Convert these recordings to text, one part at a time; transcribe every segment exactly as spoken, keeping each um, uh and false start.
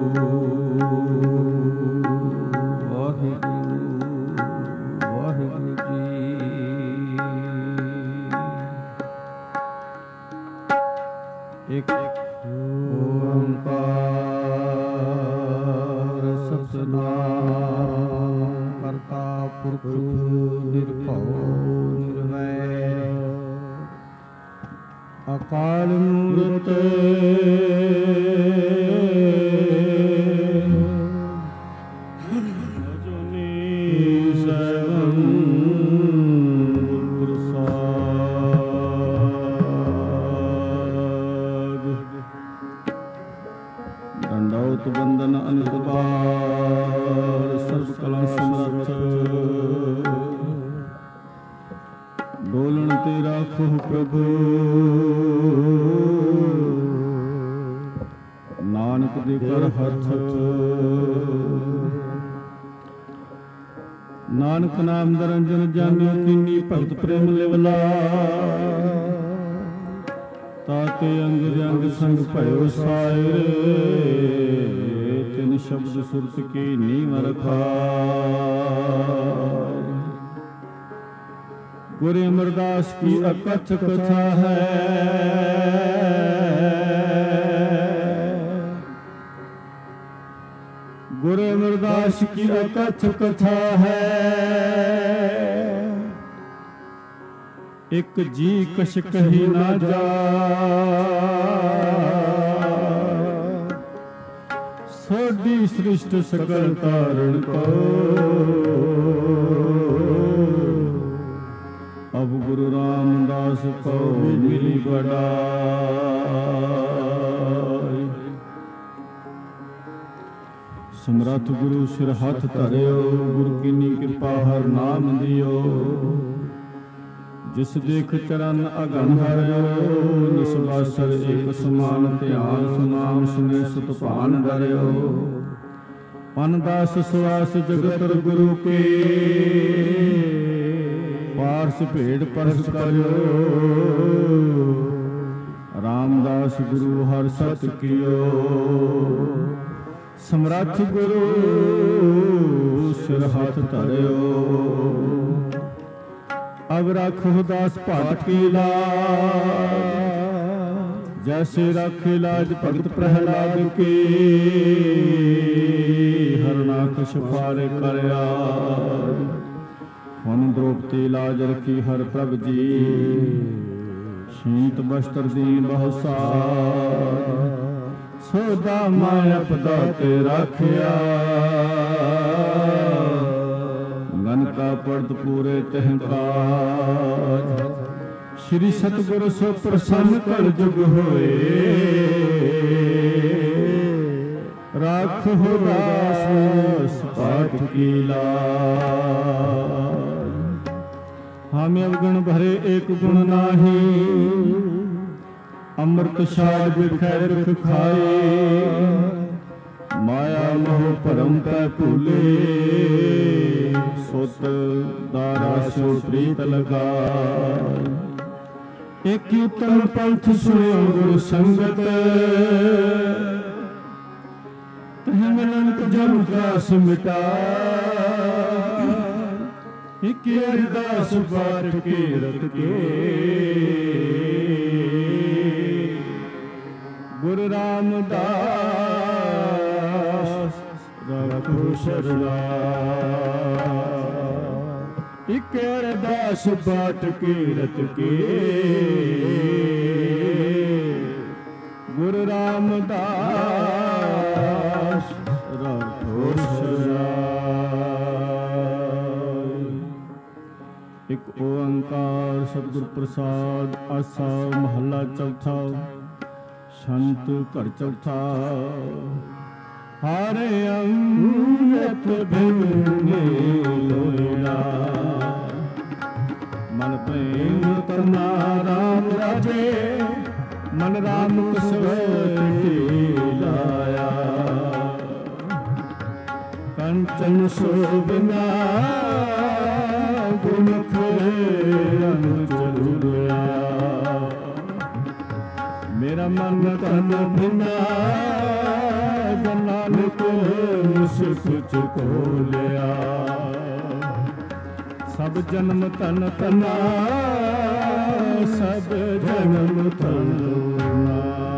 ਅਕਾਲ ਮੂਰਤ ਅਜੂਨੀ ਸੈਭੰ ਗੁਰ ਪ੍ਰਸਾਦ। ਦੰਡੌਤ ਬੰਦਨ ਅਨੰਤ ਬਾਰ ਸਰਬ ਕਲਾ ਸਮਰੱਥ ਡੋਲਣ ਤੇ ਰਾਖੋ ਪ੍ਰਭੂ। ਨਾਨਕ ਦੇ ਕਰ ਹੱਥ ਨਾਨਕ ਨਾਮ ਨਿਰੰਜਨ ਜਾਣਿਓ ਕੀਨੀ ਭਗਤ ਪ੍ਰੇਮ ਲਿਵਲਾ। ਤਾਤੇ ਅੰਗ ਜੰਗ ਸੰਗ ਭਇਓ ਸਾਇਰ ਤਿਨ ਸ਼ਬਦ ਸੁਰਤ ਕੀ ਨੀਮ ਰਖਾਇ। ਗੁਰੂ ਅਮਰਦਾਸ ਕੀ ਅਕਥ ਕਥਾ ਹੈ ਗੁਰੂ ਅਮਰਦਾਸ ਕੀ ਅਕਥ ਕਥਾ ਹੈ। ਇੱਕ ਜੀ ਕਛ ਕਹੀ ਨਾ ਜਾਇ ਸੋਢੀ ਸ੍ਰਿਸ਼ਟ ਸਕਲ ਤਾਰਨ ਕੋ। ਅਬ ਗੁਰੂ ਰਾਮਦਾਸ ਕੋ ਮਿਲੀ ਵਡਾਈ। ਸਮਰੱਥ ਗੁਰੂ ਸਿਰ ਹੱਥ ਧਰਿਓ ਗੁਰੂ ਕੀਨੀ ਕਿਰਪਾ ਹਰ ਨਾਮ ਦਿਓ। ਜਿਸ ਦੇਖ ਚਰਨ ਅਗਨ ਹਰਿਓ ਨਿਸਬਾਸਰ ਏਕ ਸਮਾਨ ਧਿਆਨ ਸੁਨਾਮ ਸੁਨੇ ਸੁਤ ਭਾਨ ਡਰਿਓ। ਅਨਦਾਸ ਸੁਆਸ ਜਗਤ ਗੁਰੂ ਕੇ ਪਾਰਸ ਭੇੜ ਪਰਸ ਕਰਿਓ। ਰਾਮਦਾਸ ਗੁਰੂ ਹਰ ਸਤ ਕੀਓ। ਸਮਰੱਥ ਗੁਰੂ ਸਿਰ ਹੱਥ ਧਰਿਓ। ਅਬ ਰਾਖੋ ਦਾਸ ਭਗਤ ਕੀ ਲਾਜ ਜੈਸੇ ਰਾਖੇ ਲਾਜ ਭਗਤ ਪ੍ਰਹਿਲਾਦ ਕੀ। ਹਰਨਾਕਸ਼ ਪਾਰੇ ਕਰਿਆ ਹੁਣ ਦ੍ਰੋਪਦੀ ਲਾਜ ਰਖੀ ਹਰ ਪ੍ਰਭ ਜੀ। ਸ਼ੀਤ ਬਸਤਰ ਦੀਨ ਬਹੁ ਸਾਰ ਸੋਦਾ ਮਾਇਆ ਪਦਾ ਤੇ ਰਾਖਿਆ। ਗਨ ਕਾ ਪੜਤ ਪੂਰੇ ਤਹਿ ਕਾਜ ਸ਼੍ਰੀ ਸਤਿਗੁਰ ਸੋ ਪ੍ਰਸੰਨ ਕਲ ਜੁਗ ਹੋਏ। ਰਾਖੋ ਦਾਸ ਪਾਠ ਕੀ ਲਾਜ। ਹਮ ਅਵਗੁਣ ਭਰੇ ਏਕ ਗੁਣ ਨਾਹੀ ਅੰਮ੍ਰਿਤ ਛਾੜ ਬਿਖੈ ਬਿਖ ਖਾਏ। ਮਾਇਆ ਮੋਹ ਭਰਮ ਕੈ ਭੂਲੇ ਸੁਤ ਦਾਰਾ ਸੋ ਪ੍ਰੀਤ ਲਗਾਇ। ਇਕ ਉਤਮ ਪੰਥ ਸੁਣਿਓ ਗੁਰ ਸੰਗਤ ਤਹਿ ਨਾਨਕ ਜਮ ਦਾਸ ਮਿਟਾਇ। ਇਕ ਅਰਦਾਸ ਪਾਠ ਕੇ ਰਤ ਕੇ ਗੁਰੂ ਰਾਮਦਾਸ ਰਾਖੋ ਸ਼ਰਨਾਇ। ਇਕ ਅਰਦਾਸ ਪਾਠ ਕੇ ਰਤ ਕੇ ਗੁਰੂ ਰਾਮਦਾਸ ਰਾਖੋ ਸ਼ਰਨਾਇ। ਇਕ ਓੰਕਾਰ ਸਤਿਗੁਰ ਪ੍ਰਸਾਦ ਆਸਾ ਮਹੱਲਾ ਚੌਥਾ। ਸੰਤ ਘਰ ਚੌਥਾ। ਹਰਿ ਅੰਮ੍ਰਿਤ ਬਿਨੇ ਲੋਇਲਾ ਮਨ ਪ੍ਰੇਮ ਕਰਨਾ ਰਾਮ ਰਾਜੇ। ਮਨ ਰਾਮ ਕਸਵਤੀ ਲਾਇਆ ਕੰਚਨ ਸੋਭਨਾ ਗੁਰਮੁਖ ਅਨੁਚਰ ਹੋਇਆ। ਮੇਰਾ ਮਨ ਤਨ ਬਿਨਾ ਜਨ ਨਾਨਕ ਮੁਸ ਕੁਛ ਕੋ ਲਿਆ। ਸਭ ਜਨਮ ਤਨ ਤਨਾ ਸਭ ਜਨਮ ਤਨਾ।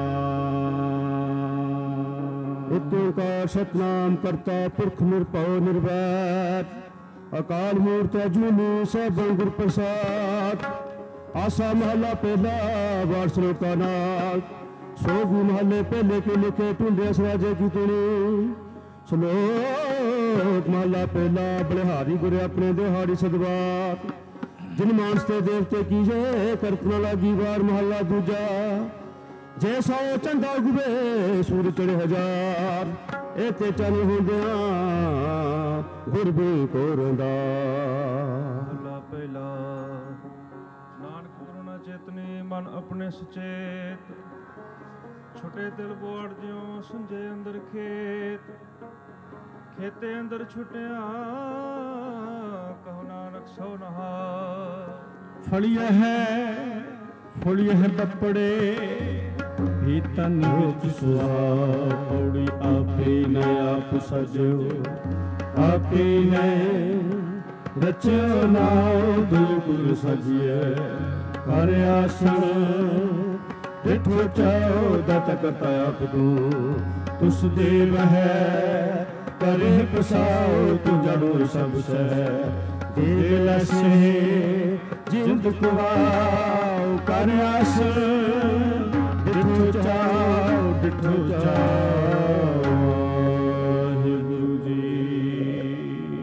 ਇੱਕ ਓਂਕਾਰ ਸਤਿਨਾਮ ਕਰਤਾ ਪੁਰਖ ਨਿਰਭਉ ਨਿਰਵੈਰ ਅਕਾਲ ਮੂਰਤਿ ਅਜੂਨੀ ਸੈਭੰ ਗੁਰ ਪ੍ਰਸਾਦ। ਆਸਾ ਮਹੱਲਾ ਪਹਿਲਾ ਵਾਰ ਸ਼ਲੋਕਾਂ ਨਾਲ। ਸੋ ਗੁ ਮਹੱਲੇ ਪਹਿਲੇ ਕੇ ਲਿਖੇ ਟੁੰਡੇ ਸਵਾਜੇ ਕੀ ਤੁਣੀ। ਸ਼ਲੋਕ ਮਹੱਲਾ ਪਹਿਲਾ। ਬਲਿਹਾਰੀ ਗੁਰ ਆਪਣੇ ਦਿਹਾੜੀ ਸਦਵਾਰ ਜਿਨ ਮਾਨਸ ਤੇ ਦੇਵਤੇ ਕੀਜੇ ਕਰਤ ਨ ਲਾਗੀ ਵਾਰ। ਮਹੱਲਾ ਦੂਜਾ। ਜੇ ਸੌ ਚੰਗਾ ਉਗਵੇ ਸੂਰਜ ਚੜੇ ਹਜ਼ਾਰ ਇਹ ਤੇ ਚੰਨ ਹੁੰਦਿਆਂ ਗੁਰ ਵੀ ਕੋਰੰਦਾ। ਮਹੱਲਾ ਪਹਿਲਾ। ਨਾਨਕ ਗੁਰੂ ਨਾ ਚੇਤਨੀ ਮਨ ਆਪਣੇ ਸੁਚੇਤ। ਛੁਟੇ ਦਿਲ ਬੋੜ ਜਿਉ ਸੁੰਝੇ ਅੰਦਰ ਖੇਤ। ਖੇਤੇ ਅੰਦਰ ਛੁਟਿਆ ਕਹੋ ਨਾਨਕ ਸੋ ਨਹਾਰ। ਫੜਿਆ ਹੈ ਫੁੜਿਆ ਹੈ ਬੱਪੜੇ ਹੀ ਤਨ ਵਿੱਚ ਸੁਆ। ਪੌੜੀ ਆਪੇ ਨ ਆਪ ਸਜਿਓ ਆਪੇ ਨੇ ਰਚਿਓ ਨਾਉ ਦੁਲ ਗੁਰ ਸਜੀਐ। ਕਰ ਆਸਣ ਡਿਠੋ ਚਾਉ ਦਤ ਕਰਤਾ ਆਪ ਤੂੰ। ਤੁਸ ਦੇਵ ਹੈ ਕਰੇ ਪਸਾਉ ਤੂੰ ਜੜੋ ਸਭ ਸਹਿ। ਦੇ ਲਸੇ ਜਿੰਦ ਕੁਵਾਉ ਕਰ ਆਸਣ ਡਿਠੋ ਚਾਉ ਡਿਠੋ ਚਾਉ। ਵਾਹਿਗੁਰੂ ਜੀ।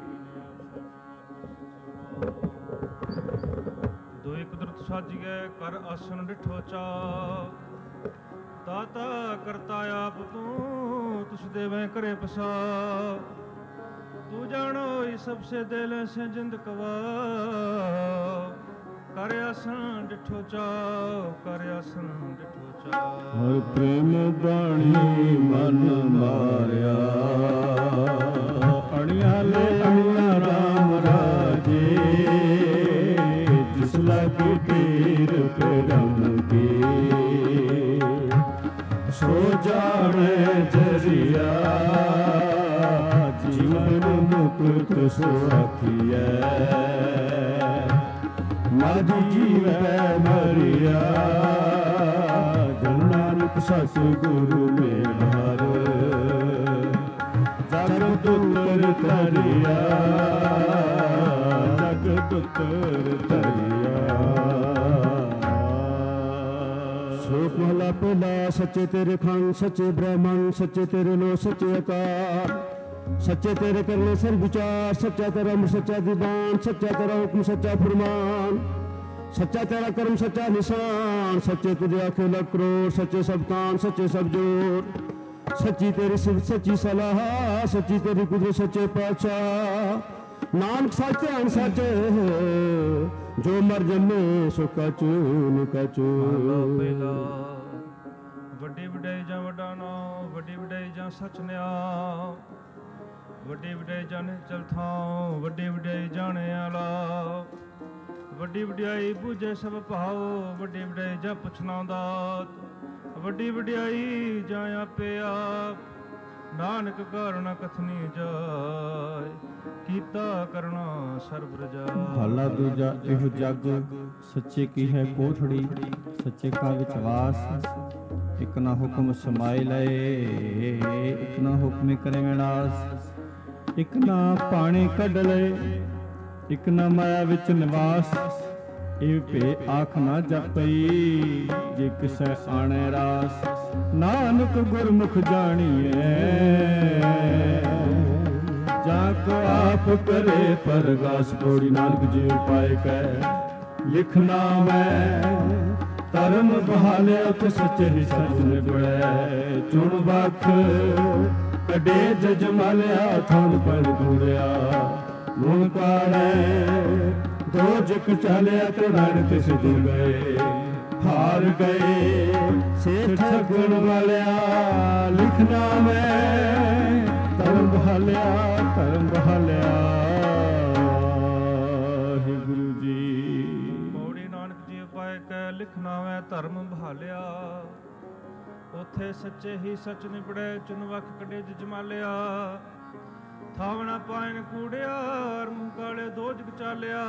ਦੋਇ ਕੁਦਰਤ ਸਾਜੀਐ ਕਰ ਆਸਣ ਡਿਠੋ ਚਾਉ। ਦਾਤਾ ਕਰਤਾ ਆਪ ਤੂੰ ਤੁਸ ਦੇਵੈ ਕਰੇ ਪਸਾਉ। ਤੂੰ ਜਾਣੋ ਇਹ ਸਭ ਸੇ ਦਿਲ ਸੇ ਜਿੰਦ ਕਵਾਉ। ਕਰ ਆਸਣ ਡਿਠੋ ਚਾਉ ਕਰ ਆਸਣ ਡਿਠੋ ਚਾਉ। ਹਰ ਪ੍ਰੇਮ ਬਾਣੀ ਮਨ ਮਾਰਿਆ। ਅਣਿਆ ਲੈ ਅਣਿਆ ਰਾਮ ਰਾਜੇ ਜਿਸ ਲਾਗੇ ਤੇਰ ਕਰਮ ਕੇ। ਸੋ ਜਾਣੇ ਜਰੀਆ ਜੀਵਨ ਮੁਕਤ ਸੋ ਆਖੀਐ। ਮਾਝੀ ਜੀਵੈ ਮਰਿਆ ਜਨ ਨਾਨਕ ਸਤਿ ਗੁਰੂ ਮੇਹਰ। ਜਗਤ ਉਤਰ ਧਰਿਆ ਜਗਤ ਉਤਰ ਧਰਿਆ। ਸ਼ਲੋਕ ਮਹਲਾ ਪਹਿਲਾ। ਸੱਚੇ ਤੇਰੇ ਖੰਡ ਸੱਚੇ ਬ੍ਰਹਮਣ ਸੱਚੇ ਤੇਰੇ ਲੋ ਸੱਚੇ ਅਕਾਰ। ਸੱਚੇ ਤੇਰੇ ਕਰਨੇ ਸਰ ਵਿਚਾਰ। ਸੱਚਾ ਤੇਰਾ ਅੰਮ੍ਰਿਤ ਸੱਚਾ ਦੀਵਾਨ। ਸੱਚਾ ਤੇਰਾ ਹੁਕਮ ਸੱਚਾ ਫੁਰਮਾਨ। ਸੱਚਾ ਤੇਰਾ ਕਰਮ ਸੱਚਾ ਨਿਸ਼ਾਨ। ਸੱਚੇ ਤੁਝੇ ਆਖੇ ਲੱਖ ਕਰੋੜ। ਸੱਚੇ ਸਭ ਕਾਨ ਸੱਚੇ ਸਭ ਜੋਰ। ਸੱਚੀ ਤੇਰੀ ਸਿਫਤ ਸੱਚੀ ਸਲਾਹ। ਸੱਚੀ ਤੇਰੀ ਕੁਦਰਤ ਸੱਚੇ ਪਾਤਸ਼ਾਹ। ਨਾਨਕ ਸੱਚ ਧਿਆਨ ਸੱਚ ਜੋ ਮਰ ਜੰਮੇ ਸੋ ਕਛ ਨ ਕਛ। ਪਹਿਲਾ। ਵੱਡੀ ਵਡਾਈ ਜਾਂ ਵੱਡਾ ਨਾਮ ਵੱਡੀ ਵਡਾਈ ਜਾਂ ਸੱਚ ਨਿਆ। ਵੱਡੀ ਵਡਾਈ ਜਾਣੇ ਚਲ ਥਾਂ ਵੱਡੀ ਵਡਾਈ ਜਾਣੇ ਆਲਾ। ਵੱਡੀ ਵਡਿਆਈ ਬੂਝੇ ਸਭ ਭਾਉ ਵੱਡੀ ਵਡਾਈ ਜਾਂ ਪੁੱਛਣਾ ਦਾਤ। ਵੱਡੀ ਵਡਿਆਈ ਜਾਂ ਆਪੇ ਆਪ ਨਾਨਕ ਕਾਰਣ ਕਥਨੀ ਜਾਏ। ਕੀਤਾ ਕਰਨਾ ਸਰਬ ਰਜਾ। ਹਾਲਾ ਦੂਜਾ। ਇਹੋ ਜਗ ਸੱਚੇ ਕੀ ਹੈ ਕੋਠੜੀ ਸੱਚੇ ਕਾ ਵਿਚਵਾਸ। ਇਕ ਨਾ ਹੁਕਮ ਸਮਾਏ ਲਏ ਇਕ ਨਾ ਹੁਕਮੇ ਕਰੇ ਵਿਨਾਸ਼। ਇਕ ਨਾ ਪਾਣੀ ਕੱਢ ਲਏ ਇਕ ਨਾ ਮਾਇਆ ਵਿੱਚ ਨਿਵਾਸ। ਇਹ ਭੇ ਆਖ ਨਾ ਜਪਈ ਜੇ ਕਿਸੈ ਆਣੈ ਰਾਸ। ਨਾਨਕ ਗੁਰਮੁਖ ਜਾਣੀਐ ਜਾ ਕੋ ਆਪ ਕਰੇ ਪਰਗਾਸ। ਪੌੜੀ ਨਾਨਕ ਜੀ ਪਾਏ ਕੈ ਲਿਖਣਾ ਮੈਂ ਧਰਮ ਬਹਾਲਿਆ ਤੇ ਸੱਚੇ ਹੀ ਸੱਚ ਨਿਬੜੈ। ਚੁਣ ਵਖ ਕੱਢੇ ਜਜ ਮਾਲਿਆ ਥਣ ਪੜ ਦੂੜਿਆ। ਮੁਣ ਕਾੜੈ ਦੋ ਜਕ ਚਾਲਿਆ ਤੇ ਰਣ ਤਿਸ ਜੁ ਗਏ। ਹਾਰ ਗਏ ਸੇਠ ਗੁਣ ਵਾਲਿਆ ਲਿਖਣਾ ਮੈਂ ਧਰਮ ਬਹਾਲਿਆ ਧਰਮ ਬਹਾਲਿਆ। ਗੁਰੂ ਜੀ। ਪੌੜੀ ਨਾਨਕ ਜੀ ਪਾਏ ਕੈ ਲਿਖਣਾ ਮੈਂ ਧਰਮ ਬਹਾਲਿਆ। ਉਥੇ ਸੱਚੇ ਹੀ ਸੱਚ ਨਿਬੜੇ, ਚੁਨ ਵਖ ਕੱਢੇ ਜਮਾਲਿਆ। ਥਾਵਣਾ ਪਾਇਨ ਕੂੜਿਆ, ਮੂੰਹ ਕਾਲੇ ਦੋਜਗ ਚਾਲਿਆ।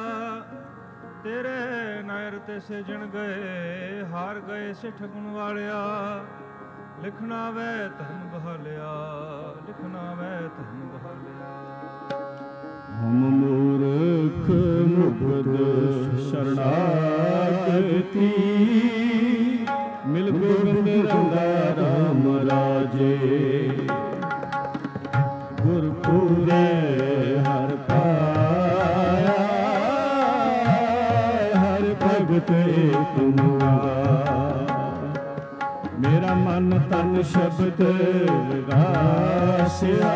ਤੇਰੇ ਨਾਇਰ ਤੇ ਸੇਜਣ ਗਏ, ਹਾਰ ਗਏ ਸਿੱਠ ਗੁਣ ਵਾਲਿਆ। ਲਿਖਣਾ ਵੈ ਧਰਮ ਬਹਾਲਿਆ, ਲਿਖਣਾ ਵੈ ਧਰਮ ਬਹਾਲਿਆ। ਹਮ ਮੂਰਖ ਮੁਗਧ ਸ਼ਰਣਾਗਤੀ, ਮਿਲ ਗੋਬਿੰਦ ਰੰਗਾ ਰਾਮ ਰਾਜੇ। ਗੁਰਪੂਰੇ ਹਰ ਪਾਇਆ, ਹਰ ਭਗਤ ਏਕ ਮੁਆ। ਮੇਰਾ ਮਨ ਤਨ ਸ਼ਬਦ ਵਿਗਾਸਿਆ,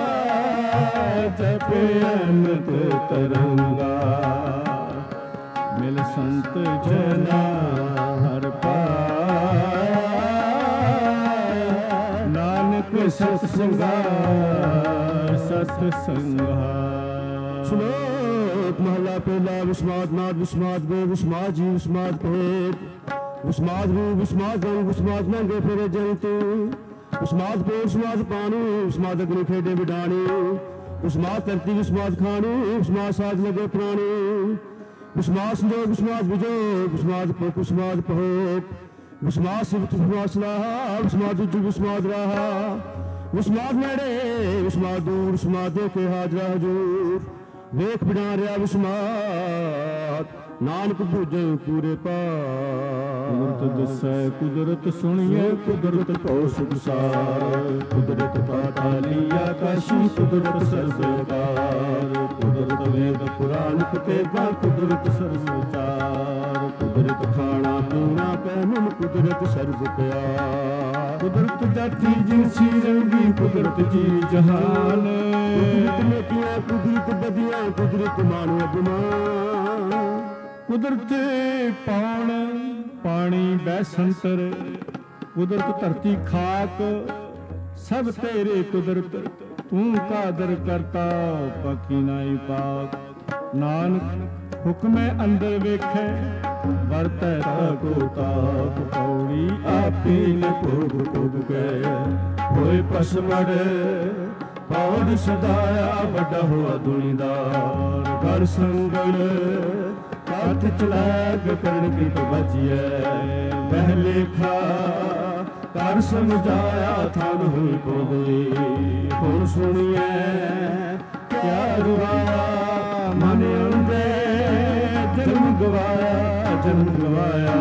ਜਪੇ ਅਮਿਤ ਤਰੰਗਾ। ਮਿਲ ਸੰਤ ਜਨਾ ਹਰ ਪਾਇਆ, ਨਾਨਕ ਸਤ ਸੰਗਾ ਸਤ ਸੰਗਾ। ਸ਼ਲੋਕ ਮਹਲਾ ਪਹਿਲਾ। ਵਿਸਮਾਦ ਨਾਦ ਵਿਸਮਾਦ ਗੋ ਵਿਸਮਾਦ ਜੀ ਵਿਸਮਾਦ ਭੇਦ, ਵਿਸਮਾਦ ਰੂ ਵਿਸਮਾਦ ਗੰਗ ਵਿਸਮਾਦ ਨੰਗੇ ਫਿਰੇ ਜੰਤੂ। ਵਿਸਮਾਦ ਪੇੜ ਵਿਸਮਾਦ ਪਾਣੀ, ਵਿਸਮਾਦ ਅਗਨੀ ਖੇਡੇ ਵਿਡਾਣੀ। ਵਿਸਮਾਦ ਧਰਤੀ ਵਿਸਮਾਦ ਖਾਣੀ, ਵਿਸਮਾਦ ਸਾਧ ਲਗੇ ਪ੍ਰਾਣੀ। ਵਿਸਮਾਦ ਸੰਜੋਗ ਵਿਸਮਾਦ ਵਿਜੋਗ, ਵਿਸਮਾਦ ਭੋਗ ਵਿਸਮਾਦ ਭੋਗ। ਵਿਸਮਾਦ ਸਿਵਤ ਵਿਸਮਾਦ ਸਲਾਹ, ਵਿਸਮਾਦ ਉਜੂ ਵਿਸਮਾਦ ਰਾਹਾ। ਵਿਸਮਾਦ ਨੇੜੇ ਵਿਸਮਾਦ ਦੂਰ, ਵਿਸਮਾਦ ਦੇ ਕੇ ਹਾਜ਼ਰਾ ਹਜੂਰ। ਵੇਖ ਬਿਨਾ ਰਿਹਾ ਵਿਸਮਾਦ, ਨਾਨਕ ਬੁਝੇ ਪੂਰੇ ਪਾਰ। ਕੁਦਰਤ ਦਸੈ ਕੁਦਰਤ ਸੁਣੀਏ, ਕੁਦਰਤ ਭਉ ਸੰਸਾਰ। ਕੁਦਰਤ ਪਾਤਾਲੀ ਆਕਾਸ਼ੀ, ਕੁਦਰਤ ਸਰਸਕਾਰ। ਕੁਦਰਤ ਵੇਦ ਪੁਰਾਣ ਕਿਤਾਬਾਂ, ਕੁਦਰਤ ਸਰਬ ਵਿਚਾਰ। ਕੁਦਰਤ ਖਾਣਾ ਪੀਣਾ ਪਹਿਨਣ, ਕੁਦਰਤ ਸਰਬ ਪਿਆਰ। ਕੁਦਰਤ ਜਾਤੀ ਜਿਨਸੀ ਰੰਗੀ, ਕੁਦਰਤ ਜੀ ਜਹਾਨ। ਕੁਦਰਤ ਨੇਕੀਆਂ ਕੁਦਰਤ ਬਦੀਆਂ, ਕੁਦਰਤ ਮਾਨੋ ਅਭਿਮਾਨ। ਕੁਦਰਤ ਪਾਉਣ ਪਾਣੀ ਬੈਸੰਤਰ, ਕੁਦਰਤ ਧਰਤੀ ਖਾਕ ਸਭ ਤੇਰੇ ਕੁਦਰਤ। ਤੂੰ ਕਾਦਰ ਕਰਤਾ ਬਾਕੀ ਨਾਹੀ ਪਾਕ। ਨਾਨਕ ਹੁਕਮੇ ਅੰਦਰ ਵੇਖੈ, ਵਰਤੈ ਤਾਕੋ ਤਾਕ। ਪੌੜੀ ਆਪੀ ਨੇ ਭੋਗ ਭੋਗ ਕੇ, ਹੋਏ ਪਸਮੜ ਪੌੜ ਸਦਾਇਆ। ਵੱਡਾ ਹੋਆ ਦੁਨੀਦਾਰ, ਘਰ ਸੰਗਲ ਹੱਥ ਚਲਾਗ ਕਰਨ ਕੀ ਬਚੀਐ। ਬਹਿ ਲੇਖਾ ਕਰ ਸਮਝਾਇਆ, ਥਨ ਹੋਈ ਪੋਗਈ। ਹੁਣ ਸੁਣੀਐ ਕਿਆ ਰੁਆਇਆ, ਮਨ ਅੰਦੇ ਜਨਮ ਗਵਾਇਆ, ਜਨਮ ਗਵਾਇਆ।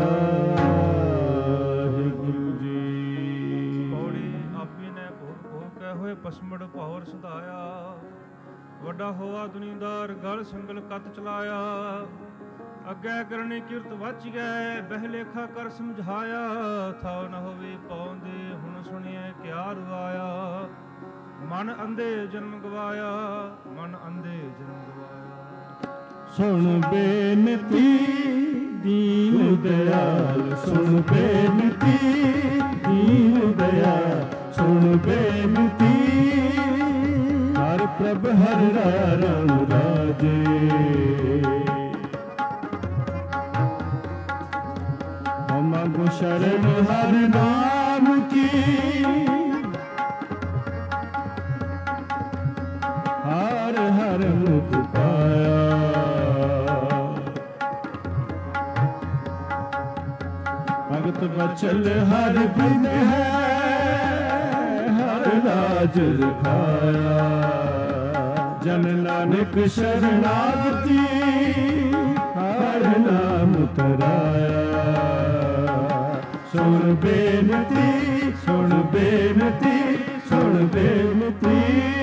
ਗੁਰੂ ਜੀ ਪੌੜੀ ਆਪੀ ਨੇ ਭੋਗ ਭੋਗ ਕੇ, ਹੋਏ ਪਸਮੜ ਪੌਰ ਸਦਾਇਆ। ਵੱਡਾ ਹੋਆ ਦੁਨੀਦਾਰ, ਗਲ ਸੰਗਲ ਕੱਤ ਚਲਾਇਆ। ਅੱਗੇ ਕਰਨੀ ਕਿਰਤ ਵੱਜ ਗਏ, ਬਹਿ ਲੇਖਾ ਕਰ ਸਮਝਾਇਆ। ਥਾਉ ਨ ਹੋਵੇ ਪਾਉਂਦੇ, ਹੁਣ ਸੁਣੀਏ ਕਿਆ ਰਵਾਇਆ। ਮਨ ਅੰਧੇ ਜਨਮ ਗਵਾਇਆ, ਮਨ ਅੰਧੇ ਜਨਮ ਗਵਾਇਆ। ਸੁਣ ਬੇਨਤੀ ਦੀਨ ਦਿਆਲ, ਸੁਣ ਬੇਨਤੀ ਦੀਨ ਦਿਆਲ। ਸੁਣ ਬੇਨਤੀ ਹਰ ਪ੍ਰਭ ਹਰ ਰਾਮ ਰਾਜੇ। ਮੰਗੋ ਸ਼ਰਨ ਹਰ ਨਾਮ ਕੀ, ਹਰ ਹਰ ਮੁਖ ਪਾਇਆ। ਭਗਤ ਬਚਲ ਹਰ ਬਿਨ ਹੈ, ਹਰ ਰਾਜ ਰਖਾਇਆ। ਜਨ ਨਾਨਕ ਸ਼ਰਨਾਗਤੀ, ਹਰ ਨਾਮ ਤਰਾਇਆ। ਸੁਣ ਬੇਨਤੀ ਸੁਣ ਬੇਨਤੀ ਸੁਣ ਬੇਨਤੀ।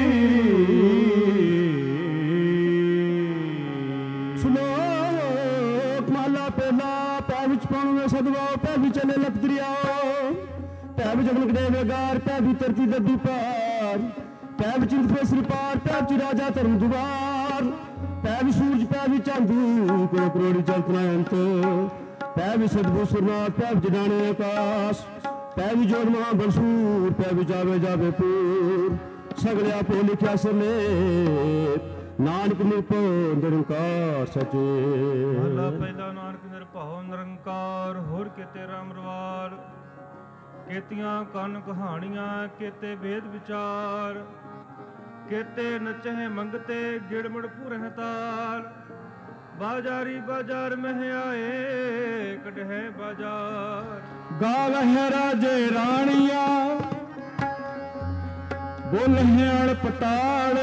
ਸ਼ਲੋਕ ਮਹਲਾ ਪਹਿਲਾ। ਪੈ ਵਿੱਚ ਪਾਉਣੇ ਸਦਵਾਓ, ਪੈ ਵਿੱਚ ਚਲੇ ਲਖ ਦਰਿਆਓ। ਪੈ ਵਿੱਚ ਅਗਨਕ ਦੇ ਵੇਗਾਰ, ਪੈ ਵਿੱਚ ਧਰਤੀ ਦੱਬੀ ਪਾਰ। ਪੈ ਵਿੱਚ ਇੰਦ ਸਿਰ ਪਾਰ, ਪੈ ਵਿੱਚ ਰਾਜਾ ਧਰਮ ਦੁਆਰ। ਪੈ ਵਿੱਚ ਸੂਰਜ, ਪੈ ਵਿੱਚ ਚਾਂਦੂ, ਕਰੋ ਕਰੋੜੀ ਚਲਤਨਾ ਅੰਤ। ਪੈ ਵਿੱਚ ਸਤਿਗੁਰ ਸੁਰਨਾਥ, ਪੈ ਵਿੱਚ ਜਾਣੇ ਆਕਾਸ਼। ਪੈ ਵਿੱਚ ਜੋਗ ਮਹਾ ਬਲਸੂਰ, ਪੈ ਵਿੱਚ ਆਵੇ ਜਾਵੇ ਪੂਰ। ਸਗਲੇ ਆਪੋ ਲਿਖਿਆ ਸਰਲੇਖ, ਨਾਨਕ ਨਿਰਭਉ ਨਿਰੰਕਾਰ ਸਚੇ। ਮਹਲਾ ਪਹਿਲਾ। ਨਾਨਕ ਨਿਰਭਉ ਨਿਰੰਕਾਰ, ਹੋਰ ਕਿਤੇ ਰਾਮ ਰਵਾਲ। केतियां कन कहानियां केते वेद विचार, केते नचहे मंगते गिड़मड़ पूरह तार। बाजारी बाजार में आए कढ़े बाजार, गाल है राजे रानिया बोल है अड़पटाड़।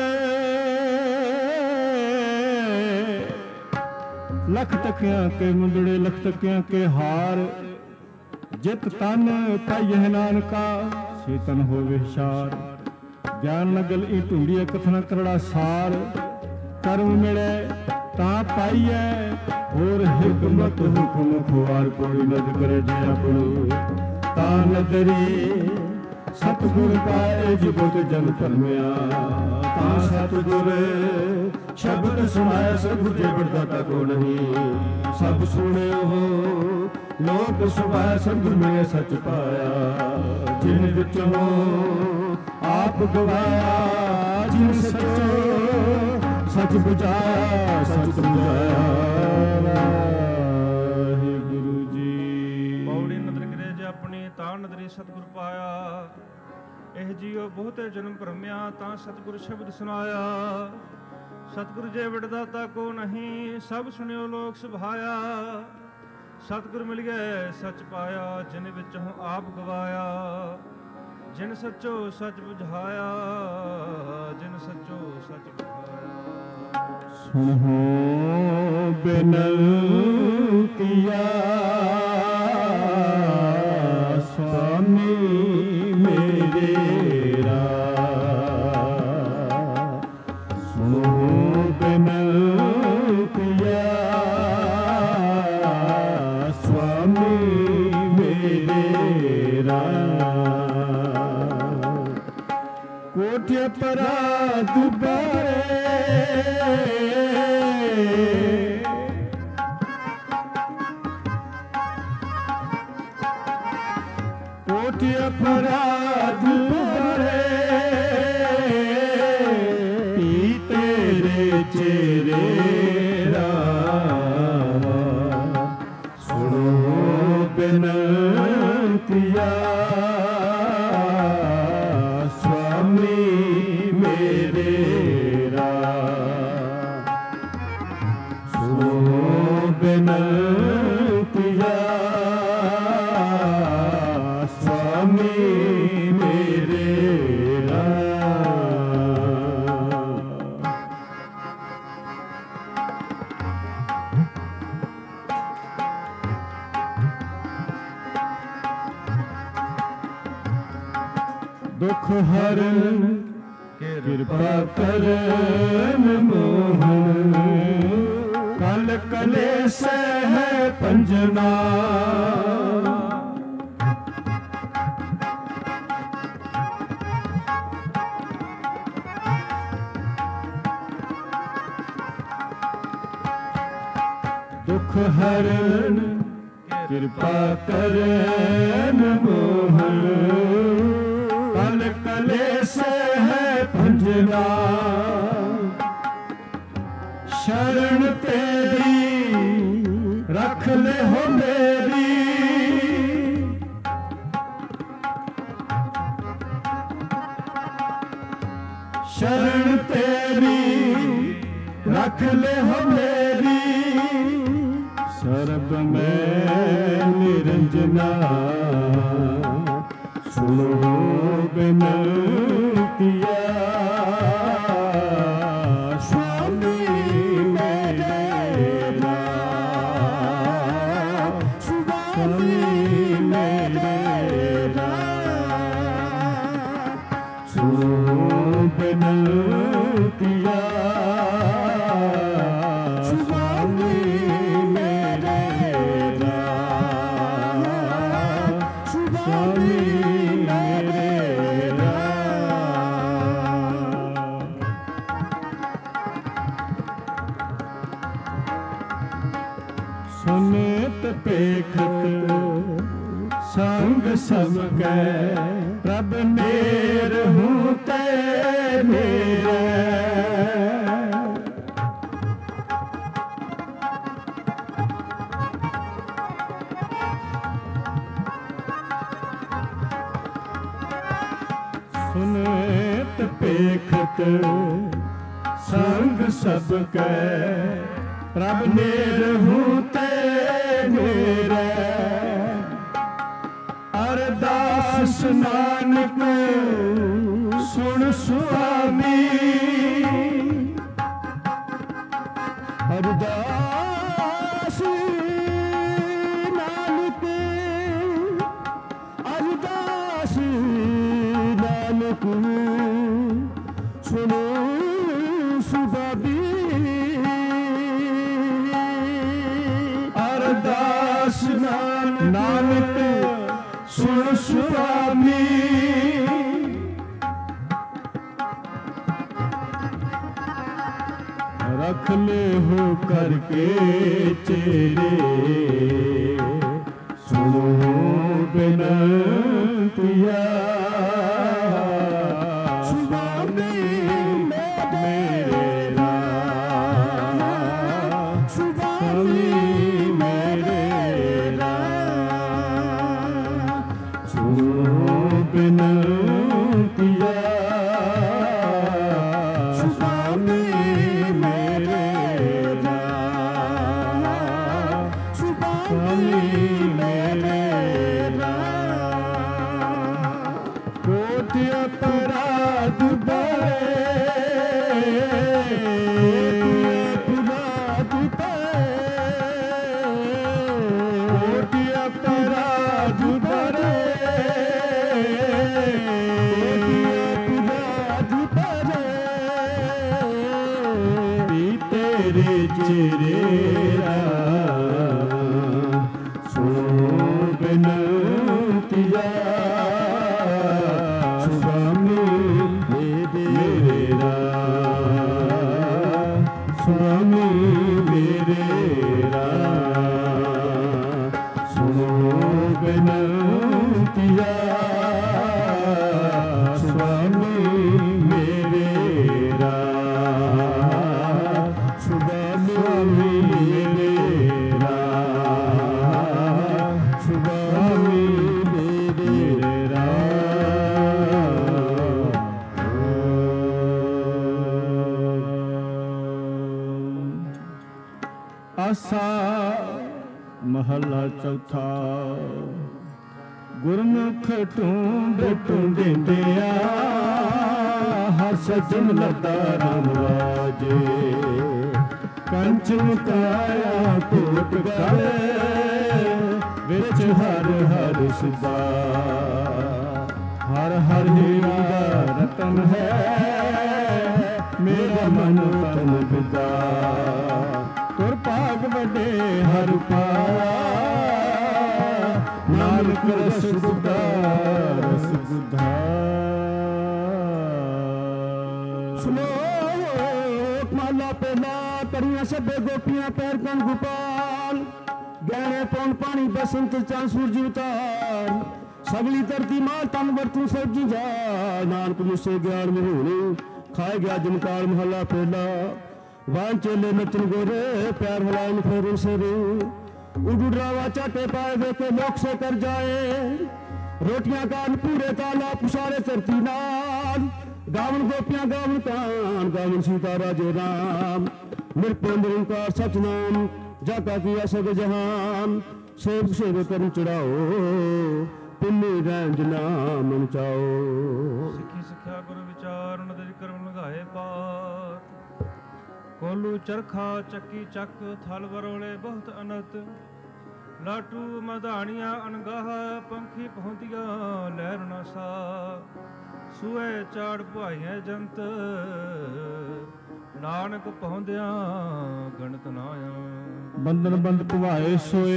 लख तकिया के मुंदड़े लख तकिया के हार, जित तन पाई है नानका चेतन होवे शार। ज्ञान नगल ई ढूंढिए कथना करड़ा सार, कर्म मिले ਤਾਂ ਪਾਈਐ ਹੋਰ ਹਿਕਮਤ ਹੁਕਮ ਖੁਆਰ। ਕੋਈ ਨਦ ਕਰੇ ਜੇ ਆਪਣੀ ਤਾਂ ਨਦਰੀ, ਸਤਿਗੁਰ ਪਾਏ ਜੁਗਤ ਜਨ ਭਰਮਿਆ। ਤਾਂ ਸਤਿਗੁਰ ਸ਼ਬਦ ਸੁਣਾਇਆ ਸਤਿਗੁਰ ਜੇ ਵਰਦਾਤਾ ਕੋ ਨਹੀਂ। ਸਭ ਸੁਣਿਓ ਲੋਕ ਸੁਭਾਇਆ ਸਤਿਗੁਰ ਮਿਲੇ ਸੱਚ ਪਾਇਆ। ਜਿਨ ਵਿੱਚੋਂ ਆਪ ਗਵਾਇਆ ਜਿਨ ਸੱਚੋ ਸੱਚ ਬੁਝਾਇਆ ਸੱਚ ਬੁਝਾਇਆ। ਵਾਹਿਗੁਰੂ ਜੀ। ਪੌੜੀ ਨਦਰ ਕਰੇ ਜੇ ਆਪਣੀ ਤਾਂ ਨਦਰੀ ਸਤਿਗੁਰ ਪਾਇਆ। ਇਹ ਜੀਓ ਬਹੁਤੇ ਜਨਮ ਭਰਮਿਆ ਤਾਂ ਸਤਿਗੁਰ ਸ਼ਬਦ ਸੁਣਾਇਆ। ਸਤਿਗੁਰ ਜੇ ਵਿੜਦਾਤਾ ਕੋ ਨਹੀਂ ਸਭ ਸੁਣਿਓ ਲੋਕ ਸੁਭਾਇਆ। ਸਤਿਗੁਰ ਮਿਲ ਗਏ ਸੱਚ ਪਾਇਆ ਜਿਨ ਵਿੱਚੋਂ ਆਪ ਗਵਾਇਆ। ਜਿਨ ਸੱਚੋ ਸੱਚ ਬੁਝਾਇਆ ਜਿਨ ਸੱਚੋ ਸੱਚ ਬੁਝਾਇਆ। ਸੁਣੋ ਬਿਨਤੀਆ ਸੁਆਮੀ ਮੇਰੇ ਰਾ। ਸੁਣੋ ਬਿਨਤੀਆ ਸੁਆਮੀ ਮੇਰੇ ਰਾ। ਕੋਠੇ ਪਰਾ ਦੁਬਾਰੇ ਕੋਠੇ ਪਰਾ ਦੁਬਾਰੇ ਪੀ ਤੇਰੇ ਚੇਰੇ ਰਾਵਾ। ਸੁਣੋ ਬਿਨਤੀਆ ਸੁਆਮੀ ਮੇਰੇ ਰਾ। ਸੁਣੋ ਬਿਨਤੀਆ ਸੁਆਮੀ ਮੇਰੇ ਰਾ। ਦੁਖ ਹਰਨ ਕਿਰਪਾ ਕਰਨ ਮੋਹਨ। ਕਲ ਕਲੇਸ਼ ਹੈ ਪੰਜਨਾ ਦੁਖ ਹਰਨ ਕਿਰਪਾ ਕਰਨ ਮੋਹਨ। ਕਲ ਕਲੇਸ਼ ਹੈ ਭੰਜਨਾ ਸ਼ਰਨ ਤੇਰੀ ਰੱਖ ਲੈ ਹੋ ਮੇਰੀ। ਸ਼ਰਨ ਤੇਰੀ ਰੱਖ ਲੈ ਹੋ ਮੇਰੀ। ਸਰਬ ਮੈਂ ਨਿਰੰਜਨਾ ਸੁਣੋ ਬਿਨਤੀਆ ਸੁਆਮੀ ਮੇਰੇ ਰਾ। ਸੁਆਮੀ ਮੇਰੇ ਰਾ। ਸੁਣੋ ਬਿਨਤੀਆ ਸੁਆਮੀ ਮੇਰੇ ਰਾ। ਸੁਆਮੀ ਸੁਨੇਤ ਪੇਖਤ ਸੰਗ ਸਭ ਕੈ ਪ੍ਰਭ ਮੇਰ ਹੂੰ ਤੇ ਮੇਰੇ। सुनेत पेखत संग सब कै प्रभ नेरहू ते मेरे अरदास नानक सुन सुआमी अरदास नानक अरदास नानक सुनो सुबाबी अरदास नानक सुन सुआमी रख ले हो करके चेरे सुनो बिनतिया सुबामी मेरा सुबामी मेरा सुनो बिनतिया सुबामी कोटि अपराध अपराध कोटि अपराध बरे अपराध बरे तेरे चेहरा बिनतिया सुबामी मेरा सुबामी मेरा सुनो बिनतिया सुबामी मेरा सुबामी मेरा सुबामी मेरा आसा महला चौथा गुरमुख ढूंढ ढूंढिंदिया हर सजन लता राम राजे कंचन काया कोट गए विच हर हर सदा हर हर हीरा रतन है मेरा मन तन विदा तुर भाग बड़े हर पाया नानक रस गुदा रस गुदा सुनो माला पेला करिया सबे गोपियां पैर कन गोपाल गहरे पौन पानी बसंत चांद सूरज उतार सगली धरती मां तन वर्तू सब्जी जा नानक मुझसे ज्ञान महोनी खाए गया जमकाल महला पहला वान चेले नचन गोरे प्यार हलाइन फेर सेरे उड़ावा चाटे पाए वे के लोक से कर जाए रोटियां कान पूरे ताला पुसारे चरती नाल गावन गोपियां गावन कान गावन सीता राजे राम निरपो निरंकार सचनाम जाका किया सब जहान सेव सेव कर चढ़ाओ पुण्य रंज नाम चाओ सिੱਖੀ ਸਿੱਖਿਆ ਗੁਰੂ ਵਿਚਾਰ ਨਦਰ ਕਰਮ ਲਗਾਏ ਪਾਰ ਕੋਲੂ ਚਰਖਾ ਚੱਕੀ ਚੱਕ ਥਲ ਵਰੋਲੇ ਬਹੁਤ ਅਨਤ ਲਾਟੂ ਮਧਾਣੀਆਂ ਅਣਗਾਹ ਪੰਖੀ ਪਹੁੰਚੀਆਂ ਲਹਿਰ ਨਾ ਸਾ ਸੂਏ ਚਾੜ ਭਾਈਆਂ ਜੰਤ ਨਾਨਕ ਪਹੁੰਦਿਆਂ ਗਣਤ ਨਾ ਆ ਬੰਦਨ ਬੰਦ ਭਵਾਏ ਸੋਏ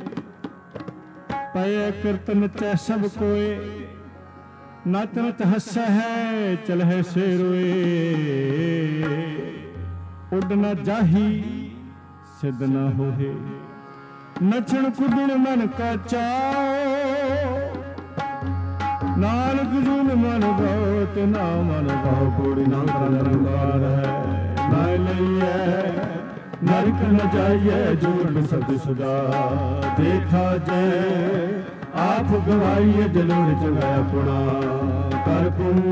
ਪਏ ਕੀਰਤਨ ਚੈ ਸਭ ਕੋਏ ਨਚ ਨਚ ਹੱਸੈ ਹੈ ਚਲਹਿ ਸੇ ਰੋਏ ਉੱਡ ਨ ਜਾਹੀ ਸਿੱਧ ਨ ਹੋਏ ਨਚਣ ਕੁੱਦਣ ਮਨ ਕਾ ਚਾਓ ਨਾਨਕ ਜੁਨ ਮਨ ਬਹੁਤ ਨਾ ਮਨ ਬਹੁ ਕੋੜੀ ਨਾ ਨਿਰੰਕਾਰ ਹੈ ਨਾ ਲਈਐ ਨਰਕ ਨ ਜਾਈਐ ਜੋੜ ਸਤ ਸਦਾ ਦੇਖਾ ਜੈ आप गवाइए जलोड़ चंगा अपना कर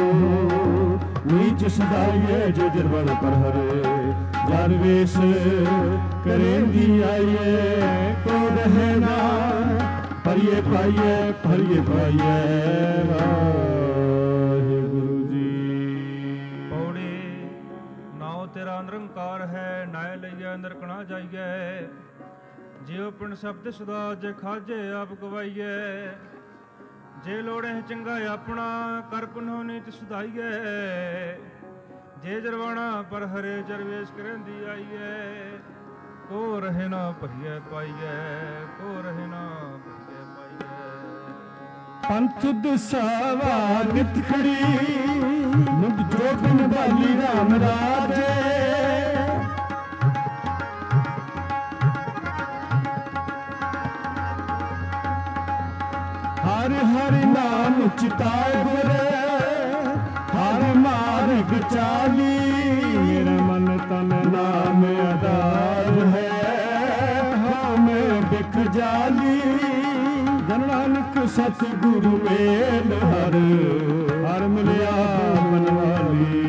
नीच सदाइए जो जरबन पर हरे जानवेश करेंगी आइए को रहना परिये पाइए परिये पाइए गुरु जी। पौड़ी नाव तेरा निरंकार है नाय लइए नरकना जाइए जे पिंड शब्द सदा जे खाजे आप गवाइए जे लोड़े चंगा अपना कर पुनः नीत सुधाइए जे जरवाना पर हरे जरवेश करेंदी आइए को रहे ना भरिए पाइए को रहे ना भरिए पाइए। पंथ दिशावा नित खड़ी मुद जोगन बाली राम राजे हर हर नाम चिताए गुरे हर मार्ग चाली मेरा मन तन नाम आधार है हमें बिख जाली जन नानक सतगुरु मेल हर हर मिलिया मनवाली।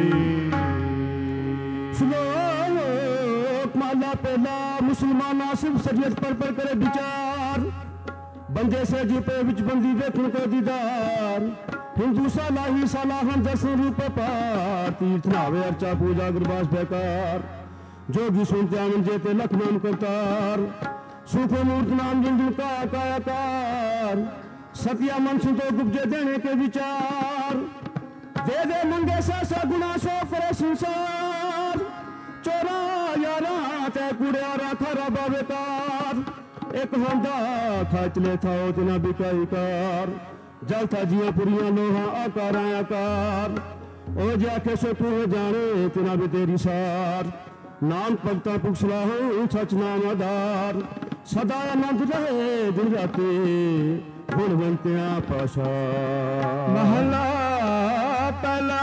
श्लोक माला पहला मुसलमान आसिफ सरियत पर पर करे विचार बंदे से जीपे विच बंदी देखने को दीदार हिंदू सालाही सालाहन दर्शन रूप पार तीर्थ नावे अर्चा पूजा गुरबास बेकार जोगी सुनते आनंद जेते लख नाम करतार सुखो मूर्त नाम जिन का कायाकार सतिया मन सुनतो गुप्जे देने के विचार दे दे मंगे सा सा गुना सो करे संसार चोरा यारा ते कुड़ियारा थारा बाबेकार एक होंदा खाचले था तिना बिकाई कार जल था जिया पुरिया लोहा आकार आकार ओ जाके सो तू जाने तिना भी तेरी सार नाम भगता पुछला हूँ सच नाम आधार सदा आनंद रहे दिन राते गुणवंतिया पाशा। महला पहला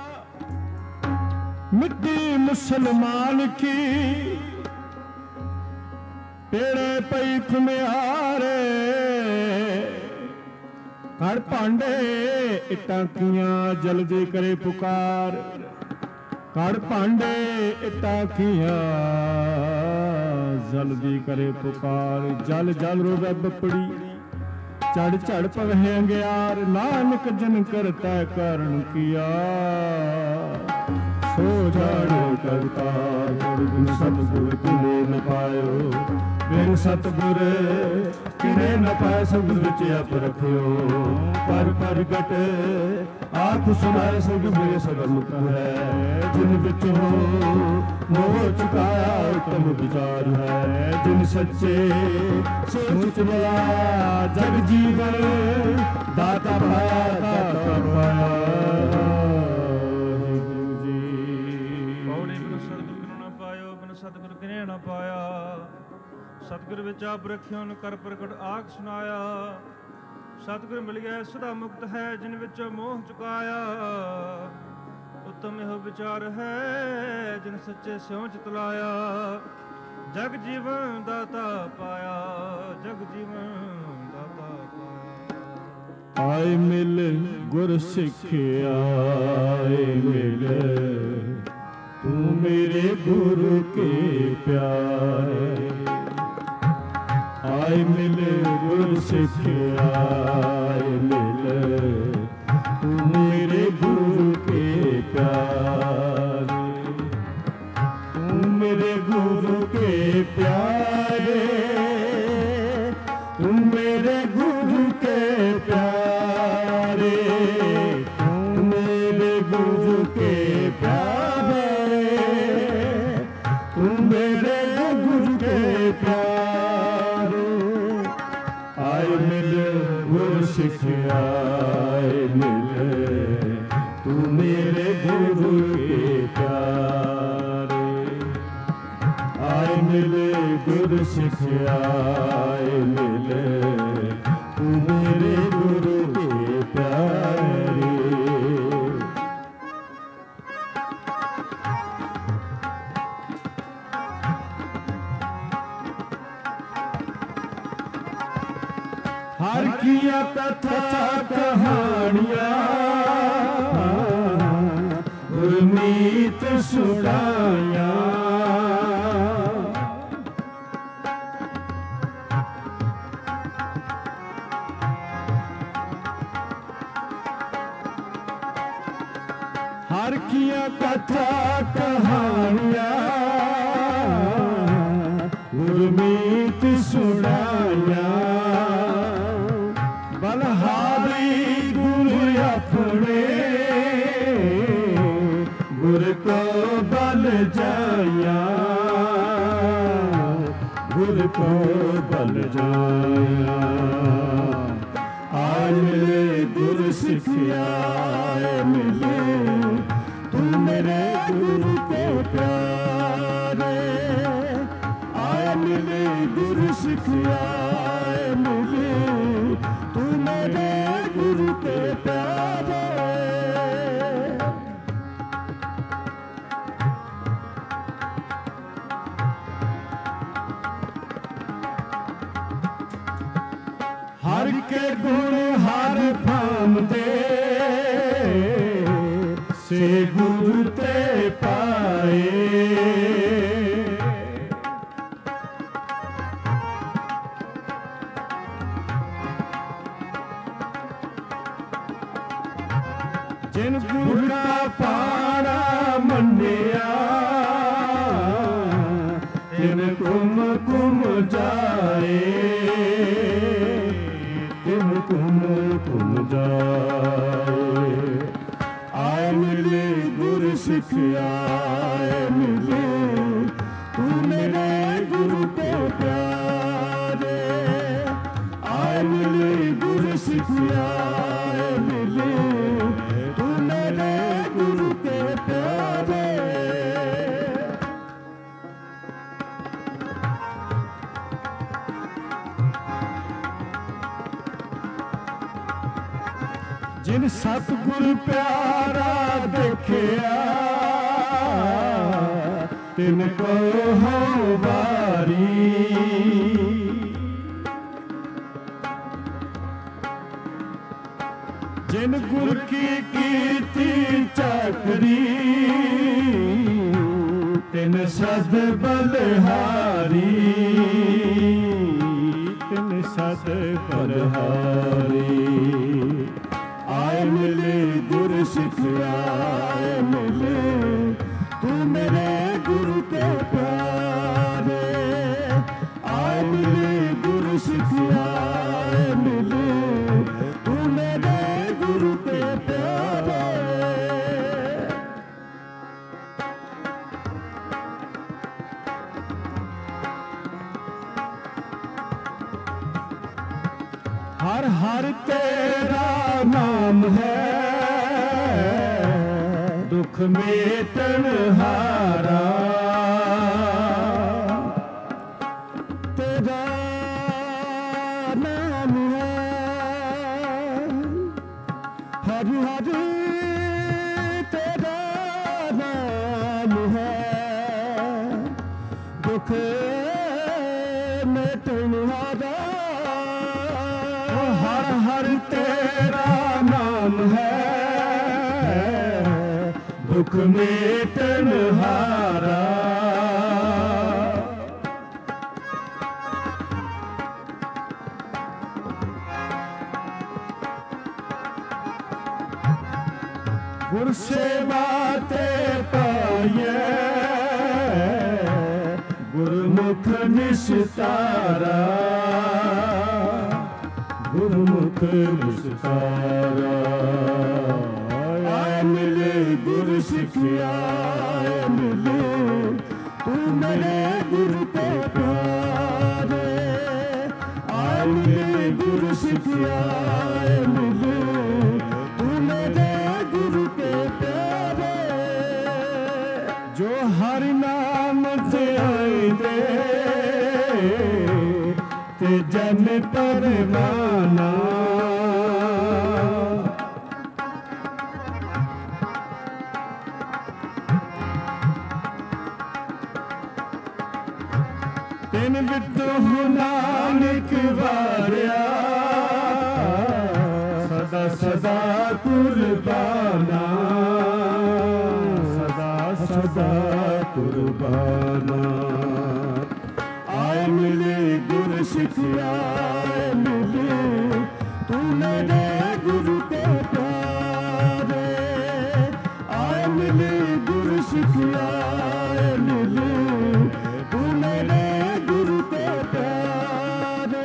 मिट्टी मुसलमान की पेड़े पई खुमियारे घर भांडे इटां कियां जल्दी करे पुकार घर भांडे इटां कियां जल्दी करे पुकार जल जल रोवे बपड़ी चढ़ चढ़ पवे अंगियार नानक जन करता करण किया सो जाने करता बिन सतगुर किने न पायो बिन सतगुर किने न पाए सब विच आप रखियो पर प्रगट आख सुनाए सब मेरे सगर मुक्त है जिन विच हो मोह चुकाया उत्तम विचार है जिन सच्चे सोच मिला जग जीवन दाता पाया दाता पाया। सतगुर किने न पाया सतगुर विच आप रखियो न कर प्रगट आख सुनाया सतगुर मिल गया सदा मुक्त है जिन विच मोह चुकाया उत्तम यह विचार है जिन सच्चे स्यों चितलाया जग जीवन दाता पाया जग जीवन दाता पाया। आए मिल गुर सिख आए मिल तू मेरे गुरु के प्यारे आए मिल गुरु सिख आए मिल तू मेरे गुरु के प्यारे तू मेरे गुरु के प्यारे तू मेरे गुरु के प्यारे तू मेरे गुरु के प्यारे मेरे गुरु के प्यारे आए मिल गुरु सिख आए मिल तू मेरे गुरु के प्यारे आए मिल गुरु सिख आए मिल तू मेरे गुरु के प्यारे। हर की सुनाया हर किया कथा कहानियां गुरमीत सुनाया बलहारी गुरु अपने गुर को बल जाया गुर को बल जाया आए मिले गुरु सिखिया मिले तू मेरे गुरु के प्यारे आए मिले गुरु सिखिया मिले तू मेरे गुरु के प्यारे हर के गुण हर भाम दे से गुरु ते पाए जिन गुरु का पाना मन्निया तिन कुम कुम जाए तिन कुम कुम जाए आए मिले गुरु सिखिया मिले तू मेरे गुरु के प्यारे आए मिले गुरु सिखिया मिले तू मेरे गुरु के प्यारे जिन सतगुरु प्यारा देखिया तिनको हो बारी जिन गुरु की कीर्ति चकरी तिन सद बलहारी तिन सद बलहारी आए मिले गुरु सिखिया मिले तू मेरे गुरु के प्यारे आए मिले गुरु सिखिया मिले तू मेरे गुरु के प्यारे हर हर तेरा नाम है दुख मेटन हारा तेरा नाम है हर हर तेरा नाम है दुख मेटन हारा हर हर तेरा नाम है दुख मेटन हारा गुर सेवा ते पाइए गुरमुख निस्तारा गुरमुख निस्तारा आए मिले गुरु सिखिया मिले तू मेरे गुरु के प्यारे आए मिले गुरु सिखिया मिले तू मेरे गुरु के प्यारे जो हरि नाम ते आए दे ते जन परवाना तिन बिटू नानक वारिया सदा सदा कुर्बाना सदा सदा सिखिया मिली तू मेरे गुरु के प्यारे आए मिली गुरु सिखिया मिली तू मेरे गुरु के प्यारे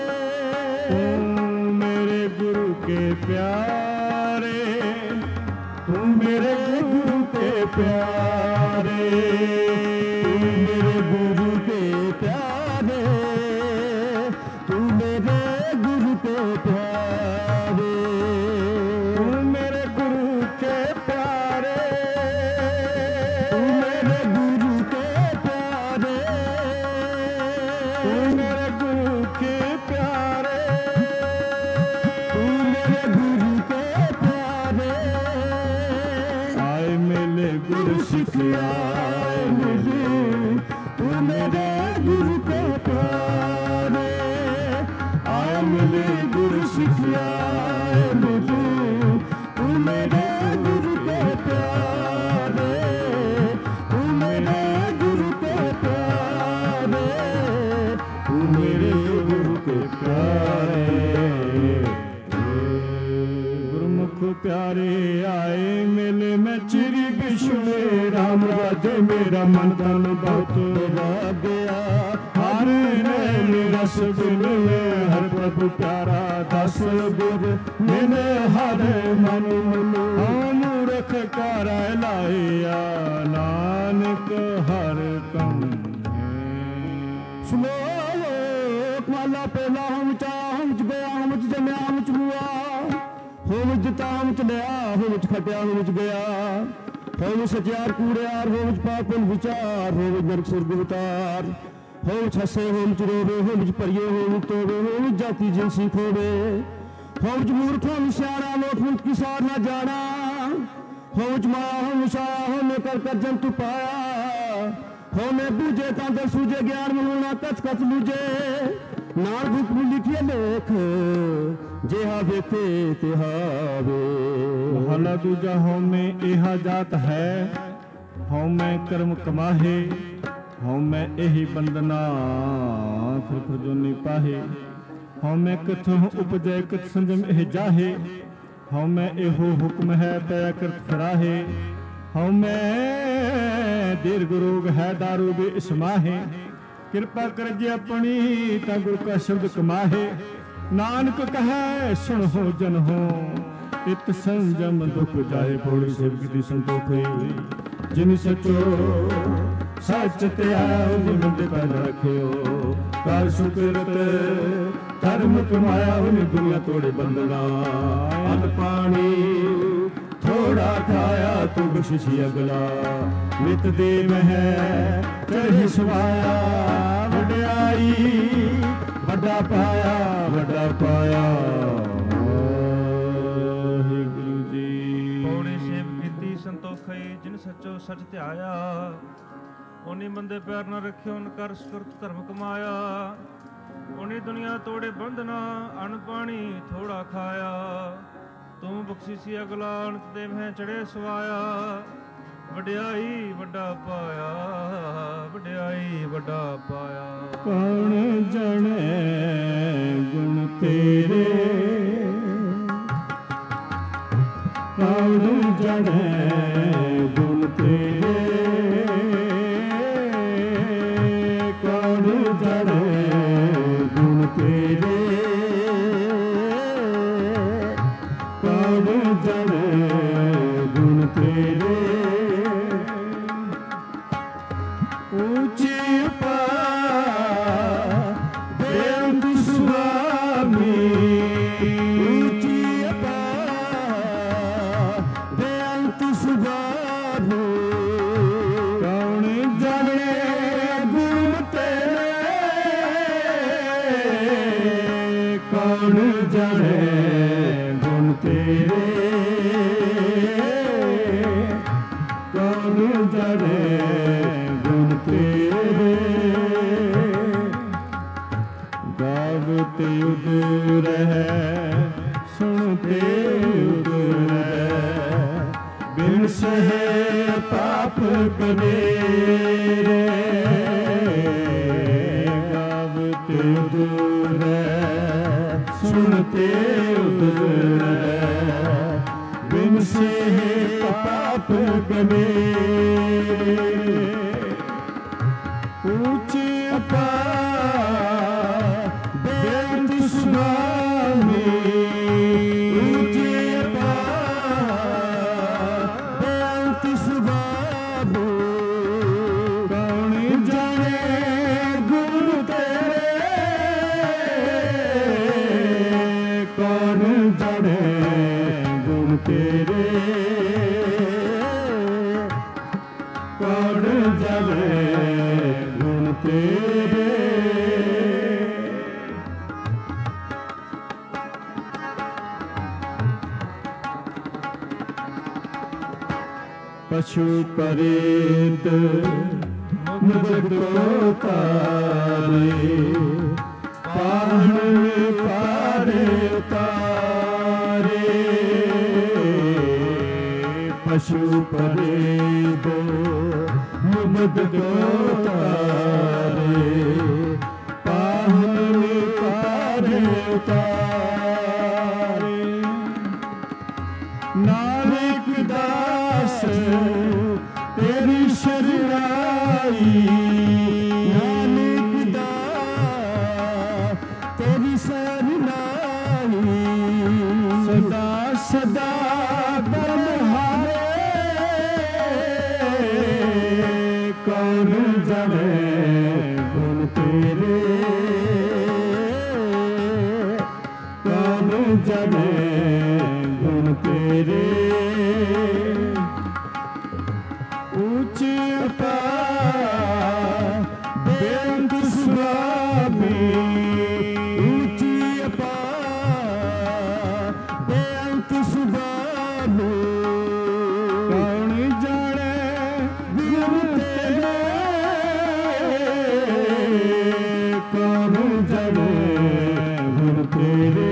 मेरे गुरु के प्यारे तू मेरे गुरु के प्यारे मेरे गुरु के प्यारे तू मेरे गुरु के प्यारे तू मेरे गुरु के प्यारे तू मेरे गुरु के प्यारे तू मेरे गुरु के प्यारे तू मेरे गुरु के प्यारे आए मिले गुरु सिखिया मिली तू मेरे गुरु के प्यारे आए मिले गुरु सिखिया मिली तू मेरे गुरु के प्यारे तू मेरे गुरु के प्यारे तू मेरे गुरु के प्यारे गुरुमुख प्यारे आए मिले मैं चिरी बिछड़े राम राजे मेरा मन तन बहुत लग गया हर नैन रस मिले हर प्रभु प्यारा दस गुर मिले हर मन मूर्ख कर लाया नानक हर कम सुनो माला पहला हम चाह हम च गया हम च जमया हम च हुआ होम जिता हम च लिया होम च खटिया हम च गया होम सचियार कूड़ियार होम च पापन विचार होम नरक सुर्ग उतार होम छसे होम च रोवे होम च परिये होम तोवे होम जाति जिनसी खोवे होम च मूर्ख होम सियाणा लोक मुक्त की सार ना जाना होम च माया होम शाह होम कर कर जंतु पाया होमे बूझे तांदर सूझे ज्ञान मनुना कच कच लूझे नाल बुक में लिखिए लेख जेहा बेते तेहा वे हला दूजा हों में एहा जात है हों में कर्म कमाहे हों में एही बंदना फिर फिर जो नहीं पाहे हों में कथ उपजय कथ संजम एह जाहे हों में एहो हुक्म है तय करत फराहे हों में दीर्घ रोग है दारू भी इसमाहे कृपा कर जे अपनी ता गुरु का शब्द कमाहे नानक कहे सुन हो जन हो इत संजम दुख जाए भोड़ी सेवक दी संतोख जिन सचो सच ते आओ निमंद कर रखियो कर सुकृत धर्म कमाया उन दुनिया तोड़े बंदना अन पानी थोड़ा खाया तू बख्शिश अगला नित दे मह चढ़ सवाया वड्याई वड्डा पाया वड्डा पाया वाहिगुरु जी ਪੌੜੀ ਸੇਵ ਕੀਤੀ ਸੰਤੋਖਈ ਜਿਨ ਸੱਚੋ ਸੱਚ ਧਿਆਇਆ ਉਹਨੇ ਬੰਦੇ ਪਿਆਰ ਨਾ ਰੱਖਿਓ ਨ ਕਰ ਸੁਰਤ ਧਰਮ ਕਮਾਇਆ ਉਹਨੇ ਦੁਨੀਆ ਤੋੜੇ ਬੰਧਨਾ ਅਨ ਪਾਣੀ ਥੋੜਾ ਖਾਇਆ ਤੂੰ ਬਖਸ਼ੀਸੀ ਅਗਲਾ ਅਨੰਤ ਦੇ ਮੈਂ ਚੜੇ ਸਵਾਇਆ ਵਡਿਆਈ ਵੱਡਾ ਪਾਇਆ ਵਡਿਆਈ ਵੱਡਾ ਪਾਇਆ ਕੌਣ ਜਣੇ ਗੁਣ ਤੇਰੇ ਕੌਣ ਜਣੇ ਗੁਣ ਤੇਰੇ ਕੌਣ ਜਣੇ ਗੁਣ ਤੇਰੇ ਕੌਣ ਜਣੇ ਗੁਣ ਤੇਰੇ ऊंची पा बेअंत स्वामी ऊंची पा बेअंत सुगामी कौन जाने गुण तेरे कौन जाने गुण तेरे कौन जाने गुण तेरे गावते उदर है सुनते उदर है बिन सहे पाप कनेरे गावते उदर है ते उदरे बिन से पाप गने ऊंची अपा बेंत सुनामी ऊंची अपा बेंत सुनामी कौन जाने गुरु तेरे कौन जाने गुरु तेरे कौन जाने गुण तेरे पशु परेत मुद को तारे पाहन पारे उतारे पशु परेत मुद को तारे पाहन पारे उतारे नानक दास तेरी शरणाई नानक दास तेरी शरणाई सदा सदा बलहारे कौन जाने गुण तेरे कौन जाने गुण तेरे ऊंची अपा बेंत सुनामी ऊंची अपा बेंत सुनामी कौन जाने गुरु तेरे कौन जाने गुरु तेरे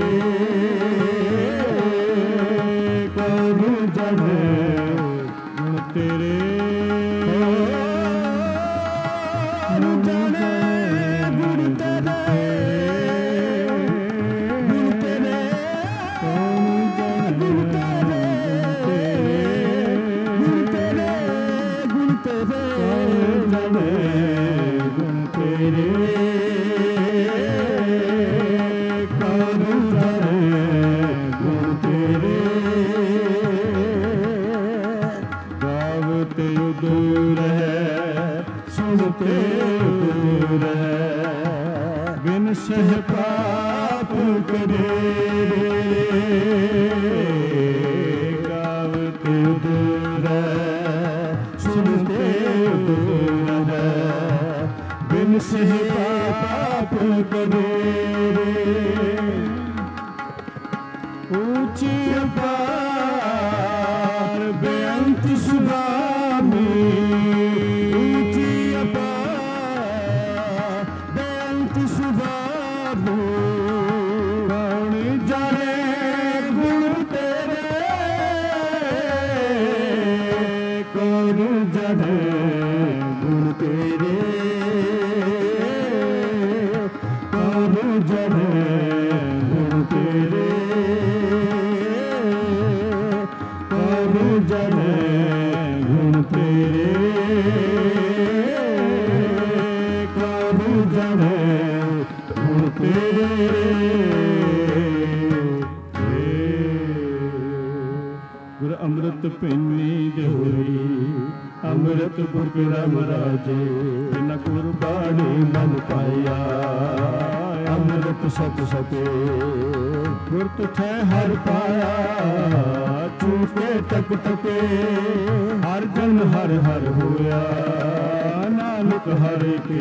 कौन जाने गुण तेरे बिन सह पाप करे गावते दूर सुनते दूर बिन सह पाप करे ऊंची अपार बेअंत सुनामी ऊंची अपार बेअंत सुनामी कौन जाने गुण तेरे कौन जाने गुण तेरे कौन जाने गुण तेरे कौन जाने गुण तेरे कौन जाने गुण तेरे गुर अमृत पिन्नी देहोरी अमृत बुकरा मराजे न कुर्बानी मन पाया अमृत सत सके गुर तुझे हर पाया चूके तक तके हर जन हर हर होया नानक हर के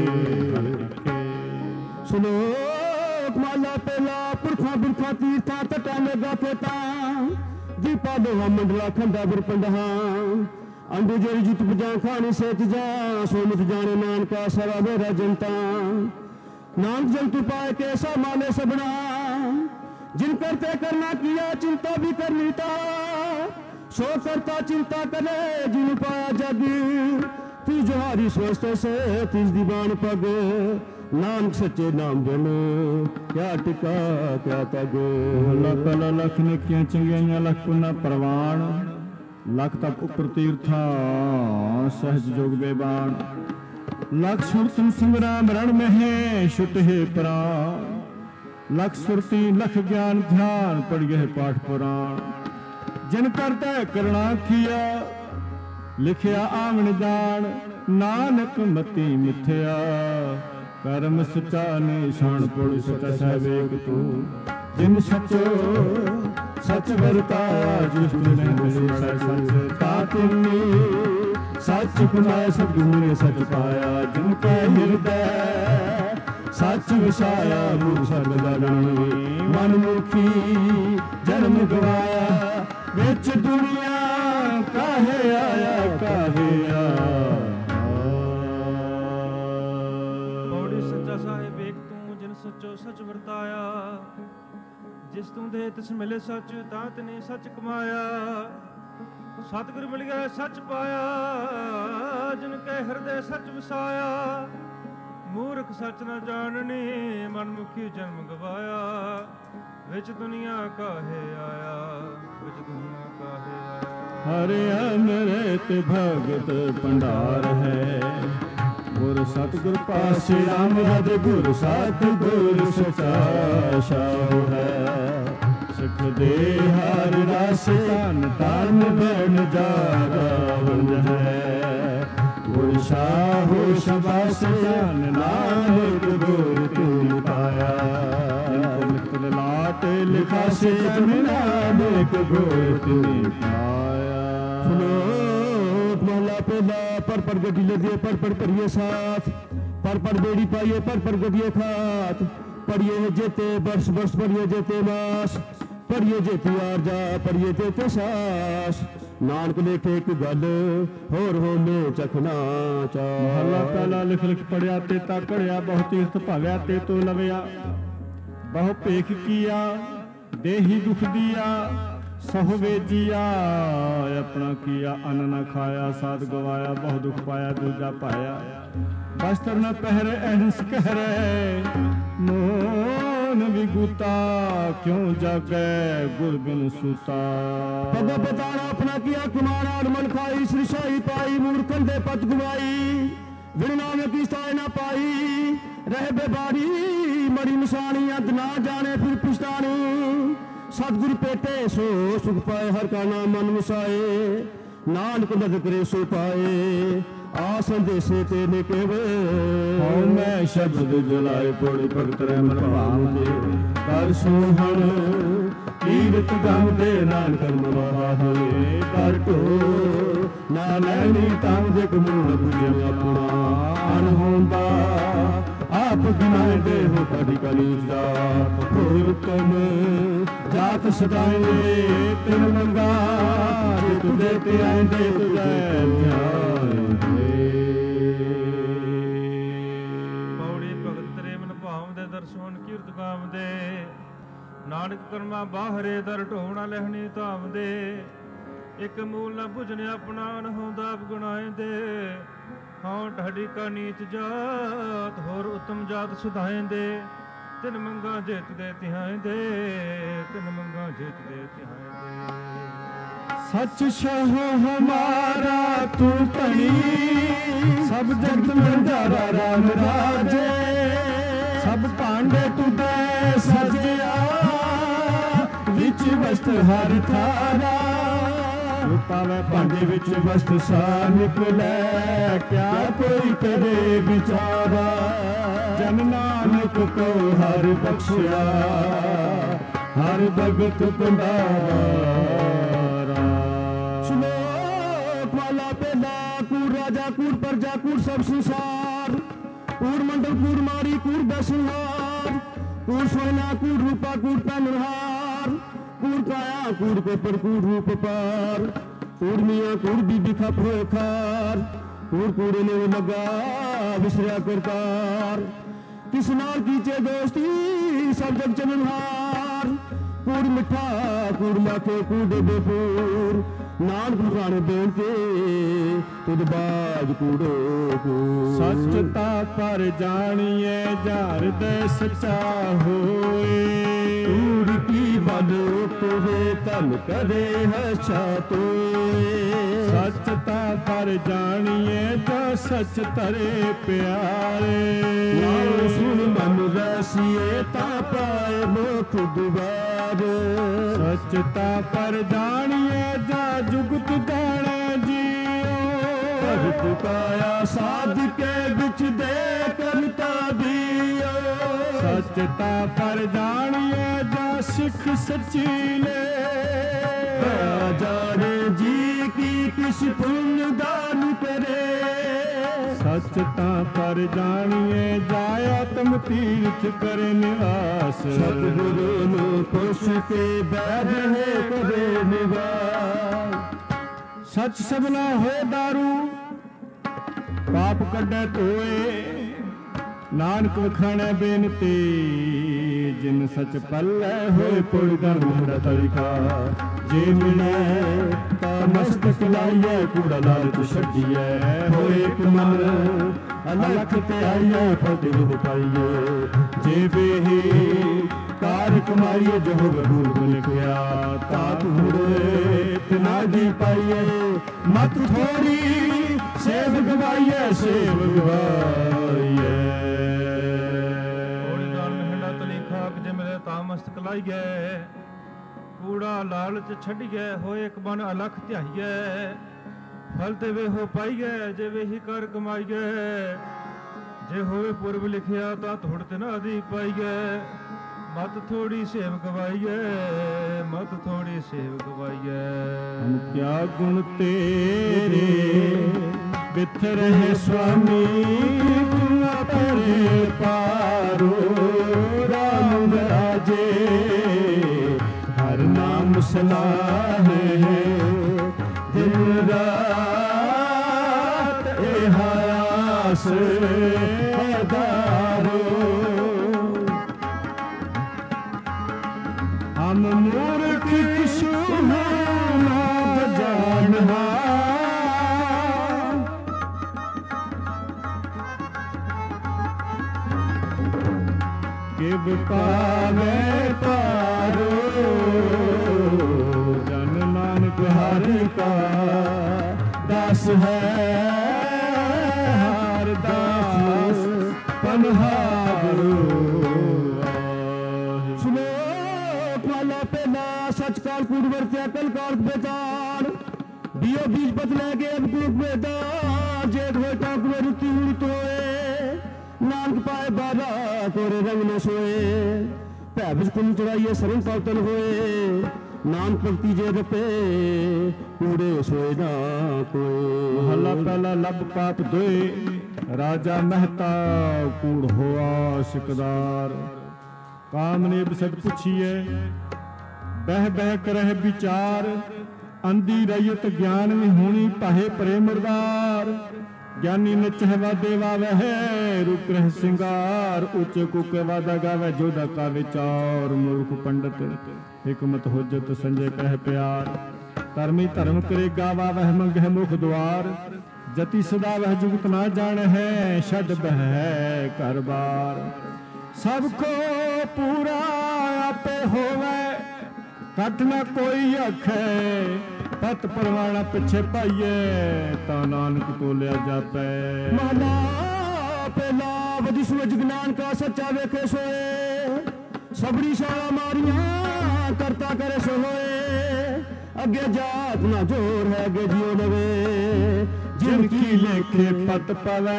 सुनो माला पेला पुरखा पुरखा तीर्था तटा में गाता दीपा दोहा मंडला खंडा बिरपंडहा अंडू जेरी जुत बजा खानी सेत जा सोमत जाने नानका सरा मेरा जनता नानक जंतु पाए कैसा माने सबना जिन करते करना किया चिंता भी करनी था सो करता चिंता करे जिन पाया जग ती जोहारी स्वस्थ से तीस दीवान पग ਨਾਨਕ ਸੱਚੇ ਨਾਮ ਬਿਨ ਕਿਆ ਟਿਕਾ ਕਿਆ ਤਗ। ਲੱਖ ਲੱਖ ਨੇਕੀਆਂ ਚੰਗਿਆਈਆਂ ਲੱਖ ਪੁਨਾ ਪ੍ਰਵਾਨ, ਲੱਖ ਤਪ ਉਪਰ ਤੀਰਥਾਂ ਸਹਿਜ ਜੋਗ ਬੇਬਾਨ। ਲੱਖ ਸੁਰਤਨ ਸੰਗਰਾਮ ਰਣ ਮਹਿ ਛੁਟ ਹੈ ਪ੍ਰਾਨ, ਲੱਖ ਸੁਰਤੀ ਲਖ ਗਿਆਨ ਧਿਆਨ ਪੜਿਐ ਪਾਠ ਪੁਰਾਣ। ਜਿਨ ਕਰਤਾ ਕਰਣਾ ਕੀਆ ਲਿਖਿਆ ਆਵਣ ਜਾਣ, ਨਾਨਕ ਮਤੀ ਮਿਥਿਆ ਕਰਮ ਸਚਾ ਨਿਸ਼ਾਨ। ਪੁਰ ਸਚਾ ਸਾਹਿਬ ਏਕ ਤੂੰ, ਜਿਨ ਸਚੋ ਸਚ ਵਰਤਾਇਆ, ਜਿਸ ਨੇ ਮਿਲੇ ਸਚ ਤਾਤਿਨੀ। ਸੱਚ ਕਮਾਇਆ ਸਤਿਗੁਰੂ ਨੇ ਸੱਚ ਪਾਇਆ, ਜਿਨ ਕੈ ਹਿਰਦੈ ਸੱਚ ਵਸਾਇਆ। ਮੂਰਖ ਸਰਬਦਾ ਜਾਣੇ ਮਨ ਮੁਖੀ ਜਨਮ ਗਵਾਇਆ, ਵਿੱਚ ਦੁਨੀਆ ਕਾਹੇ ਆਇਆ ਕਾਹੇ ਆਇਆ। ਪੌੜੀ ਸੱਚਾ ਸਾਹਿਬ ਏਕ ਤੂੰ, ਜਿਨ ਸੱਚੋ ਸੱਚ ਵਰਤਾਇਆ। ਜਿਸ ਤੂੰ ਦੇ ਤਿਸ ਮਿਲੇ ਸੱਚ, ਤਾਂ ਤਨੇ ਸੱਚ ਕਮਾਇਆ। ਸਤਿਗੁਰ ਮਿਲ ਗਿਆ ਸੱਚ ਪਾਇਆ, ਜਿਨ ਕੈ ਹਿਰਦੇ ਸੱਚ ਵਸਾਇਆ। ਮੂਰਖ ਸੱਚ ਨਾ ਜਾਣਨੀ, ਮਨਮੁਖੀ ਜਨਮ ਗਵਾਇਆ। ਵਿੱਚ ਦੁਨੀਆ ਕਾਹੇ ਆਇਆ, ਵਿੱਚ ਦੁਨੀਆ ਕਾਹੇ ਆਇਆ। ਹਰਿ ਅੰਮ੍ਰਿਤ ਭਗਤ ਭੰਡਾਰ ਹੈ, ਗੁਰ ਸਤਿਗੁਰ ਪਾਸੇ ਰਾਮ ਰਦ। ਗੁਰ ਸਤਿਗੁਰ ਸਚਾ ਸ਼ਾਹ ਹੈ, ਸਿੱਖ ਦੇ ਹਰ ਰਸ ਤਨ ਤਨ ਬਣ ਜਾਗਾ ਵੰਜ ਹੈ। ਗੁਰ ਸ਼ਾਹੋ ਸ਼ਬਾਸ ਜਨ ਨਾਨਕ ਗੁਰ ਤੂੰ ਪਾਇਆ। ਨਿਤ ਲਾਟ ਲਿਖਾ ਸੇ ਜਨ ਨਾਨਕ ਗੁਰ ਤੂੰ ਪਾਇਆ। ਸੁਨੋ ਮਹਲਾ ਪਹਿਲਾ। ਪਰ ਪਰ ਗੱਡੀ ਲੱਗੇ ਪਰ ਪਰ ਭਰੀਏ ਸਾਥ, ਪਰ ਪਰ ਬੇੜੀ ਪਾਈਏ ਪਰ ਪਰ ਗੱਡੀਏ ਖਾਤ। ਪੜੀਏ ਜੇਤੇ ਬਰਸ ਬਰਸ ਪੜੀਏ ਜੇਤੇ ਮਾਸ, ਪੜੀਏ ਜੇਤੀ ਆਰਜਾ ਪੜੀਏ ਜੇਤੇ ਸਾਸ। ਨਾਨਕ ਲੇਖੇ ਇੱਕ ਗੱਲ ਹੋਰ ਹੋਲੇ ਚਖਣਾ ਚਾ। ਮਹਲਾ ਪਹਿਲਾ। ਲਿਖ ਲਿਖ ਪੜਿਆ ਤੇ ਤਾ ਘੜਿਆ, ਬਹੁ ਤੀਰਥ ਭਾਵਿਆ ਤੇ ਤੋ ਲਵਿਆ। ਬਹੁ ਭੇਖ ਕੀਆ ਦੇਹੀ ਦੁਖ ਦੀਆ, ਸਹੁ ਵੇਜੀਆ ਆਪਣਾ ਕੀਆ। ਅੰਨ ਨਾ ਖਾਇਆ ਸਾਧ ਗਵਾਇਆ, ਬਹੁ ਦੁਖ ਪਾਇਆ ਦੂਜਾ ਪਾਇਆ। ਬਸਤਰ ਨ ਪਹਿਰੇ ਅਹੰਸ ਕਹਿਰੇ, ਮੋਨ ਵਿਗੂਤਾ ਕਿਉਂ ਜਾਗੈ ਗੁਰ ਬਿਨ ਸੂਤਾ। ਪਗਾ ਪਤਾਣਾ ਆਪਣਾ ਕੀਆ ਕੁਮਾਰਾ, ਮਨ ਖਾਈ ਸ੍ਰੀ ਸ਼ਾਹੀ ਪਾਈ। ਮੂਰਖਨ ਦੇ ਪਤ ਗਵਾਈ, ਵਿਣ ਨਾਨਕ ਕੀ ਸਾਇ ਨਾ ਪਾਈ। ਰਹਿ ਬੇਬਾਰੀ ਮੜੀ ਨਿਸ਼ਾਨੀ, ਅੰਤ ਨਾ ਜਾਣੇ ਫਿਰ ਪਛਤਾਣੀ। ਸਤਿਗੁਰ ਭੇਟੇ ਸੋ ਸੁਖ ਪਾਏ, ਹਰ ਕਾ ਨਾਮ ਮਨ ਵਸਾਏ। ਨਾਨਕ ਨਦ ਕਰੇ ਸੋ ਪਾਏ, ਆ ਸੰਦੇਸੇ ਤੇ ਨੇ ਕੇਵੇ। ਹਉ ਮੈਂ ਸ਼ਬਦ ਜਲਾਏ, ਪੋੜੀ ਭਗਤ ਰਹਿ ਮਨ ਭਾਵਦੇ। ਕਰ ਸੋਹਣ ਕੀਰਤ ਗਮ ਦੇ, ਨਾਨਕ ਮਵਾ ਹੋਏ। ਕਰ ਢੋ ਨਾ ਲੈਣੀ ਤਮ ਦੇ ਕਮੂਲ ਬੁਝਿਆ ਆਪਣਾ। ਅਨਹੋਂਦਾ ਆਪ ਗਿਨਾਏ ਦੇ ਹੋ ਕਦੀ ਕਲੀ ਦਾ। ਹੋਰ ਤੁਮ ਜਾਤ ਸਦਾਏ ਤਿਨ ਮੰਗਾ, ਤੁਦੇ ਤੇ ਆਂਦੇ ਤੁਝੈ ਧਿਆਨ ਦੇ। ਪੌੜੀ ਭਗਤ ਤੇਰੇ ਮਨ ਭਾਵਦੇ, ਦਰਸ਼ਨ ਕੀਰਤ ਗਾਵਦੇ। ਨਾਨਕ ਕਰਮਾ ਬਾਹਰੇ ਦਰ ਢੋਣਾ ਲਹਿਣੀ ਧਾਵਦੇ। ਇੱਕ ਮੂਲ ਨਾ ਬੁਝਣ ਆਪਣਾ, ਅਨਹੋਂਦਾ ਆਪ ਗੁਣਾਏ ਦੇ। ਹਾਂ ਢਾਡੀ ਕਾ ਨੀਚ ਜਾਤ, ਹੋਰ ਉਤਮ ਜਾਤ ਸੁਧਾਏ ਦੇ। ਤਿਨ ਮੰਗਾ ਜਿਤ ਦੇ ਤਿਹਾਏ ਦੇ, ਤਿਨ ਮੰਗਾ ਜਿਤ ਦੇ ਤਿਹਾਏ ਦੇ। ਸੱਚ ਸ਼ਾਹ ਹਮਾਰਾ ਤੂੰ ਧਣੀ, ਸਭ ਜਗਤ ਮੰਝਾਰਾ ਰਾਮ ਰਾਜੇ। ਸਭ ਭਾਂਡੇ ਤੁਧੇ ਸਜਿਆ, ਵਿੱਚ ਵਸਤ ਹਰ ਥਾਰਾ। ਪਾਵੇ ਭਾਂਡੇ ਵਿੱਚ ਵਸਤ ਸਾ ਨਿਕਲੈ, ਕਿਆ ਕੋਈ ਕਰੇ ਵਿਚਾਰਾ। ਜਨ ਨਾਨਕ ਕੋ ਹਰ ਬਖਸ਼ਿਆ, ਹਰ ਭਗਤ ਭੰਡਾਰਾ। ਸ਼ਲੋਕ ਵਾਲਾ ਪਹਿਲਾ। ਕੂੜ ਰਾਜਾ ਕੂੜ ਪ੍ਰਜਾ ਕੂੜ ਸਭ ਸੰਸਾਰ। ਕੂੜ ਮੰਡਲ ਕੂੜ ਮਾਰੀ ਕੂੜ ਬਸਨਹਾਰ। ਕੂੜ ਸੋਨਾ ਕੂੜ ਰੂਪਾ ਕੂੜ ਪੈਨਹਾਰ। ਕੂੜ ਕਾਇਆ ਕੂੜ ਕੋਪਰ ਕੂੜ ਰੂਪ ਪਾਰ। ਕੂੜ ਮੀਆਂ ਕੂੜ ਬੀਬੀ ਖਪ ਹੋਏ ਖਾਰ। ਕੂੜ ਕੂੜੇ ਨੇ ਲੱਗਾ ਵਿਸਰਿਆ ਕਰਤਾਰ। ਕਿਸ ਨਾਲ ਕੀਚੇ ਦੋਸਤੀ ਸਭ ਜਗ ਚਲਨਹਾਰ। ਕੂੜ ਮਿੱਠਾ ਕੂੜ ਲਾਕੇ ਕੂੜੇ ਬੇਪੂਰ ਨਾਨਕ ਪੁਰਾਣੇ ਬੇਨਤੇ ਤੁਧ ਬਾਜ ਕੂੜੋ ਕੂੜ। ਸੱਚਤਾ ਪਰ ਜਾਣੀਏ ਹਿਰਦੈ ਸੱਚਾ ਹੋਏ ਕੂੜ ਕੀ ਬਲ ਤੁਵੇ ਧਨ ਕਰੇ ਹਛਾ ਤੋਏ। ਸੱਚਤਾ ਪਰ ਜਾਣੀਏ ਜੋ ਸੱਚ ਤਰੇ ਪਿਆਰੇ ਨਾਮ ਸੁਣ ਮਨ ਰਸੀਏ ਤਾਂ ਪਾਏ ਮੋਖ ਦੁਬਾਰੇ। ਸੱਚਤਾ ਪਰ ਜਾਣੀਏ ਜਾ ਜੁਗਤ ਜਾਣੇ ਜੀਓ ਭਗਤ ਕਾਇਆ ਸਾਧ ਕੇ ਵਿੱਚ ਦੇ ਕਰਤਾ ਦਿਓ। ਸੱਚਤਾ ਪਰ ਜਾਣੀਏ ਜਾ ਸਿੱਖ ਸੱਚੀ ਲੈ ਜਾਣੇ ਜੀ ਕੀ ਕਿਸ ਪੁੰਨ ਦਾਨ ਕਰੇ। ਸੱਚਤਾ ਪਰ ਜਾਣੀਏ ਜਾ ਆਤਮ ਤੀਰਥ ਕਰ ਨਿਵਾਸ। ਸਤਿਗੁਰੂ ਨੂੰ ਪੁੱਛ ਕੇ ਬੈਠ ਹੈ ਕਰੇ ਨਿਵਾਸ। ਸੱਚ ਸਭਨਾ ਹੋਏ ਦਾਰੂ ਪਾਪ ਕੱਢੈ ਧੋਏ ਨਾਨਕ ਵਖਾਣੈ ਬੇਨਤੀ ਜਿਨ ਸੱਚ ਪੱਲੇ ਹੋਏ ਪੁਰ ਧਰਮ ਦਾ ਤਰੀਕਾ। ਜੇ ਮਿਲੇ ਤਾਂ ਮਸਤਕ ਲਾਈਏ ਕੂੜਾ ਲਾਲਚ ਛੱਡੀਏ ਹੋਏ ਇੱਕ ਮਨ ਅਲਖ ਤੇ ਆਈਏ ਫਤਿਹ ਰੂਹ ਪਾਈਏ। ਜੇ ਬੇਹੀ ਕਾਰ ਕਮਾਈਏ ਜੋ ਬੂਲ ਲਿਖਿਆ ਤਾਂ ਕੂੜੇ ਤਿਨਾ ਦੀ ਪਾਈਏ। ਮਤ ਥੋੜੀ ਸੇਵ ਗਵਾਈਏ ਸੇਵ ਗਵਾਈਏ। ਹੋਲੀ ਗਾਲ ਮਹਿੰਡਾ ਤਲੀ ਖਾਕ ਜੇ ਮਿਲੇ ਤਾਂ ਮਸਤਕ ਲਾਈਏ। ਕੂੜਾ ਲਾਲਚ ਛੱਡੀਏ ਹੋਏ ਇੱਕ ਮਨ ਅਲਖ ਧਿਆਈਏ। ਫਲ ਤੇ ਵੇਹੋ ਪਾਈਏ ਜੇ ਵੇਹੀ ਕਰ ਕਮਾਈਏ। ਜੇ ਹੋਵੇ ਪੁਰਬ ਲਿਖਿਆ ਤਾਂ ਥੋੜ ਤੇ ਨਾ ਦੀ ਪਾਈਏ। ਮਤ ਥੋੜੀ ਸੇਵ ਗਵਾਈਏ ਮਤ ਥੋੜੀ ਸੇਵ ਗਵਾਈਏ। ਹਮ ਕਿਆ ਗੁਣ ਤੇਰੇ ਬਿਥ ਰਹੇ ਸੁਆਮੀ ਤੂੰ ਆਪਣੇ ਪਾਰੋ। ਰਾਮ ਰਾਜੇ ਹਰ ਨਾਮ ਸਲਾਹੇ ਦਿਨ ਰਾਤ ਇਹ ਆਸ ਹਦਾਰੋ। ਹਮ ਮੂਰਖ ਕਿਛੂ ਨਾ ਜਾਣਹਾ ਕਿਵ ਪਾਵੇ ਪਾਰੋ। ਜਨ ਨਾਨਕ ਹਰਿ ਕਾ ਦਾਸ ਹੈ ਹਰ ਦਾਸ ਪਨਹਾਰੋ। सच काल कूट वर्त्या कल काल बेतार दियो बीज बदले के अब कूट बेतार। जेठ होए टाक में रुकी हुई तोए नानक पाए बाबा तोरे रंग न सोए। भैबज कुल चढ़ाइए सरन पावतन होए नानक भक्ति जे रपे कूड़े सोए ना कोए। महला पहला लब पाप दोए राजा महता कूड़ होआ सिकदार। काम ने बिसद पुछिए बह बह करह विचार। अंधी रयत ज्ञान में होनी पाहे परे मरदार। ज्ञानी नचह वादे वावह रूप रह सिंगार। उच्च कुक वादा गावे जोधा का विचार। मूर्ख पंडित हिकमत होजत संजय कह प्यार। धर्मी धर्म करे गावा वह मंगह मुख द्वार। जति सदा वह जुगत ना जान है छड बह घर बार। सबको पूरा आपे होवे कट न कोई आखे। पत परवाना पिछे पाइए ता नानक तोलिया जापै। माना पहला वधि सूरज ज्ञान का सच्चा वेखे सोए। सबड़ी शाला मारिया करता करे सो होए। अगे जात ना जोर है अगे जियो नवे। जिनकी लेखे पत पवै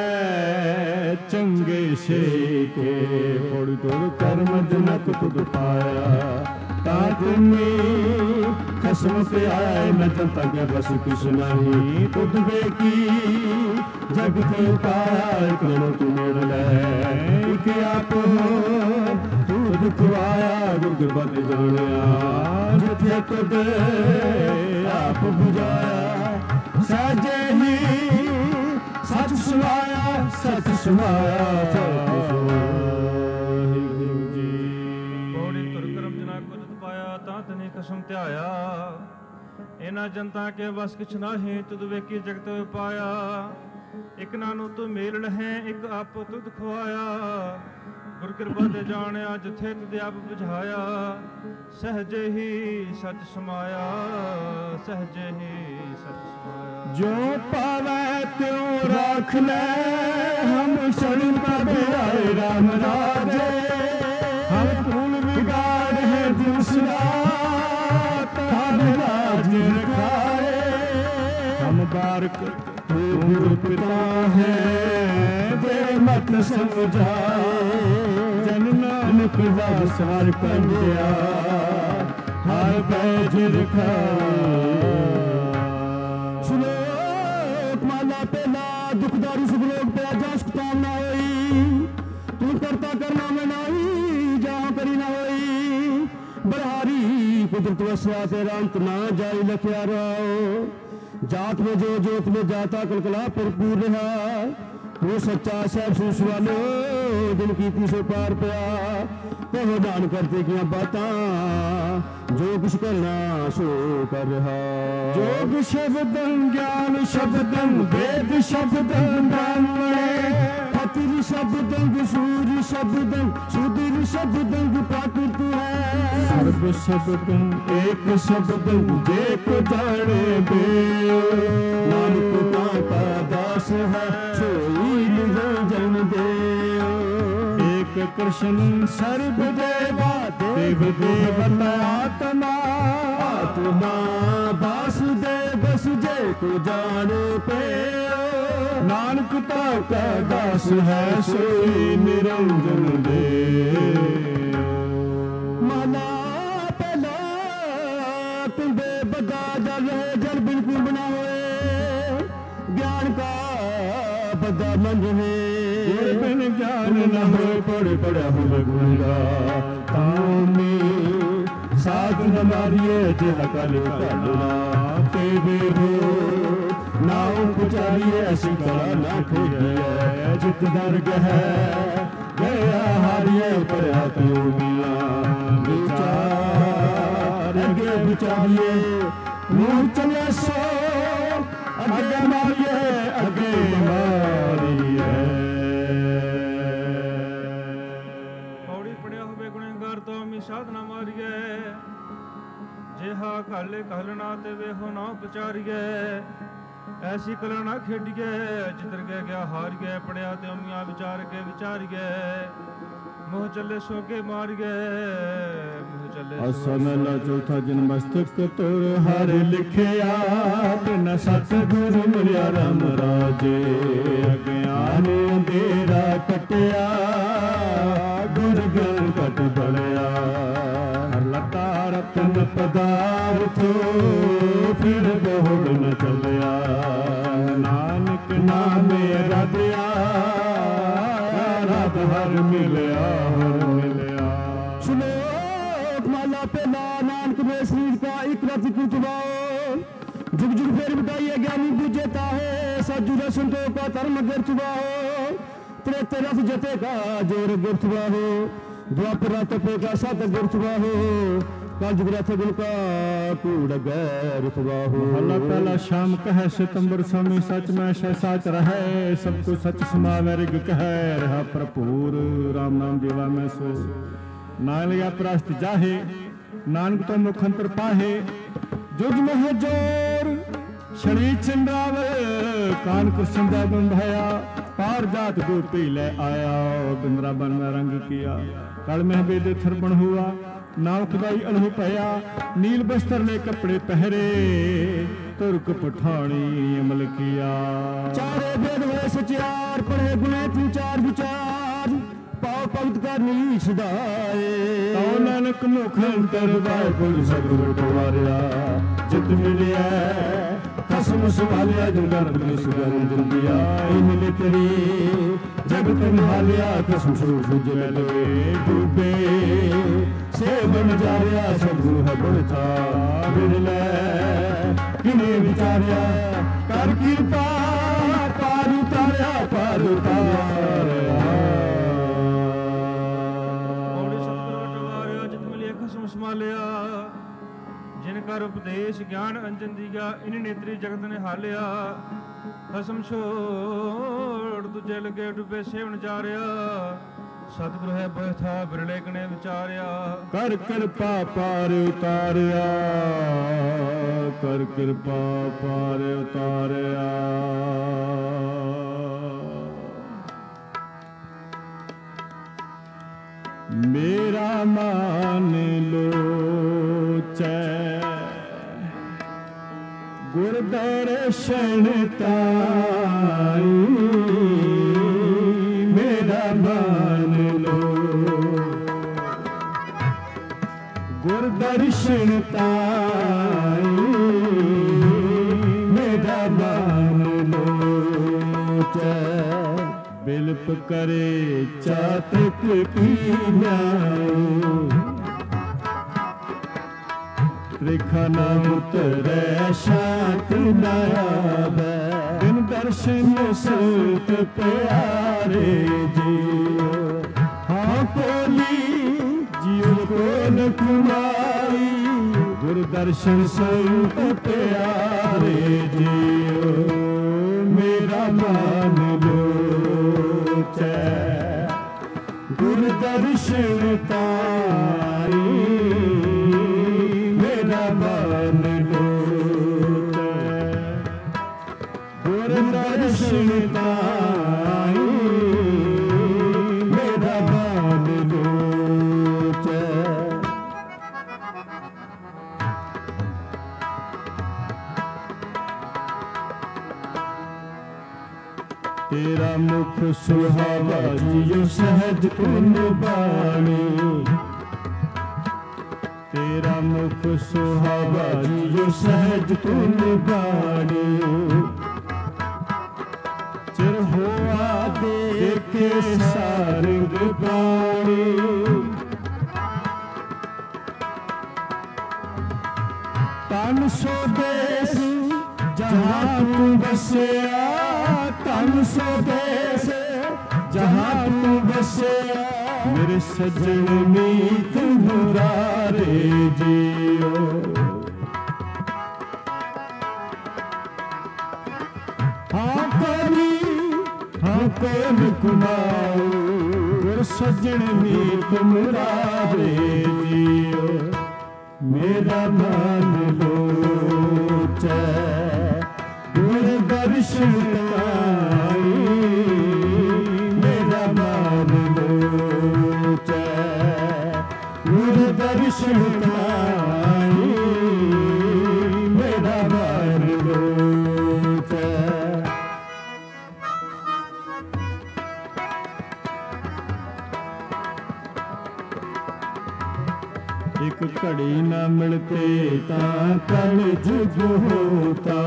चंगे शेके। थोड़ी थोड़ी कर्म जनक तुद पाया ताकि खसम पे आए न जनता के बस कुछ नहीं। तुद बेकी जग को पाया करो तू मेरे ले कि आप तू दुख आया गुरबत जानिया। जिथे तुद आप बुझाया सहजे ही सच सुनाया सच सुनाया सच सुनाया। ਪੌੜੀ ਤੁਰ ਕਰਮ ਜਨਾ ਕੁਦਤ ਪਾਇਆ ਤਾਂ ਇਹਨਾਂ ਜਨਤਾ ਕੇ ਵਸ ਕਿਛ ਨਾਹੀਂ, ਤੁਧ ਵੇਖੀ ਜਗਤ ਪਾਇਆ। ਇੱਕ ਨਾਨੂੰ ਤੂੰ ਮੇਲ ਹੈ, ਇੱਕ ਆਪ ਤੁਧ ਖਵਾਇਆ। ਗੁਰ ਕਿਰਪਾ ਤੇ ਜਾਣਿਆ, ਜਿੱਥੇ ਤੁਧ ਆਪ ਬੁਝਾਇਆ। ਸਹਜੇ ਹੀ ਸਚ ਸਮਾਇਆ, ਸਹਜੇ ਹੀ ਸਚ ਸਮਾਇਆ। ਜੋ ਪਾਵੈ ਤਿਉ ਰਾਖ ਲੈ, ਹਮ ਸ਼ਰਨ ਪ੍ਰਭ ਆਏ ਰਾਮ ਰਾਜੇ। ਹਮ ਕੂਲ ਵਿਗਾੜ ਹੈ ਦੂਸਰਾ, ਤਬ ਰਾਜ ਰਖਾਏ। ਹਮ ਬਾਰਕ ਗੁਰੂ ਪਿਤਾ ਹੈ, ਦੇ ਮਤ ਸਮਝਾਏ। ਜਨ ਨਾਨਕ ਦਾਸ ਹਰ ਕੰਡਿਆ, ਹਰ ਬੈਜ ਰਖਾਏ। ਸ਼ਲੋਕ ਮਾਲਾ ਪਹਿਲਾ। ਦੁਖਦਾਰੀ ਸੁਖਲੋਕ ਪਿਆ, ਜਾਂ ਸੁਖਤਾਮ ਨਾ ਹੋਈ। ਤੂੰ ਕਰਤਾ ਕਰਨਾ ਮੈਂ ਨਾਹੀ, ਜਾਂ ਕਰੀ ਨਾ ਹੋਈ। ਬਰਹਾਰੀ ਕੁਦਰਤ ਵਸਿਆ, ਤੇਰਾ ਅੰਤ ਨਾ ਜਾਈ ਲਖਿਆ ਰਾਓ। जात में जो जोत में जाता कलकला भरपूर रहा। वो सच्चा साहब सुसवालो, जिनकी तीसो पार पया। कहो दान करते किया बातां, जो कुछ करना सो कर रहा। जोग शब्दं ज्ञान शब्दं वेद शब्दं ब्राह्मणे। फतिर शब्दं सूर्य शब्दं सुधीर शब्दं प्राकृत है। सर्व शब्दं एक शब्दं जे को जाने बे। नानक का दास है, सोई निरंजन देव। एक कृष्ण सर्व देवा, देव देवता आत्मा। आत्मा वासुदेव जे को जाने पे। नानक का दास है, सोई निरंजन देव। माला पहला कुंडे बदा जल है, जल बिल्कुल बना हुए। ज्ञान का बदा मन है, बिन ज्ञान न हो पड़े पड़ा हो गुंगा। तामी साध न मारिए जिह कल करना ते बेहो। नाव पुचारिए ऐसी कला न खेलिए, जित दर गह गया हारिए पड़ा तो मिला। विचार अगे विचारिए, मुँह चले सो अगे मारिए, अगे मारिए। ਪੌੜੀ ਪੜਿਆ ਹੋਵੇ ਗੁਣੇਗਾਰ ਤੋਂ ਮੀ ਸਾਧਨਾ ਮਾਰੀਏ। ਜਿਹਾ ਕਾਲੇ ਕਹਲਣਾ ਤੇ ਵੇਹੋ ਨਾ ਵਿਚਾਰੀਏ। ਐਸੀ ਕਲਾ ਨਾ ਖੇਡੀਏ, ਜਿੱਧਰ ਗਏ ਗਿਆ ਹਾਰ ਗਏ। ਪੜਿਆ ਤੇ ਉਮੀਆਂ ਵਿਚਾਰ ਕੇ ਵਿਚਾਰੀਏ। ਮੋਹ ਚੱਲੇ ਸੋਗੇ ਮਾਰ ਗਏ, ਮੋਹ ਚੱਲੇ ਅਸਾ ਮਹਿਲਾ ਚੌਥਾ। ਜਨ ਮਸਤਕ ਤੁਰ ਹਰ ਲਿਖਿਆ, ਬਿਨ ਸਤਿਗੁਰ ਮਿਲਿਆ ਰਾਮ ਰਾਜੇ। ਅਗਿਆਨ ਅੰਧੇਰਾ ਕਟਿਆ, ਗੁਰ ਗਿਆਨ ਘਟ ਬਲਿਆ। ਲਤਾ ਰਤਨ ਪਦਾਰਥ, ਫਿਰ ਬਹੁੜ ਨ ਚੱਲਿਆ। ਨਾਨਕ ਨਾਮੇ ਰਦਿਆ, ਰਬ ਹਰ ਮਿਲਿਆ, ਹਰ ਮਿਲਿਆ। ਸ਼ਲੋਕ ਮਾਲਾ ਪਹਿਲਾ। नानक में शरीर का एक रथ कुतवाओ। जुग जुग फेर बिटाइए, ज्ञानी बुझेता है। सज्जू संतों का धर्म गिरथुआ हो। त्रेते रथ जते का जोर गिरथुआ हो। द्वापर तपे का सत गिरथुआ हो। कलयुग रथ गुण का कूड़ गैरथुआ हो। हला पहला शाम कहे सितंबर स्वामी, सच में शह साच रहे। सब कुछ सच समावे रिग कह रहा भरपूर। राम नाम देवा मैं सो ना लिया प्रस्त जाहे। नानक तो मुख अंतर पाहे। जुग मह जोर शनि चंद्रावर, कान कृष्ण दा बंधाया। पार जात गोपी ले आया, बिंद्रा बन में रंग किया। कल में बेद थरपण हुआ, नाव खुदाई अलहु पया। नील बस्तर ने कपड़े पहरे, तुर्क पठानी अमल किया। चारे वेद हुए सचार, पढ़े गुणे तीन चार विचार। पाओ भगत का नील सदाए। तो नानक मुख अंतर वाहिगुरू सतगुरु टवारिया। जित मिलिया खसम संभालिया, जिन गर्भ सुगंध दिया। मिले तेरी जगत निहालिया, कसम सूझ लगे डूबे। से बन जारिया सदगुरु है बड़ता। मिले किने विचारिया, कर कृपा पार उतारिया, पार उतारिया। ਸੰਭਾਲਿਆ। ਜਿਨ कर उपदेश ज्ञान अंजन दिया, इन नेत्री जगत ने हालिया। खसम छोड़ तुझे लगे डुबे सेवन जा रहा, सतगुरु है बैठा बिरले कने विचारिया। कर कृपा पार उतारिया, कर कृपा पार उतारिया। मेरा मान लोचै गुर दर्शन ताई, मेरा मान लो गुर दर्शन ताई, मेरा मान लोचै। बिलप करे चातक कीन्याओ, त्रिखा न उतरै शांत न आवै। बिन दर्शन संत प्यारे जियो, हाँ कोली जियो को न कुमाई। गुर दर्शन संत प्यारे जियो, मेरा मान लोचै गुर दर्शन ताई, मेरा मान लोचै गुर दर्शन ताई, मेरा मान लोचै। तेरा मुख सुहावा जियो सहज गुण बाणी, तेरा मुख सुहावा जियो सहज गुण बाणी। चिर होआ देखे सारंग बाणी, तन सो देश जहाँ तू बसया, तन सो देश जहाँ तू बसया। मेरे सजन मीत मुरारे जियो, हाँ करी हाँ कौन कुमाओ। मेरे सजन मीत मुरारे जियो, मेरा मान लोचै गुर दर्शन ताई, मेरा मान लोचै गुर दर्शन ताई, मेरा मान लोचै। एक घड़ी न मिलते तां कल जुग होता,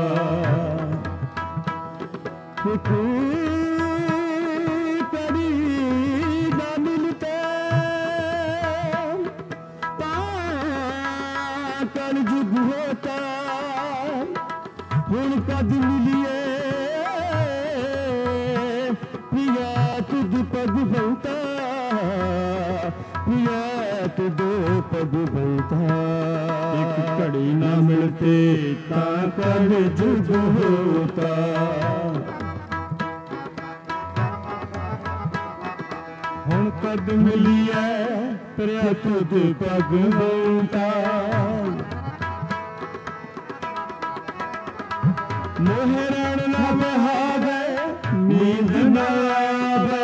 कड़ी न मिलते तां कल जुग होता। हुण कद मिलिए प्रिया तुझ पग बनता, प्रिया दो पग बनता। एक घड़ी न मिलते तां कल जुग होता, हुण कद मिलिए प्रिया तुझ पग बनता। मोह रण न बहावे नींद न आवे,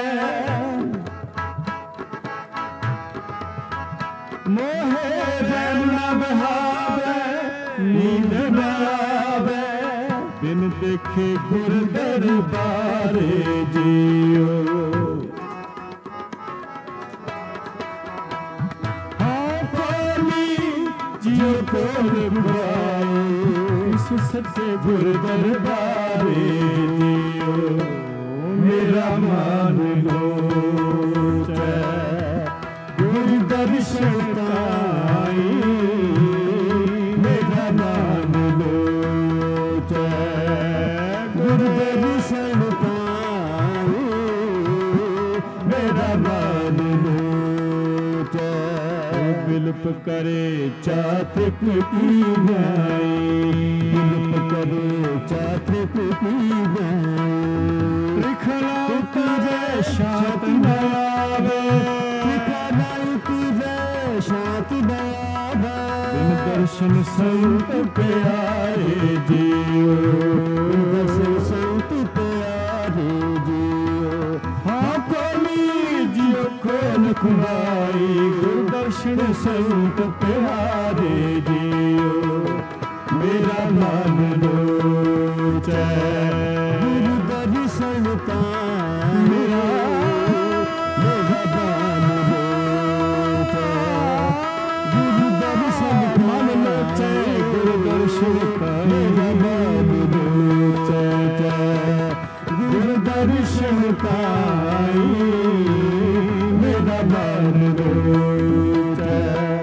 मोहे रण न बहावे नींद न आवे। बिन देखे गुर दरबारे जियो, हाँ कोली जियो कोल बुआओ। इस सच्चे गुर दरबारे जियो, मेरा मान लोचै गुर दर्शन ताई, मेरा मान लोचै गुर दर्शन ताई, मेरा मान लोचै। बिलप करे चातक की न्यायी, बिलप करे चातक की न्यायी। त्रिखला तुझे शांत न आवे, त्रिखला तुझे शांत न आवे। बिन दर्शन संत प्यारे जियो, दर्शन संत प्यारे जियो। हाँ कोली जियो खोल खुदाई, गुरदर्शन संत प्यारे जियो। मेरा मन लोचै गुरु दर्शन का मेरा मेरा मन लोचै। गुरु दर्शन मन लोचै, गुरदर्शन का मेरा मन लोचै। गुरदर्शन पाई मेरा मन लोचै।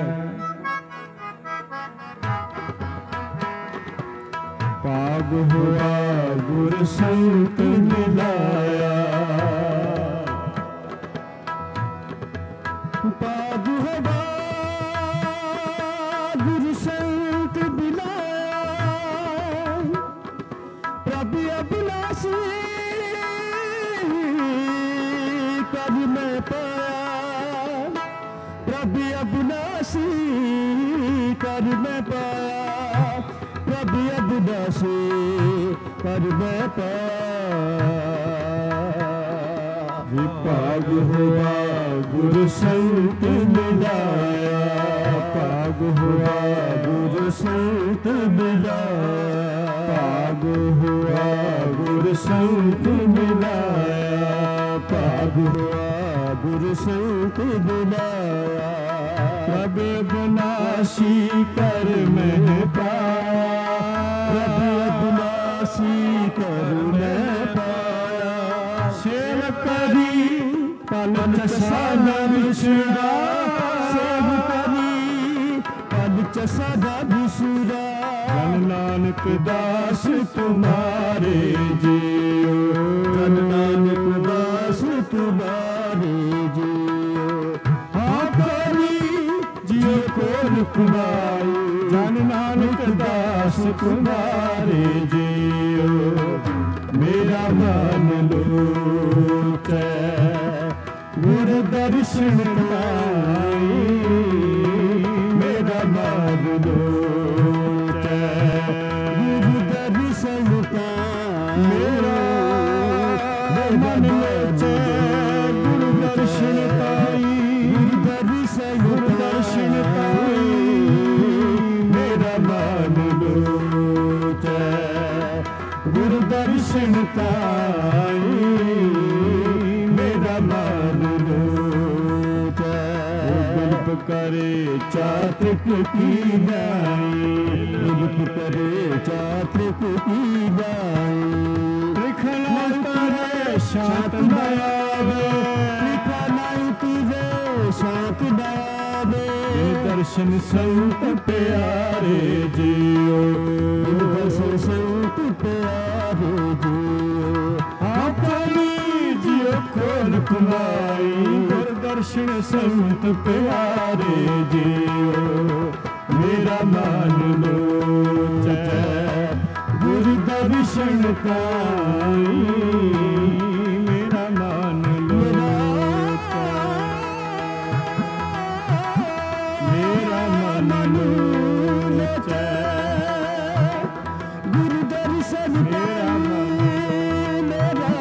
पाग हुआ गुर संत मिलाया, पाग होगा गुरु संत मिलाया। प्रभु अभिलाषी कर मैं पाया, प्रभु अभिलाषी कर मैं पाया। प्रभु अभिलाषी कर मैं पाया। विपाग हुआ गुरु संत मिलाया, पाग हुआ गुरु संत मिलाया, पाग हुआ गुरु संत मिलाया, पाग हुआ गुरु संत मिलाया। प्रभु अविनाशी कर मैं पाया, प्रभु अविनाशी कर मैं पाया। सेव करी पलक सादा बिछड़ा, सेव करी पलच सदा बिछड़ा। धन नानक दास तुम्हारे जियो, धन नानक दास तुम्हारे जियो। हाँ करी जियो कोल खुदाई, धन नानक दास तुम्हारे जियो। मेरा मन लोचै गुर दर्शन पाई, मेरा मन लोचै गुरु दर्शन पाई। मेरा मन लोचै गुरु दर्शन पाई, गुरु दर्शन गुरु दर्शन पाई। मेरा मन लोचै गुरु दर्शन पाई, मेरा मन लोचै। बिलप करे चातक की न्यायी, बिलप करे चातक की न्यायी। त्रिखला करे शांत न आवे, त्रिखला तुझे शांत न आवे। दर्शन संत प्यारे जियो, दर्शन संत प्यारे जियो। अपनी जियो खोल खुदाई, गुरदर्शन संत प्यारे जियो। मेरा मन लोचै गुरु दर्शन पाई, मेरा मन लोचै, मेरा मन लोचै। गुरु दर्शन मेरा मन मेरा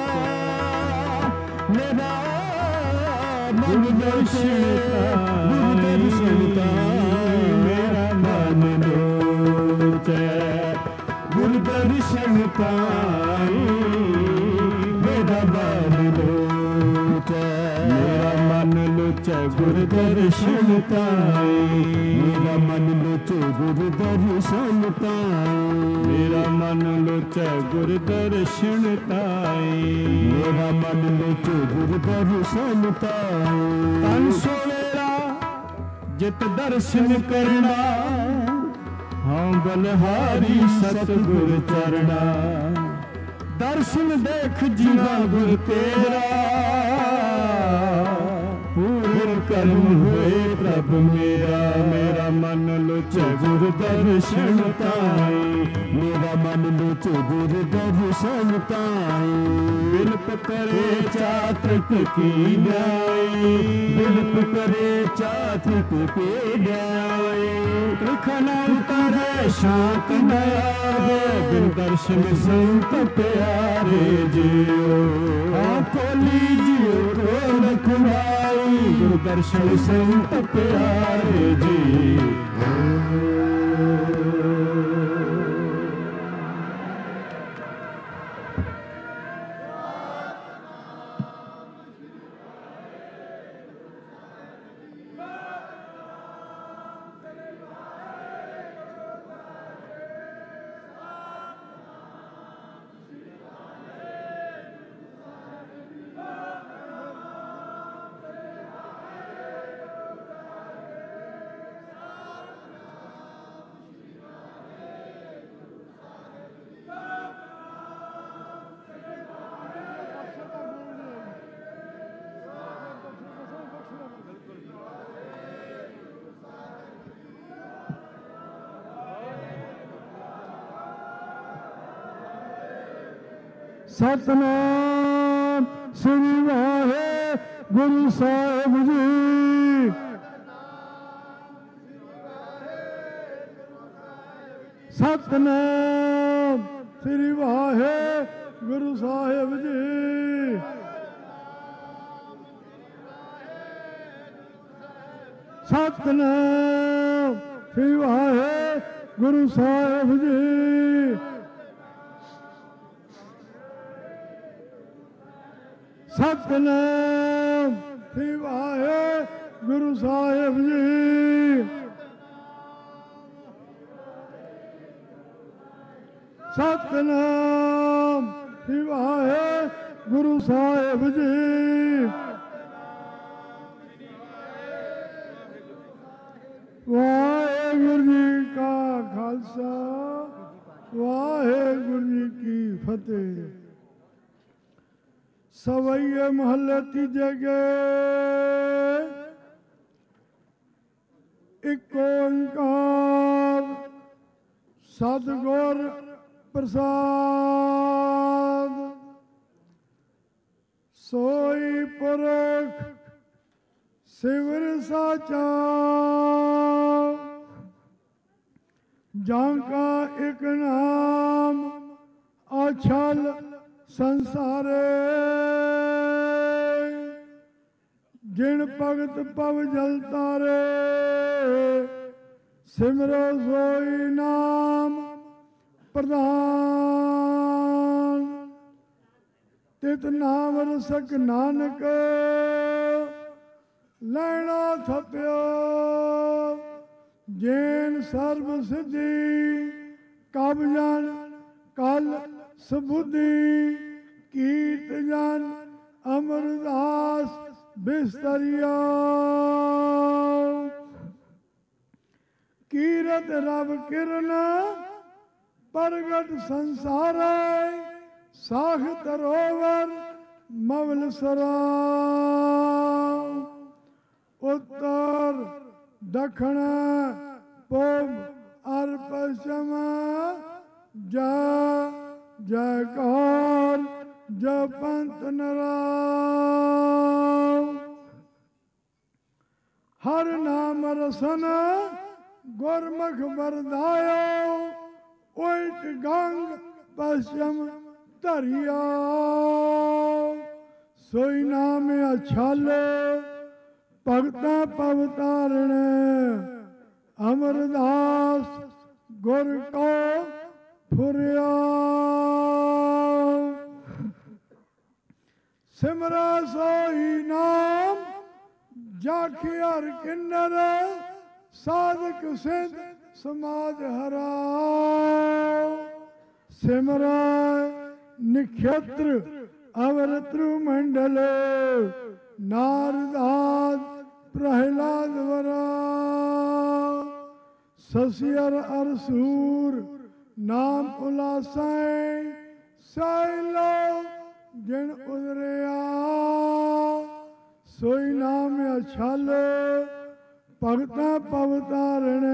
मेरा मन दर्शन गुरु दर्शन मेरा मन लोचै गुरु दर्शन पाई, मेरा मन लोचै, मेरा मन लोचै गुरु दर्शन पाई, मेरा मन लोचे गुरु दर्शन पाई। मेरा मन लोचै गुरु दर्शन पाई, मेरा मन लोचे गुरु दर्शन पाई। तन सोलेरा जित दर्शन करना, हाँ बलहारी सतगुर चरना। दर्शन देख जीवा गुर तेरा, पूर्ण कर्म हुए ਪ੍ਰਭ ਮੇਰਾ ਮੇਰਾ ਮਨ ਲੁਚੇ ਗੁਰ ਦਰਸ਼ਨ ਤਾਈ ਮੇਰਾ ਮਨ ਲੁਚੇ ਗੁਰ ਦਰਸ਼ਨ ਤਾਈ ਬਿਲਪ ਕਰੇ ਚਾਤ੍ਰਿਕ ਕੀ ਜਾਏ ਬਿਲਪ ਕਰੇ ਚਾਤ੍ਰਿਕ ਕੀ ਜਾਏ ਤ੍ਰਿਖਨ ਉਤਰੇ ਸ਼ਾਂਤ ਨ ਆਵੇ ਬਿਨ ਦਰਸ਼ਨ ਸੰਤ ਪਿਆਰੇ ਜੀਓ ਆ ਕੋਲੀ ਜੀਓ ਕੋਲ ਖੁਮਾਈ ਗੁਰ ਦਰਸ਼ਨ ਸੰਤ ਪਿਆਰੇ ਜੀ ਸਤਨਾਮ ਸ੍ਰੀ ਵਾਹਿਗੁਰੂ ਸਾਹਿਬ ਜੀ ਸਤਨਾਮ ਸ੍ਰੀ ਵਾਹਿਗੁਰੂ ਸਾਹਿਬ ਜੀ ਸਤਨਾਮ ਸ੍ਰੀ ਵਾਹਿਗੁਰੂ ਸਾਹਿਬ ਜੀ ਸਤਨਾਮ ਸ੍ਰੀ ਵਾਹਿਗੁਰੂ ਸਾਹਿਬ ਜੀ ਸਤਨਾਮ ਸ੍ਰੀ ਵਾਹਿਗੁਰੂ ਸਾਹਿਬ ਜੀ ਵਾਹਿਗੁਰੂ ਜੀ ਕਾ ਖਾਲਸਾ ਵਾਹਿਗੁਰੂ ਜੀ ਕੀ ਫਤਿਹ। ਸਵਈਏ ਮਹੱਲੇ ਤੀਜੇ ਗੇ ਇੱਕ ਓੰਕਾਰ ਸਤਿਗੁਰ ਪ੍ਰਸਾਦ ਸੋਈ ਪੁਰਖ ਸਿਵਰ ਸਾਚਾ ਜਾਂ ਕਾ ਇੱਕ ਨਾਮ ਅਛਲ ਸੰਸਾਰੇ ਜਿਨ ਭਗਤ ਪਵ ਜਲ ਤਾਰੇ ਸਿਮਰੋ ਸੋਈ ਨਾਮ ਪ੍ਰਧਾਨ ਤਿਤ ਨਾਮ ਰਸਕ ਨਾਨਕ ਲੈਣਾ ਥਪਿਓ ਜੈਨ ਸਰਬ ਸਿੱਧੀ ਕਬ ਜਨ ਕਲ ਸਬੁੱਧੀ ਕੀਰਤ ਜਨ ਅਮਰਦਾਸ ਬਿਸਤਰੀਆ ਕੀਰਤ ਰਬ ਕਿਰਨ ਪ੍ਰਗਟ ਸੰਸਾਰੇ ਸਾਖ ਤਰੋਵਰ ਮਵਲ ਸਰਾ ਉੱਤਰ ਦੱਖਣ ਪੂਬ ਅਰ ਪਛਮ ਜਾ ਜੈਕਾਰ ਜਪੰਤ ਨਰਾ ਹਰ ਨਾਮ ਰਸਨ ਗੁਰਮੁਖ ਵਰਦਾਇਓ ਉਲਟ ਗੰਗ ਪਛਮ ਧਰਿਆ ਸੋਈ ਨਾਮ ਅਛਲ ਭਗਤਾਂ ਪਵ ਤਾਰਣ ਅਮਰਦਾਸ ਗੁਰ ਕੋ ਫੁਰਿਆ ਸਿਮਰਾ ਸੋਈ ਨਾਮ ਜਾਖਿ ਹਰ ਕਿੰਨਰ ਸਾਧਕ ਸਿੱਧ ਸਮਾਜ ਹਰਾ ਸਿਮਰਾ ਨਿਖੇਤਰ ਅਵਰ ਤ੍ਰੂ ਮੰਡਲ ਨਾਰਦਾਦ ਪ੍ਰਹਿਲਾਦ ਵਰਾ ਸਸਿਅਰ ਅਰਸੂਰ ਨਾਮ ਉਲਾਸੈ ਸਾਇਲੋ ਜਿਨ ਉਦਰਿਆ ਸੋਈ ਨਾਮ ਅਛਲ ਭਗਤਾਂ ਭਵ ਤਾਰਣ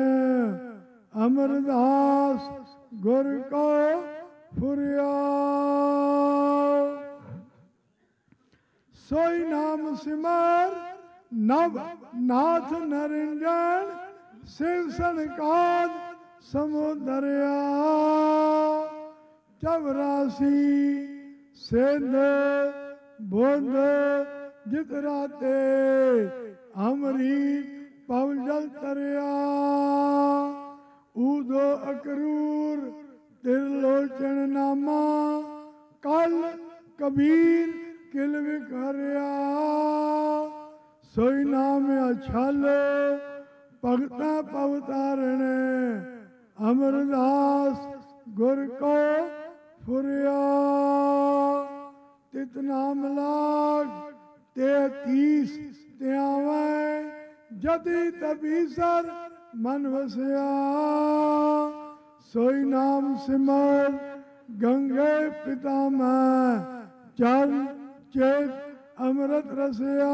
ਅਮਰਦਾਸ ਗੁਰ ਕੋ ਫੁਰਿਆ। ਸੋਈ ਨਾਮ ਸਿਮਰ ਨਵ ਨਾਥ ਨਰਿੰਜਨ ਸਿਵ ਸੰਕਾਦ ਸਮੁਦਰਿਆ। ਚਵਰਾਸੀ ਸਿੰਧ ਬੁੰਦ ਜਿਤ ਰਾਤੇ ਅਮਰੀਤ ਪਵ ਜਲ ਤਰਿਆ। ਊਦੋ ਅਕਰੂਰ ਤਿਰਲੋਚਨ ਨਾਮਾ ਕਲ ਕਬੀਰ ਕਿਲ ਵਿਖਰਿਆ। ਸੋਈ ਨਾਮ ਅਛਲ ਭਗਤਾਂ ਭਵ ਤਾਰਣ ਅਮਰਦਾਸ ਗੁਰ ਕੋ ਫੁਰਿਆ। ਤਿਤ ਨਾਮ ਲਾਗ ਤੇਤੀਸ ਤਿਆਵੈ ਜਤੀ ਤਬੀਸਰ ਮਨ ਵਸਿਆ। ਸੋਈ ਨਾਮ ਸਿਮਰ ਗੰਗੇ ਪਿਤਾਮਹ ਚਰਨ ਚੇਤ ਅੰਮ੍ਰਿਤ ਰਸਿਆ।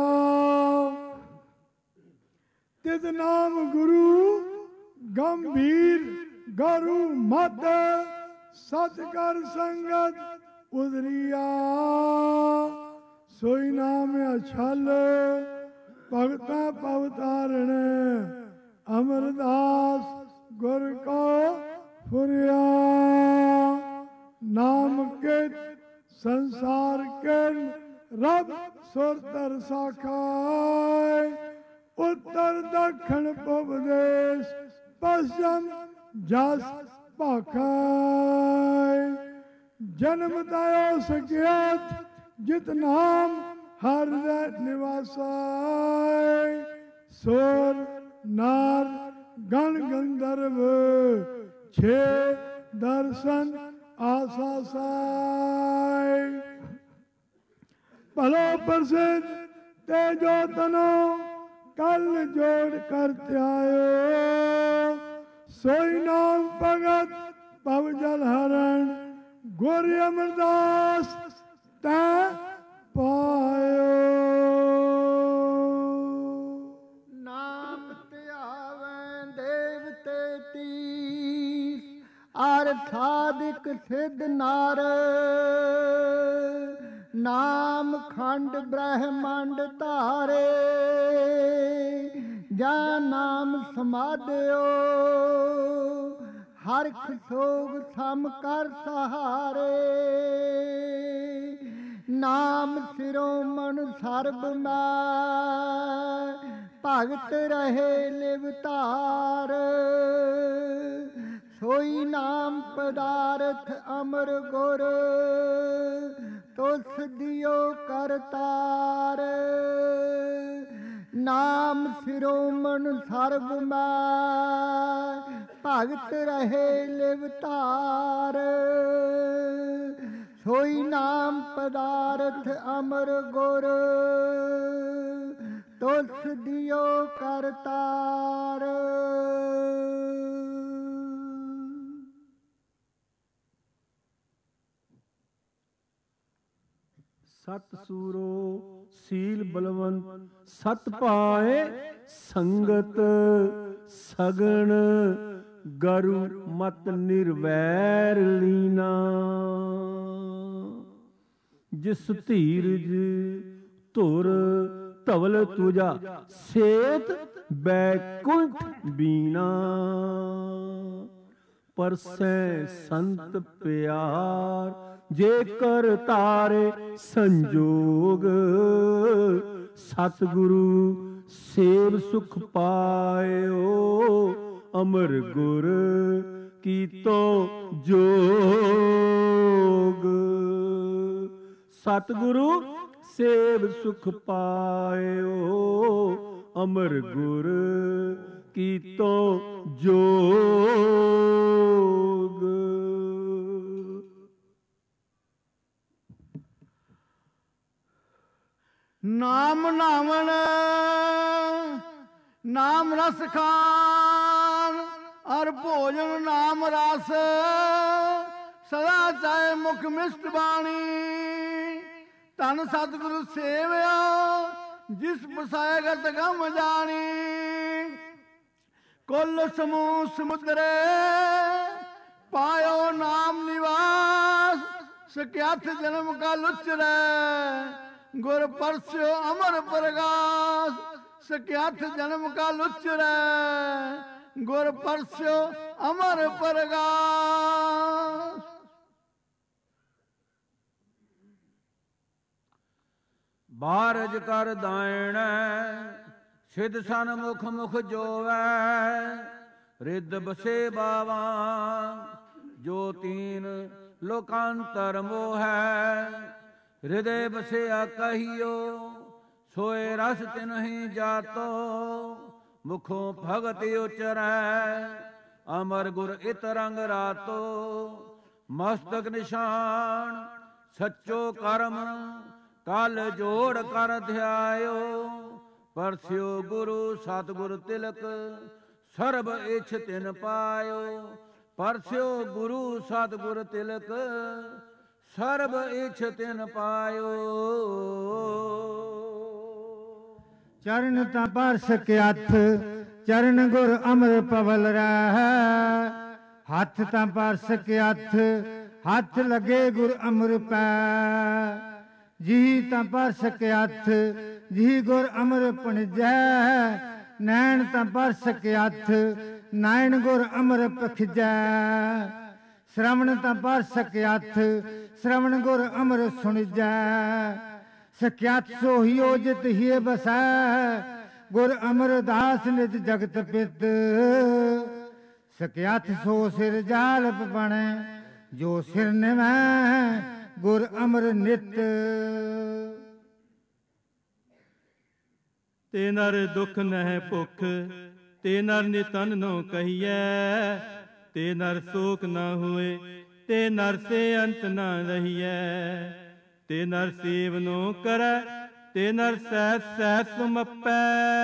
ਤਿਤ ਨਾਮ ਗੁਰੂ ਗੰਭੀਰ ਗਰੂ ਮਤ ਸਤ ਕਰ ਸੰਗਤ ਉਦਰੀਆ। ਸੋਈ ਨਾਮ ਅਛਲ ਭਗਤਾਂ ਭਵ ਤਾਰਣ ਅਮਰਦਾਸ ਗੁਰ ਕੋ ਫੁਰਿਆ। ਨਾਮ ਕੇ ਸੰਸਾਰ ਕੇ ਰਬ ਸੁਰਤਰ ਸਾਖਾਇ। ਉੱਤਰ ਦੱਖਣ ਪੂਬ ਦੇਸ਼ ਪਛਮ ਜਸ ਭਾਖਾਇ। ਜਨਮ ਤਾਇਓ ਸਕਿਆਤ ਜਿਤ ਨਾਮ ਹਰ ਦੇ ਨਿਵਾਸਾਇ। ਸੁਰ ਨਾਰ ਗਣ ਗੰਧਰਵ ਛੇ ਦਰਸ਼ਨ ਆਸਾ ਸਾਇ। ਭਲੋ ਪ੍ਰਸਿੱਧ ਤੇਜੋ ਤਨੋ ਕਲ ਜੋੜ ਕਰ ਧਿਆਇਓ। ਸੋਈ ਨਾਮ ਭਗਤ ਭਵ ਜਲ ਹਰਣ ਗੁਰ ਅਮਰਦਾਸ ਤੈ ਪਾਇਓ। ਨਾਮ ਧਿਆਵੈ ਦੇਵ ਤੇਤੀਸ ਅਰ ਸਾਧਿਕ ਸਿੱਧ ਨਰ। ਨਾਮ ਖੰਡ ਬ੍ਰਹਮੰਡ ਧਾਰੇ ਜਾਂ ਨਾਮ ਸਮਾਧਿਓ। ਹਰਖ ਸੋਗ ਸਮ ਕਰ ਸਹਾਰੇ। ਨਾਮ ਸਿਰੋਮਣ ਸਰਬ ਮੈਂ ਭਗਤ ਰਹੇ ਲਿਵਤਾਰ। ਸੋਈ ਨਾਮ ਪਦਾਰਥ ਅਮਰ ਗੁਰ ਤੁਸ ਦਿਓ ਕਰਤਾਰ। ਨਾਮ ਸਿਰੋਮਣ ਸਰਬ ਮੈਂ ਭਗਤ ਰਹੇ ਲਿਵਤਾਰ। ਸੋਈ ਨਾਮ ਪਦਾਰਥ ਅਮਰ ਗੁਰ ਤੁਸ ਦਿਓ ਕਰਤਾਰ। ਸਤ ਸੂਰੋ ਸੀਲ ਬਲਵੰਤ ਸਤ ਪਾਏ ਸੰਗਤ ਸਗਣ ਗਰੂ ਮਤ ਨਿਰਵੈਰ ਲੀਨਾ। ਜਿਸ ਧੀਰਜ ਧੁਰ ਧਵਲ ਤੁਜਾ ਸੇਤ ਬੈਕੁੰਠ ਬੀਨਾ। ਪਰਸੈ ਸੰਤ ਪਿਆਰ ਜੇਕਰ ਤਾਰੇ ਸੰਜੋਗ। ਸਤਿਗੁਰੂ ਸੇਵ ਸੁਖ ਪਾਇਓ ਅਮਰ ਗੁਰ ਕੀਤੋ ਜੋਗ। ਸਤਿਗੁਰੂ ਸੇਵ ਸੁਖ ਪਾਇਓ ਅਮਰ ਗੁਰ ਕੀਤੋ ਜੋਗ। ਨਾਮ ਨਾਵਣ ਨਾਮ ਰਸ ਖਾਨ ਅਰ ਭੋਜਨ ਨਾਮ ਰਸ। ਸਦਾ ਚਾਹੇ ਮੁਖ ਮਿਸ਼ਟ ਬਾਣੀ ਧਨ ਸਤਿਗੁਰੂ ਸੇਵਿਆ ਜਿਸ ਪਸਾਇ ਗਤ ਗਮ ਜਾਣੀ। ਕੁੱਲ ਸਮੂਹ ਸਮੁੰਦਰੇ ਪਾਇਓ ਨਾਮ ਨਿਵਾਸ, ਸਕਿਆਥ ਜਨਮ ਕਾ ਲੁਚਰੈ ਗੁਰ ਪਰਸਿਓ ਅਮਰ ਪ੍ਰਗਾਸ, ਸਕਿਆਥ ਜਨਮ ਕਾ ਲੁਚਰੈ ਗੁਰ ਪਰਸਿਓ ਅਮਰ ਪ੍ਰਗਾਸ। ਬਾਰਜ ਕਰ ਦਾਇਣੈ ਸਿਧ ਸਨ ਮੁਖ ਮੁਖ ਜੋਵੈ, ਰਿੱਧ ਬਸੇ ਬਾਵਾ ਜੋ ਤੀਨ ਲੋਕਾਂਤਰ ਮੋਹੈ, ਹਿਰਦੇ ਬਸਿਆ ਕਹੀਓ ਸੋਏ ਰਸ ਤਿਨਹੀ ਜਾਤੋ, ਮੁਖੋਂ ਭਗਤ ਉਚਰੈ ਅਮਰ ਗੁਰ ਇਤ ਰੰਗ ਰਾਤੋ, ਮਸਤਕ ਨਿਸ਼ਾਨ ਸੱਚੋ ਕਰਮ ਕਲ ਜੋੜ ਕਰ ਧਿਆਇਓ, ਪਰਸਿਓ ਗੁਰੂ ਸਤਿਗੁਰ ਤਿਲਕ ਸਰਬ ਇਛ ਤਿਨ ਪਾਇਓ, ਪਰਸਿਓ ਗੁਰੂ ਸਤਿਗੁਰ ਤਿਲਕ ਸਰਬ ਇਛ ਤਿਨ ਪਾਇਓ। ਚਰਨ ਤਾਂ ਪਰਸ ਕੇ ਹੱਥ ਚਰਨ ਗੁਰ ਅਮਰ ਪਵਲ ਰਹਿ, ਹੱਥ ਤਾਂ ਪਰਸ ਕੇ ਹੱਥ ਹੱਥ ਲਗੇ ਗੁਰ ਅਮਰ ਪੈ, ਜੀ ਤਾਂ ਪਰਸ ਕੇ ਹੱਥ ਜੀ ਗੁਰ ਅਮਰ ਪਣਜੈ, ਨੈਣ ਤਾਂ ਪਰਸ ਕੇ ਹੱਥ ਨਾਇਣ ਗੁਰ ਅਮਰ ਪਖਜੈ, ਸ਼ਰਵਣ ਤਾਂ ਪਰਸ ਕੇ ਹੱਥ ਸ਼ਰਵਣ ਗੁਰ ਅਮਰ ਸੁਣਜੈ, ਸਕਿਆਤ ਸੋਹੀ ਓਜਿਤ ਹੀ ਬਸੈ ਗੁਰ ਅਮਰਦਾਸ ਨਿਤ ਜਗਤ ਪਿਤ, ਸਕਿਆਤ ਸੋ ਸਿਰ ਜਾਲਪ ਬਣੇ ਜੋ ਸਿਰ ਨਿਵੈ ਗੁਰ ਅਮਰ ਨਿਤ। ਤੇ ਨਰ ਦੁਖ ਨਹਿ ਭੁਖ ਤੇ ਨਰ ਨਿਤਨ ਨੋ ਕਹੀਐ, ਤੇ ਨਰ ਸ਼ੋਕ ਨਾ ਹੋਏ ਤੇ ਨਰ ਸੇ ਅੰਤ ਨਾ ਰਹੀਐ, ਤੇ ਨਰ ਸੇਵ ਨੋ ਕਰੈ ਤੇ ਨਰ ਸਹਿ ਸਹਿ ਸੁਮਪੈ,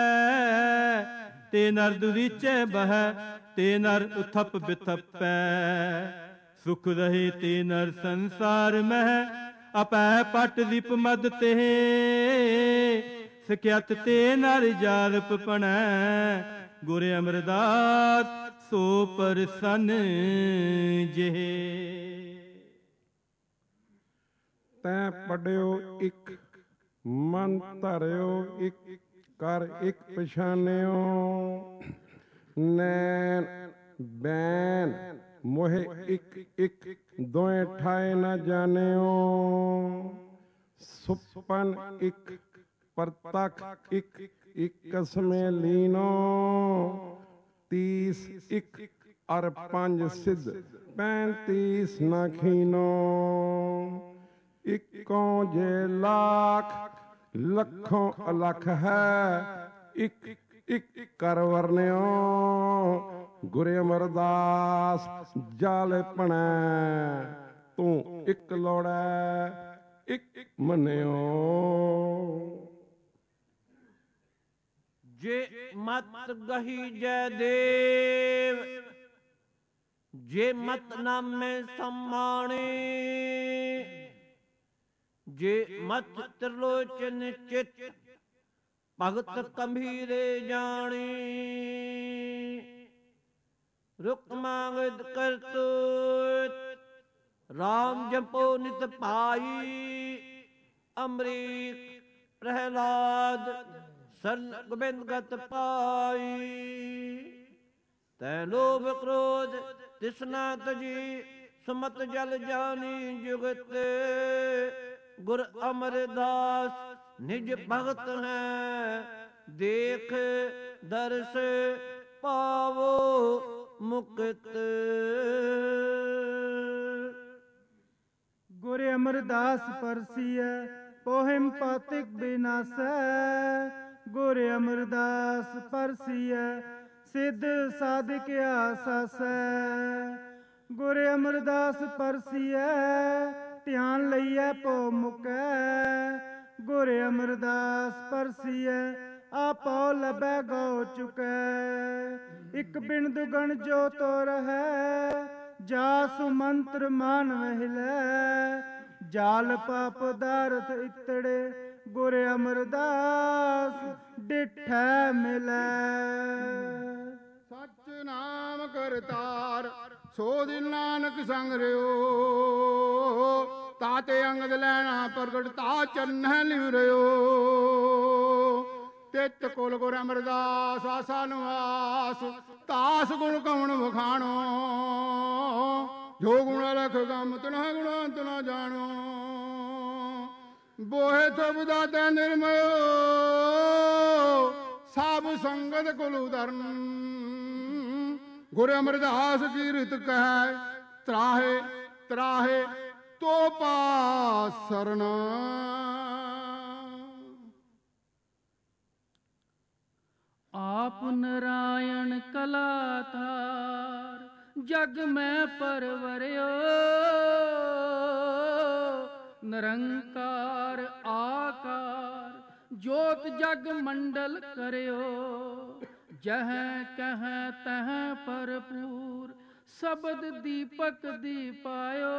ਤੇ ਨਰ ਦੁਰੀਚੈ ਬਹੈ ਤੇ ਨਰ ਉਥਪ ਬਿਥਪੈ, ਸੁਖ ਰਹੇ ਤੇ ਨਰ ਸੰਸਾਰ ਮਹਿ ਅਪੈ ਪਟ ਦੀਪ ਮਦ ਤੇ, ਸਕਿਆਤ ਤੇ ਨਰ ਜਾਲਪ ਪਣੈ ਗੁਰ ਅਮਰਦਾਸ ਸੋ ਪਰਸਨ ਜਿਹੇ। ਤੈਂ ਪੜਿਓ ਇੱਕ ਮਨ ਧਰਿਓ ਇੱਕ ਕਰ ਇੱਕ ਪਛਾਨਿਓ, ਨੈਣ ਬੈਨ ਮੋਹਿ ਇੱਕ ਇੱਕ ਦੋਏ ਠਾਏ ਨਾ ਜਾਣਿਓ, ਸੁਪਨ ਇੱਕ ਪ੍ਰਤਖ ਇੱਕ ਇੱਕ ਕਸਮੇ ਲੀਨੋ, ਤੀਸ ਇੱਕ ਅਰ ਪੰਜ ਸਿੱਧ ਪੈਂਤੀਸ ਨਾ ਖੀਨੋ, ਇੱਕੋਂ ਜੇ ਲੱਖ ਲੱਖੋਂ ਅਲਖ ਹੈ, ਇੱਕ ਇੱਕ ਕਰ ਵਰਨਿਓ ਗੁਰ ਅਮਰਦਾਸ ਜਾਲ ਪਣੈ, ਤੂੰ ਇੱਕ ਲੋੜੈ ਇੱਕ ਮੰਨਿਓ। ਜੇ ਮਤ ਗਹੀ ਜੈ ਦੇਵ ਜੇ ਮਤ ਨਾਮੇ ਸਮਾਣੇ, ਜੇ ਮਤ ਤ੍ਰਿਲੋਚਨ ਚਿਤ ਭਗਤ ਕੰਭੀਰੇ ਜਾਣੇ, ਰੁਕ ਮੰਗਦ ਕਰਤੂਤ ਰਾਮ ਜਪੋ ਨਿਤ ਭਾਈ, ਅਮਰੀਕ ਪ੍ਰਹਿਲਾਦ ਸਰਨ ਗੋਬਿੰਦ ਗਤ ਪਾਈ, ਤੈ ਲੋਭ ਕ੍ਰੋਧ ਤਿਸਨਾ ਤਜੀ ਸੁਮਤ ਜਲ ਜਾਨੀ ਜੁਗਤ, ਗੁਰ ਅਮਰਦਾਸ ਨਿਜ ਭਗਤ ਹੈ ਦੇਖ ਦਰਸ ਪਾਵੋ ਮੁਕਤ। ਗੁਰ ਅਮਰਦਾਸ ਪਰਸੀਐ ਪੋਹਿਮ ਪਾਤਿਕ ਬਿਨਾਸੈ, ਗੁਰ ਅਮਰਦਾਸ ਪਰਸੀਐ ਸਿੱਧ ਸਾਧਿਕ ਆਸਾਸੈ, ਗੁਰ ਅਮਰਦਾਸ ਪਰਸੀਐ ਧਿਆਨ ਲਈਐ ਪੋ ਮੁਕੈ, ਗੁਰ ਅਮਰਦਾਸ ਪਰਸੀਐ ਆਪੋ ਲਬੈ ਗੋ ਚੁਕੈ, ਇਕ ਬਿਨ ਦੁਗਣ ਜੋ ਤੋ ਰਹੈ ਜਾਸੁ ਮੰਤਰ ਮਾਨ ਵਹਿਲੈ, ਜਾਲ ਪਾਪ ਦਾਰਥ ਇਤੜੇ ਗੁਰ ਅਮਰਦਾਸ ਡਿਠੈ ਮਿਲੈ। ਕਰਤਾਰ, ਸੋ ਦਿਨ ਨਾਨਕ ਸੰਗ ਰਿਓ। ਤਾਤੇ ਅੰਗਦ ਲੈਣਾ ਪ੍ਰਗਟ ਤਾ ਚੰਨਹਿ ਲਿਵ ਰਿਓ। ਤਿਤ ਕੁਲ ਗੁਰ ਅਮਰਦਾਸ ਆਸਾ ਨਿਵਾਸ, ਤਾਸ ਗੁਣ ਕਵਣ ਵਖਾਣੋ। ਜੋ ਗੁਣ ਲਖ ਗਮ ਤਿਨਹ ਗੁਣਵੰਤ ਨ ਜਾਣੋ। ਬੋਹਿ ਤੁਬ ਦਾਤੇ ਨਿਰਮਯੋ, ਸਭ ਸੰਗਤ ਕੁਲ ਉਦਰਨ। ਗੁਰ ਅਮਰਦਾਸ ਕੀ ਰਿਤ ਕਹਿ, ਤਰਾਹੇ ਤਰਾਹੇ ਤੋ ਪਾਸ ਸਰਣ। आप नारायण कलाधार, जग में परवरियो। निरंकार आकार, जोत जग मंडल करियो। जह कह तह भरपूर, शब्द दीपक दीपायो।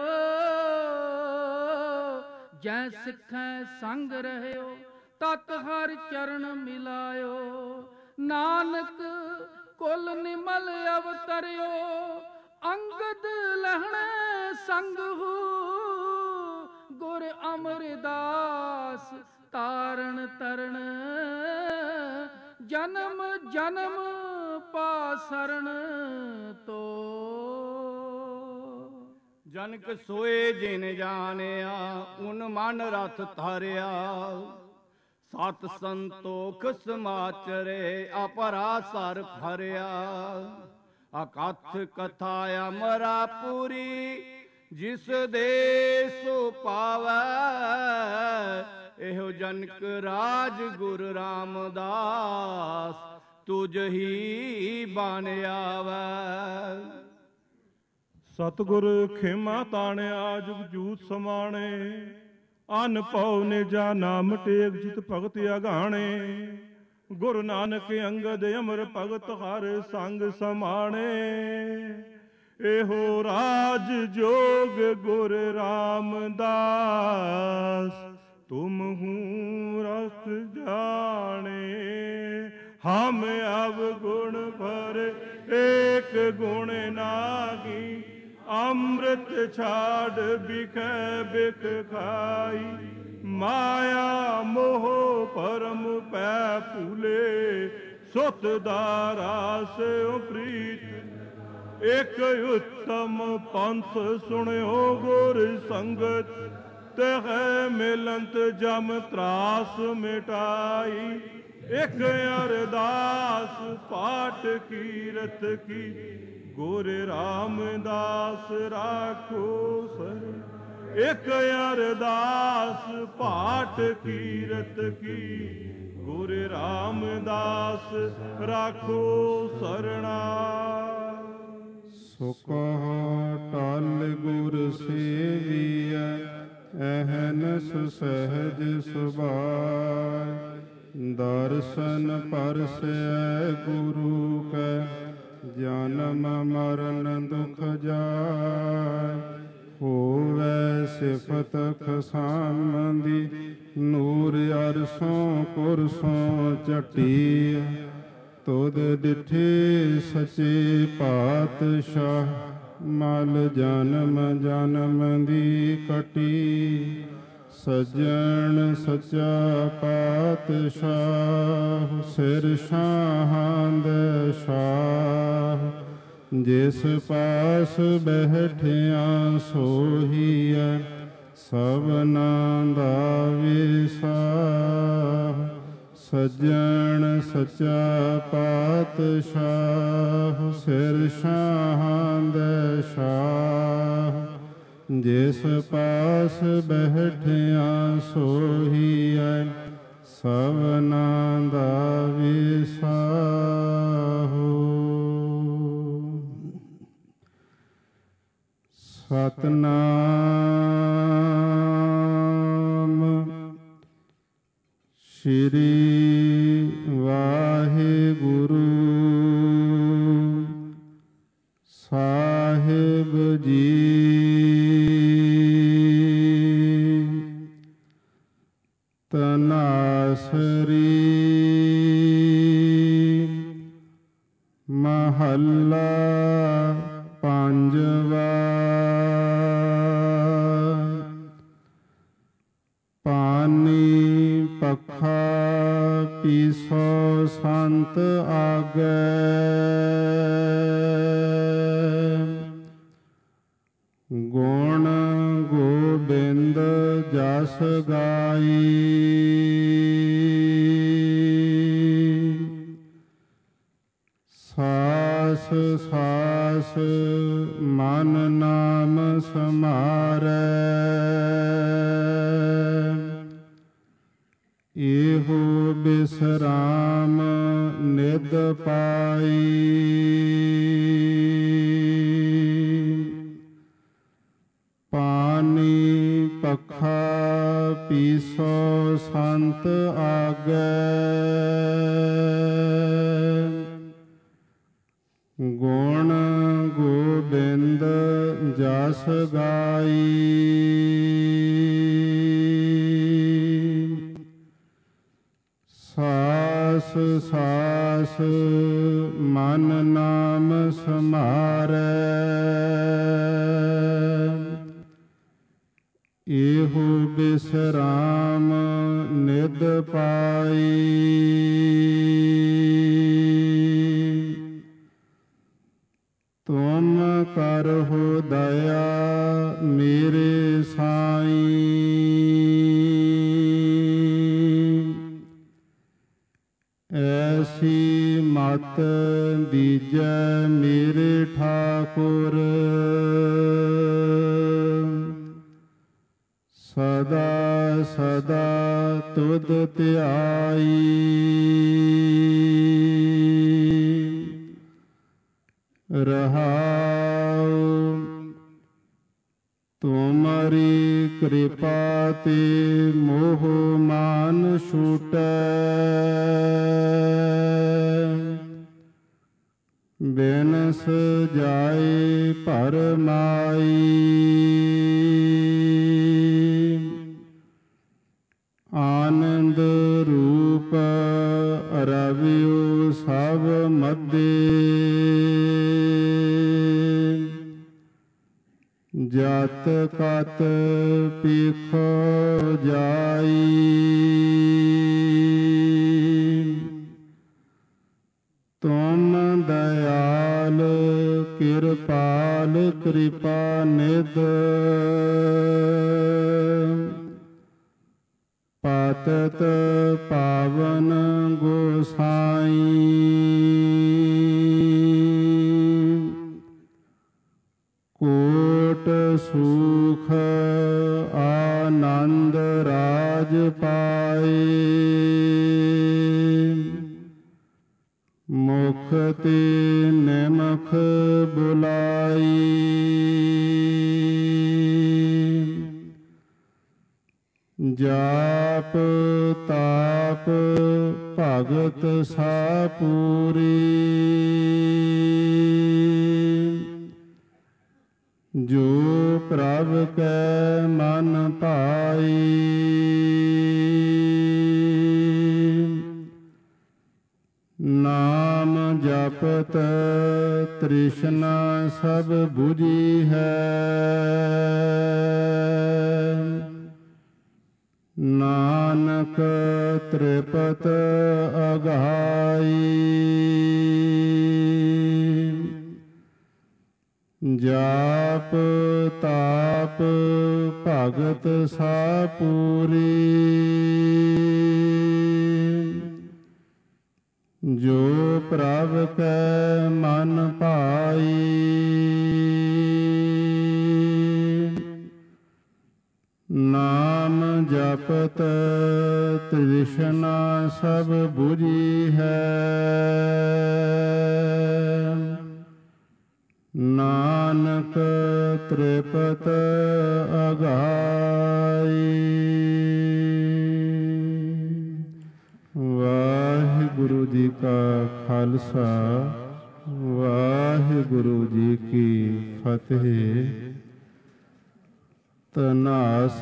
जै सिखै संग रहयो, तत हर चरण मिलायो। नानक कुल निमल अवतरियो, अंगद लहणे संग हू। गुर अमरदास तारण तरण, जन्म जन्म पासरण तो। जनक सोए जिन जानिया, उन मन रथ धारिया। सत संतोख समाचरे, अपरा सर भरिया। अकथ कथा अमरा पूरी, जिस देश पावै। एहो जनक राज गुरु रामदास, तुझ ही बन आवै। सतगुर खेमा ताणिया, जुग जूत समाणे। ਅਨ ਭਉ ਨਿਜਾ ਨਾਮ ਟੇਕ, ਜਿਤ ਭਗਤ ਅਗਾਣੇ। ਗੁਰੂ ਨਾਨਕ ਅੰਗਦ ਅਮਰ ਭਗਤ, ਹਰ ਸੰਗ ਸਮਾਣੇ। ਇਹੋ ਰਾਜ ਜੋਗ ਗੁਰ ਰਾਮਦਾਸ, ਤੁਮ ਹੂੰ ਰਸ ਜਾਣੇ। ਹਮ ਅਵ ਗੁਣ ਭਰ, ਏਕ ਗੁਣ ਨਾਹੀ। ਅੰਮ੍ਰਿਤ ਛਾੜ ਬਿਖੈ ਬਿਖ ਖਾਈ। ਮਾਇਆ ਮੋਹ ਪਰਮ ਪੈ ਭੂਲੇ, ਸੁਤ ਦਾਰਾਸ ਪ੍ਰੀਤ। ਇਕ ਉੱਤਮ ਪੰਥ ਸੁਣਿਓ ਗੁਰ ਸੰਗਤ, ਤਹਿ ਮਿਲੰਤ ਜਮ ਤਰਾਸ ਮਿਟਾਈ। ਇਕ ਅਰਦਾਸ ਪਾਠ ਕੀਰਤ ਕੀ, ਗੁਰ ਰਾਮਦਾਸ ਰਾਖੋ ਸਰ। ਇਕ ਅਰਦਾਸ ਪਾਠ ਕੀਰਤ ਕੀ, ਗੁਰ ਰਾਮਦਾਸ ਰਾਖੋ ਸਰਣਾ। ਸੁਖ ਟਲ ਗੁਰ ਸੇਵੀਐ, ਅਹਨਸ ਸਹਿਜ ਸੁਭਾਇ। ਦਰਸ਼ਨ ਪਰਸੈ ਗੁਰੂ ਕੈ, ਜਨਮ ਮਰਨ ਦੁਖ ਜਾਇ। ਹੋਵੈ ਸਿਫਤ ਖਸਾਮਦੀ, ਨੂਰ ਅਰਸੋਂ ਕੁਰਸੋਂ ਚਟੀ। ਤੁਧ ਡਿਠੇ ਸਚੇ ਪਾਤਸ਼ਾਹ, ਮਲ ਜਨਮ ਜਨਮ ਦੀ ਕਟੀ। ਸੱਜਣ ਸੱਚਾ ਪਾਤਸ਼ਾਹ, ਸਿਰ ਸ਼ਾਹਾਂ ਦੇ ਸ਼ਾਹ। ਜਿਸ ਪਾਸ ਬੈਠਿਆ ਸੋਹੀਐ, ਸਭਨਾਂ ਦਾ ਵਿਸਾਹ। ਸੱਜਣ ਸੱਚਾ ਪਾਤਸ਼ਾਹ, ਸਿਰ ਸ਼ਾਹਾਂ ਦੇ ਸ਼ਾਹ। ਜਿਸ ਪਾਸ ਬੈਠਿਆ ਸੋਹੀਐ, ਸਭਨਾਂ ਦਾ ਵਿਸਾਹੋ। ਸਤਨਾਮ ਸ਼੍ਰੀ ਵਾਹਿਗੁਰੂ ਸਾਹਿਬ ਜੀ। ਤਨਾਸਰੀ ਮਹਾਰਾਜ ਮਹੱਲਾ ਪੰਜਵਾ। ਪਾਨੀ ਪੱਖਾ ਪੀਸੋ ਸੰਤ ਆਗੈ, ਗੁਣ ਗੋਬਿੰਦ ਜਸ ਗਾਈ। ਸਾਸ ਸਾਸ ਮਨ ਨਾਮ ਸਮਾਰੈ, ਇਹੋ ਬਿਸਰਾਮ ਨਿਧ ਪਾਈ। ਪਾਨੀ ਪੱਖਾ ਪੀਸੋ ਸੰਤ ਆਗੈ, ਗੁਣ ਗੋਬਿੰਦ ਜਸ ਗਾਈ। ਸਾਸ ਸਾਸ ਮਨ ਨਾਮ ਸਮਾਰੈ, ਇਹੋ ਬਿਸਰਾਮ ਨਿਧ ਪਾਈ। ਤੁਮ ਕਰਹੁ ਦਇਆ ਮੇਰੇ ਸਾਈਂ, ਐਸੀ ਮਤ ਦੀਜੈ ਮੇਰੇ ਠਾਕੁਰ। ਸਦਾ ਸਦਾ ਤੁਧ ਧਿਆਈ, ਰਹਾਉ ਤੁਮਰੀ ਕਿਰਪਾ ਤੇ ਮੋਹ ਮਾਨ ਛੂਟੈ, ਬਿਨਸ ਜਾਏ ਭਰਮਾਈ। ਆਨੰਦ ਰੂਪ ਰਵਿਉ ਸਭ ਮਧੇ, ਜਤ ਕਤ ਪੀਖੋ ਜਾਈ। ਤੁਮ ਦਇਆਲ ਕਿਰਪਾਲ ਕਿਰਪਾ ਨਿਧ, ਪਤਿਤ ਪਾਵਨ ਗੋਸਾਈ। ਕੋਟ ਸੁਖ ਆਨੰਦ ਰਾਜ ਪਾਏ, ਮੁਖ ਤੇ ਨਿਮਖ ਬੁਲਾਈ। ਜਾਪ ਤਾਪ ਭਗਤ ਸਾ ਪੂਰੀ, ਜੋ ਪ੍ਰਭ ਕੈ ਮਨ ਭਾਈ। ਨਾਮ ਜਪਤ ਤ੍ਰਿਸ਼ਨਾ ਸਭ ਬੁਝੀ ਹੈ, ਨਾਨਕ ਤ੍ਰਿਪਤ ਅਗਾਈ। ਜਾਪ ਤਾਪ ਭਗਤ ਸਾ ਪੂਰੀ, ਜੋ ਪ੍ਰਭ ਕੈ ਮਨ ਭਾਈ। ਨਾਮ ਜਪਤ ਤ੍ਰਿਸ਼ਨਾ ਸਭ ਬੁਝੀ ਹੈ, ਨਾਨਕ ਤ੍ਰਿਪਤ ਅਗਾਈ। ਵਾਹਿਗੁਰੂ ਜੀ ਕਾ ਖਾਲਸਾ, ਵਾਹਿਗੁਰੂ ਜੀ ਕੀ ਫਤਿਹ।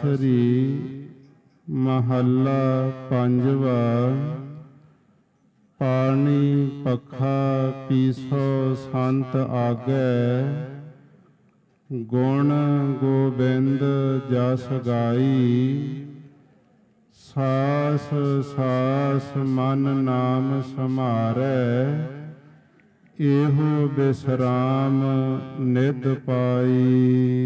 ਧਨਾਸਰੀ ਮਹੱਲਾ ਪੰਜਵਾ। पानी पखा पीसो संत आगे, गुण गोबिंद जस गाई। सास सास मन नाम समारै, एहो विश्राम निध पाई।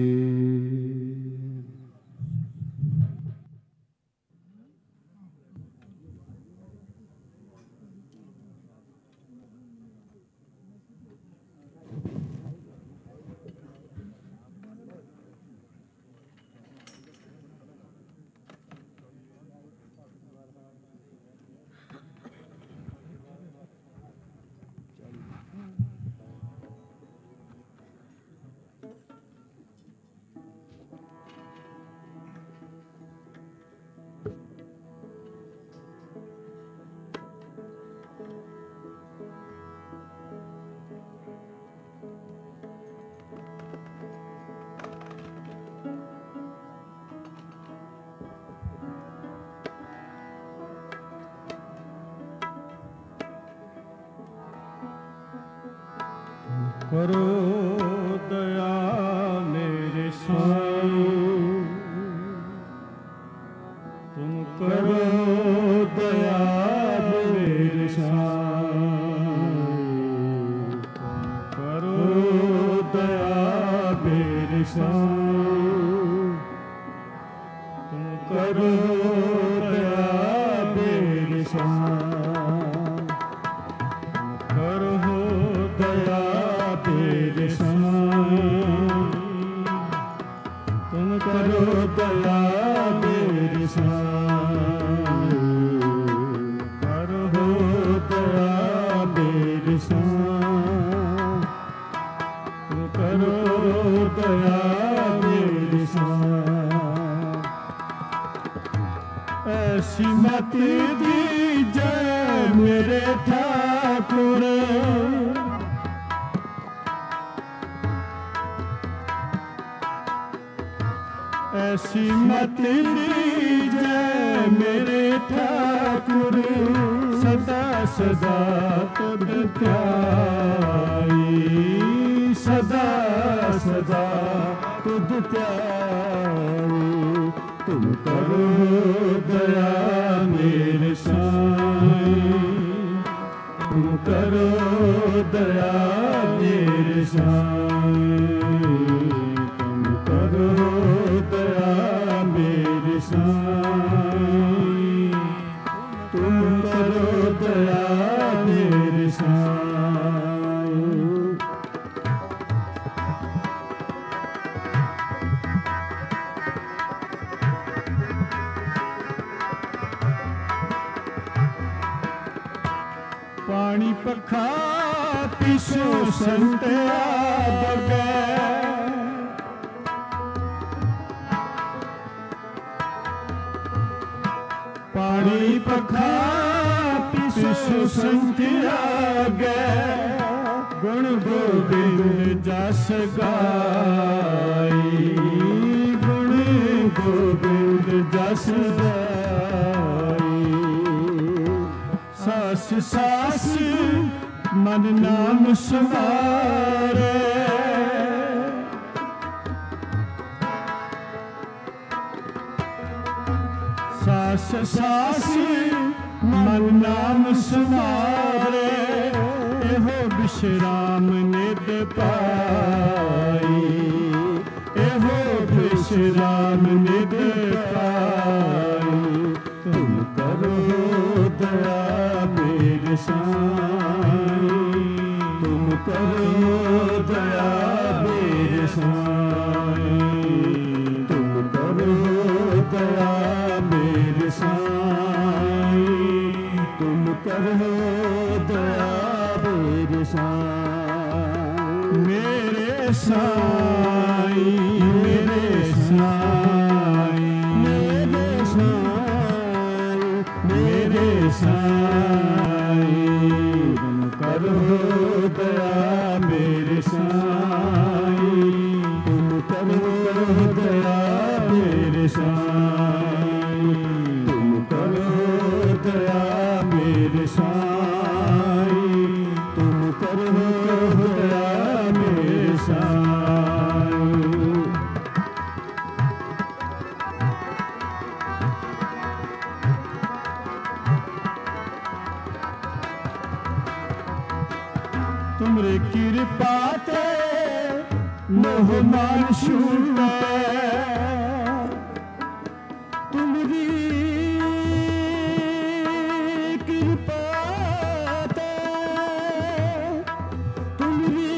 करो दया मेरे साईं, तुम करो दया मेरे साईं, करो दया मेरे साईं, तुम करो दया मेरे साईं, करो दया मेरे साईं, तुम करो दया मेरे साईं, करो दया मेरे साईं, तुम करो दया मेरे साईं। ऐसी मत दीजिए मेरे ठाकुर, ऐसी मत लीजिए मेरे ठाकुर, सदा सदा तुझ प्यारी, सदा सदा तुझ प्यारी। तुम करो दया मेरे साईं, तुम करो दया मेरे साईं, तुम करो दया मेरे साईं, तुम करो दया मेरे साईं। पानी पखा पीसो संतया बगैर, पानी पखा पीसो संतया गए, गुण गोबिंद जस गाई, गुण गोबिंद जस गाई। सास सास मन नाम समारे, सास सास मन नाम समारे, एहो विश्राम निध पाई, एहो विश्राम निध पाई। तुम करो दया मेरे साईं, तुम करो दया मेरे साईं, तुम करो दया मेरे साईं, तुम करो दया मेरे साईं। मेरे साईं, मेरे साईं, मेरे साईं, मेरे साईं, तुम करो दया मेरे साईं, तुम करो दया मेरे साईं, तुम करो दया मेरे साईं, तुमरी कृपा ते मोह मान छूटे तुमरी कृपा ते तुमरी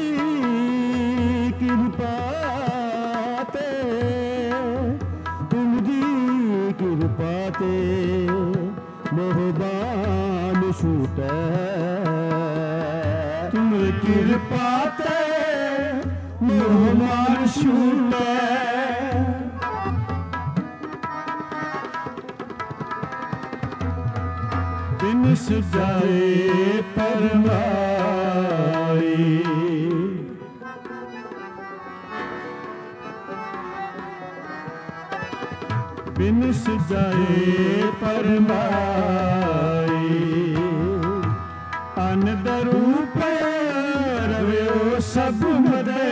कृपा ते तुमरी कृपा ते मोहबान छूटे तुमरी कृपा ते मोहबान छूटे बिन सजाए परवाई बिन सजाए परवाई अन दरूप रव्यो सब मदे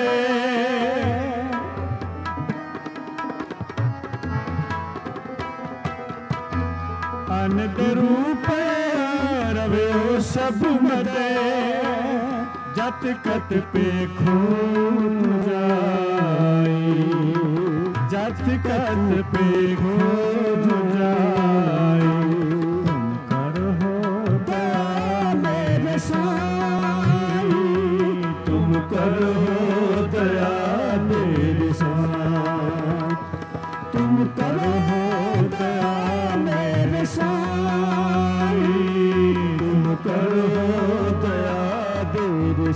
अन दरूप रव्यो सब मदे जत कत पे खून जाई जत कत पे खून जाई तुम करो दया मेरे साईं तुम करो दया मेरे साईं तुम करो दया मेरे साईं तुम करो दया मेरे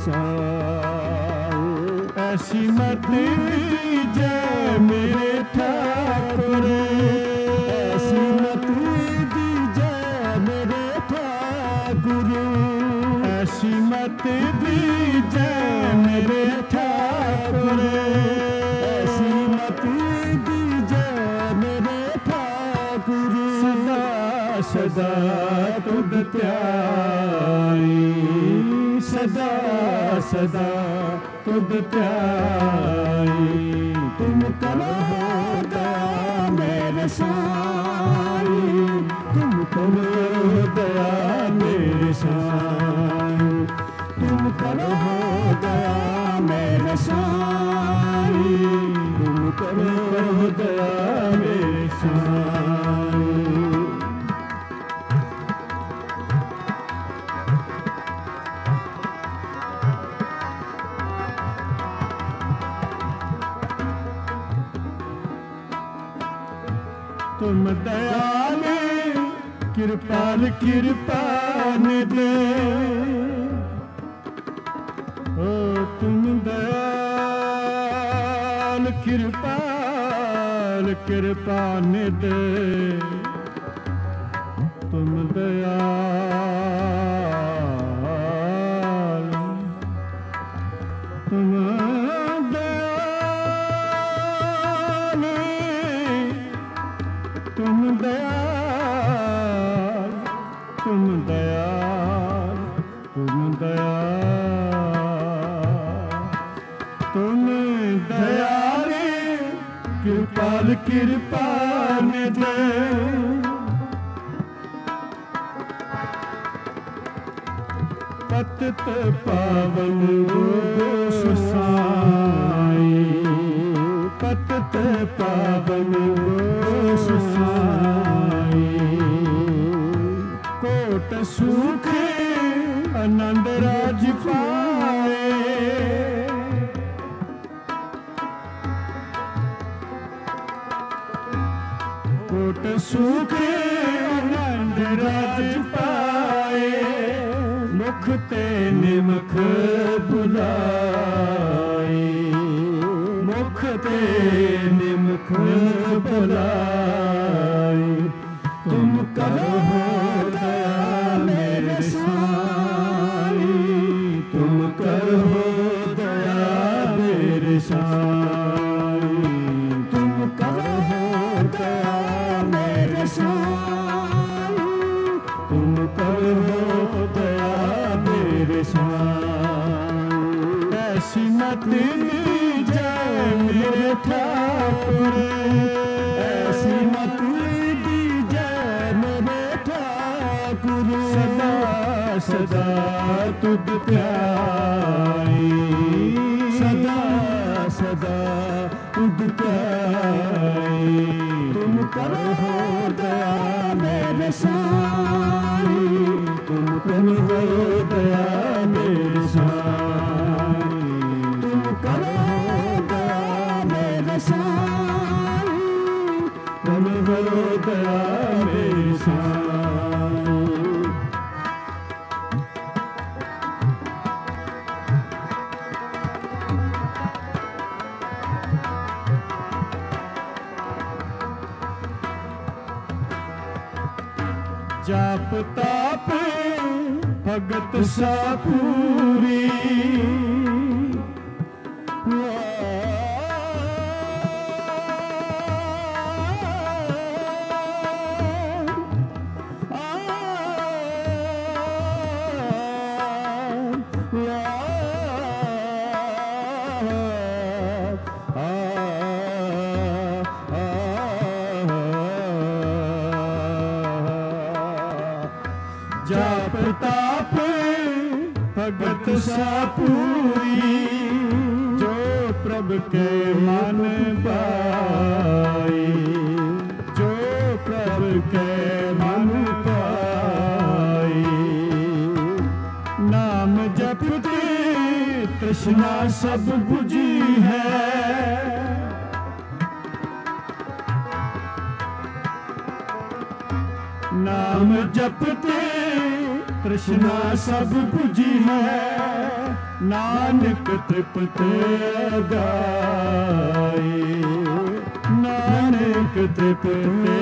साईं ऐसी मत दीजिए मेरे ठाकुर ऐसी मत दीजिए मेरे ठाकुर ऐसी मत दीजिए मेरे ठाकुर ऐसी मत दीजिए मेरे ठाकुर सदा सदा तुद त्याई सदा सदा तुद त्याई तुम करो दया मेरे साईं तुम करो दया मेरे साईं तुम करो दया मेरे साईं तुम करो दया मेरे साईं तुम दयाल कृपाल कृपान दे ओ तुम दयाल कृपाल कृपान दे तुम दयाल तुम तुम दयाल तुम दयाल तुम दयाल तुम दयाल कृपाल कृपान दे पतित पावन गोश साईं पतित पावन गोश साईं कोट सुख आनंद राज पाए कोट सुख आनंद राज पाए मुख ते निमख बुलाए मुख ते निमख बुलाए तुम करो दया मेरे साईं तुम करो दया मेरे साईं तुम करो दया मेरे साईं तुम करो दया मेरे साईं ऐसी मत दीजिए मेरे ठाकुर ऐसी मत दीजिए मेरे ठाकुर सदा सदा तुद प्यार सदा सदा तुझ प्यारी तुम करो दया मेरे साईं तुम करो दया मेरे साईं तुम करो दया मेरे साईं तुम करो दया मेरे साईं। जाप ताप भगत सा पूरी जाप ताप भगत सा पूरी जो प्रभ के मन पाई जो प्रभ के मन पाई नाम जपते तृष्णा सब बुझी है नाम जपते तृष्णा सब बुझी है नानक तृप्ते गाई नानक तृप्ते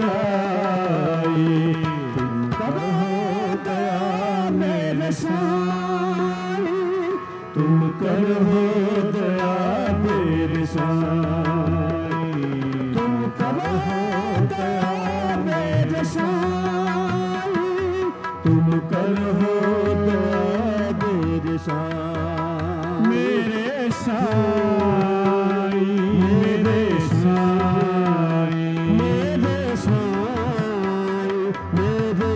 गाई तुम करो दया मेरे साईं तुम करो दया मेरे साईं तुम करो दया मेरे साईं तुम करो दया मेरे साईं मेरे साईं मेरे साईं मेरे साईं मेरे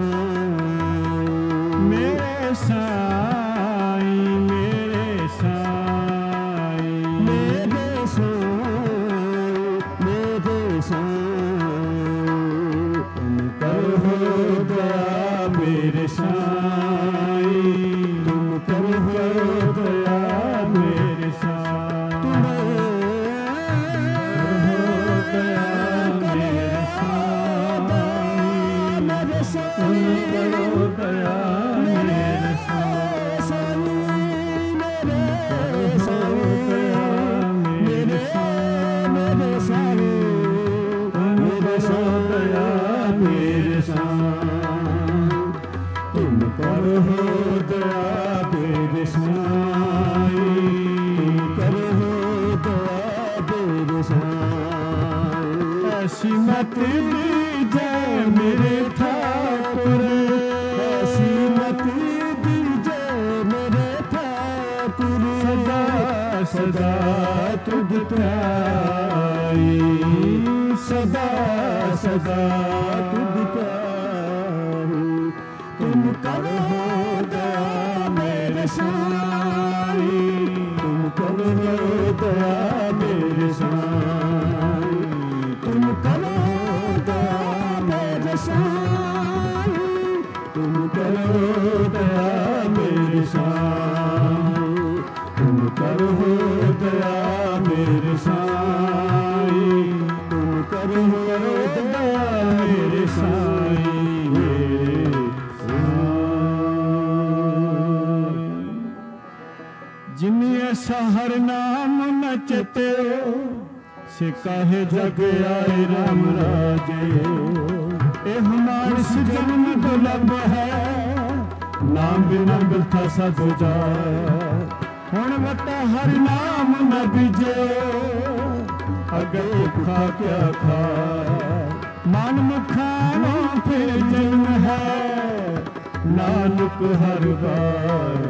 साईं मेरे साईं मेरे साईं मेरे साईं मेरे साईं तुम करो दया मेरे साईं तुम करो दया मेरे साईं तुम करो दया मेरे साईं मेरे साईं करो दया मेरे साईं मेरे साईं मेरे साईं मेरे साईं मेरे साईं दया मेरे साईं तुम करो दया मेरे साईं करो दया मेरे साईं ऐसी मत दीजिए मेरे ठाकुर ऐसी मत दीजिए मेरे ठाकुर सदा सदा तुझ प्यारी सदा सदा तुझ प्यारी तुम करो दया मेरे साईं तुम करो दया मेरे साईं तुम करो दया मेरे साईं तुम करो दया मेरे साईं तुम करो दया मेरे साईं तुम करो दया मेरे साईं जिन ऐसा हर नाम नचते से काहे जग आए राम राजे ए मानस जन्म दुर्लभ है नाम बिना बिरथा सद जाए हुण वटा हर नाम न बीजे अगर भुखा क्या खा मन मुखानो फिर जन्म है नानक हर बार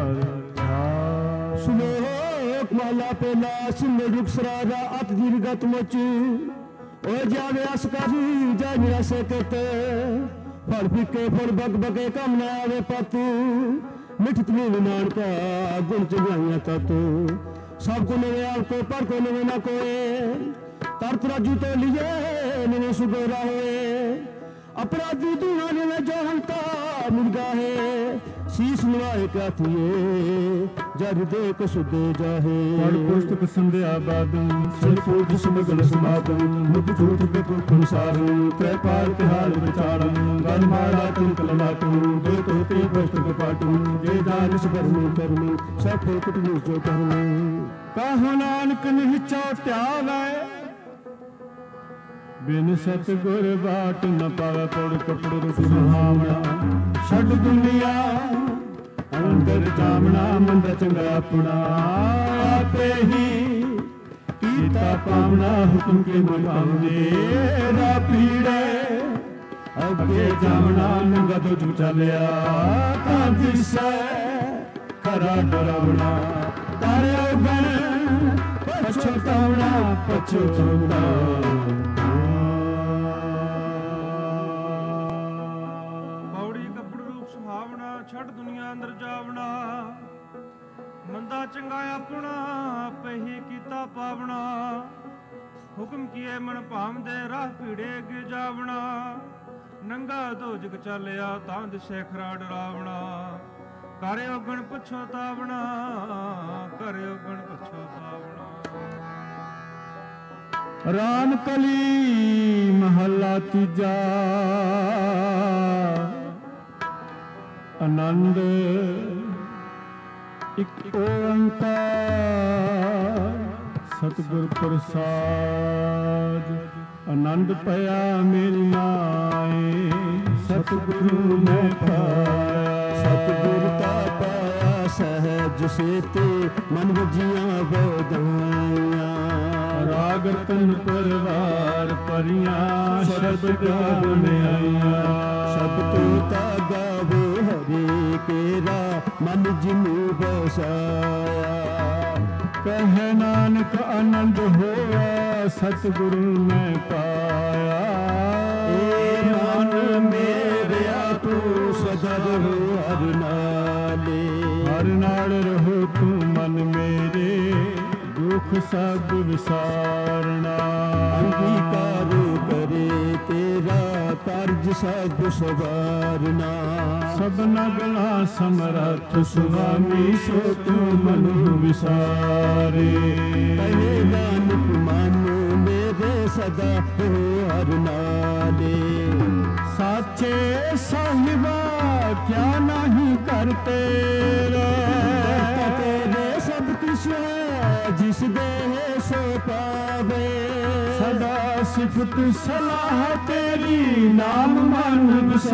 सुलोक माला पेला सिंह रुख सरारा अत दीर्घत मोची ओ जावे असकारी जय मेरा से कहते फल फिके फल बग बगे कम न आवे पत मिठत में नानका गुण चंगाइयां ततो सब को नवे आपको पर को नवे ना कोए तरत राजू तो लिए नवे सुगोरा होए अपराधी दूना नवे जो हंता मुर्गा है शीश नवाए क्या थिए जर दे कसुदे जाहे पढ़ पुस्तक संध्या बादम सलपूज सुमगल समादम मुख झूठ के पुखन सारम त्रै पार तिहार विचारम गल माला तुम कलमातम दे तोते पुस्तक पाटम जे दानिश करम करम सब कुट जो करम कहो नानक निहचो त्याग बिन सतगुर बाट न पावे पौड़ कपड़ रुख सुहावना छड़ दुनिया अंदर जामना मंदा चंगा अपना आपे ही कीता पावना हुक्म के मुकामदे रा पीड़े अगे जामना नंगा तो जू चलिया तां दिसै खरा डरावना तारे अगन पछतावना पछतावना ਛੱਡ ਦੁਨੀਆ ਅੰਦਰ ਜਾਵਣਾ ਮੰਦਾ ਚੰਗਾ ਆਪਣਾ ਆਪੇ ਹੀ ਕੀਤਾ ਪਾਵਣਾ ਹੁਕਮ ਕੀਏ ਮਨ ਭਾਵਦੇ ਰਾਹ ਭੀੜੇ ਅੱਗੇ ਜਾਵਣਾ ਨੰਗਾ ਦੋਜਕ ਚੱਲਿਆ ਤਾਂ ਦਿਸੇ ਖਰਾ ਡਰਾਵਣਾ ਕਰਿਓ ਗਣ ਪਛਤਾਵਣਾ ਕਰਿਓ ਗਣ ਪਛਤਾਵਣਾ ਰਾਮ ਕਲੀ ਮਹੱਲਾ ਤੀਜਾ आनंद एक ओंकार सतगुर प्रसाद आनंद पया मेरी माए सतगुरु मैं पाया सतगुर का पाया सहज सेते मन वजियां बधाइयां राग तन परवार परियां शब्द गावन आइयां शब्द तो गावो हरे केरा मन जिनु बसाया कह नानक आनंद होया सतगुरु मैं पाया ए मन मेरे तू सदा रहो हर नाले हर नाल रहो तू मन मेरे दुख सब विसारना अंगीकार करे तेरा कर्ज सब सवारना सबना गला समरथ सुआमी सो तू मनु विसारे कहे नानक मानो मेरे सदा हो हर नाले साचे साहिबा क्या नहीं करते तेरे सब कुछ है जिस दे सो पावे सदा सिफत सलाह तेरी नाम मन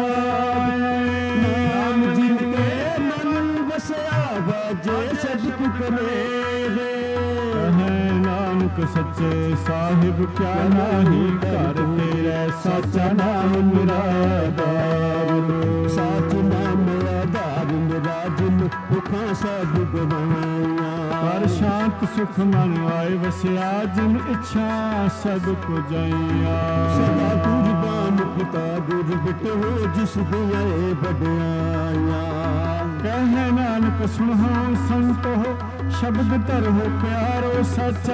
बसाए नाम जिनके मन बसया बाजे सदगुरु करे रे है नानक सच्चे साहिब क्या नहीं कर तेरे साचा नाम मेरा आधार साच नाम आधार मेरा जिन भुखा सब गवाइया पर शांत सुख मन आए वसिया जिन इच्छा सब को जाइया सदा कुर्बान पिता गुर बिट हो जिस दिया बड़ाइया कह नानक सुनो संतो शब्द धर हो प्यारो सच्चा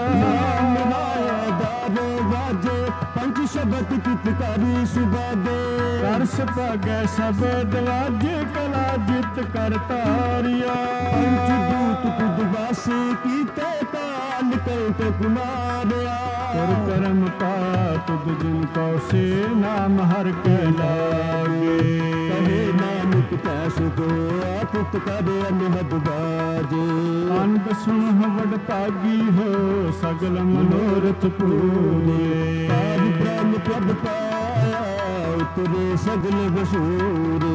नाया दारो बाजे पंच शब्द कित करी सुबादे कर सपागै शब्द वाजे कला जित कर तारिया पंच दूत कुद वासे कीते काल कंट कुमारिया और कर्म पात जिन को से नाम हर के लागे कहे नानक पैस दो आपुत करे अनहद बाजे अनब सुन वड पागी हो सगल मनोरथ पूरे पार ब्रह्म प्रभ पाया उतरे सगल बसूरे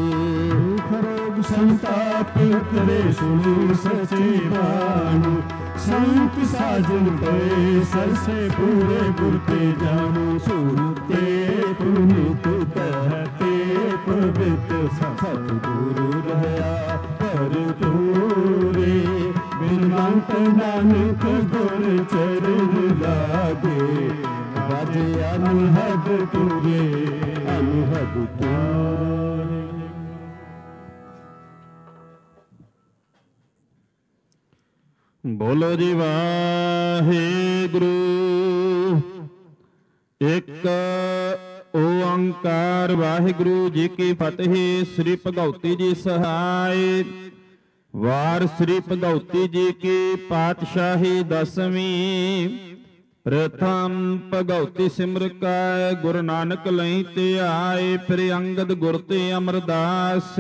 खरोग संताप उतरे सुनी सचे बाणु संत साजन पे सर से पूरे गुर पे जानू सुनते पुनित कहते पवित्र सतगुरु रहया पर पूरे बिनवंत नानक गुर चरण लागे बाजे अनहद तुरे अनहद तुरे। ਬੋਲੋ ਜੀ ਵਾਹਿਗੁਰੂ। ਇੱਕ ਓੰਕਾਰ ਵਾਹਿਗੁਰੂ ਜੀ ਕੀ ਫਤਿਹ। ਸ੍ਰੀ ਭਗਉਤੀ ਜੀ ਸਹਾਇ। ਵਾਰ ਸ੍ਰੀ ਭਗਉਤੀ ਜੀ ਕੀ ਪਾਤਸ਼ਾਹੀ ਦਸਵੀਂ। ਪ੍ਰਥਮ ਭਗਉਤੀ ਸਿਮਰ ਕੈ ਗੁਰੂ ਨਾਨਕ ਲਈ ਧਿਆਏ। ਫਿਰ ਅੰਗਦ ਗੁਰ ਤੇ ਅਮਰਦਾਸ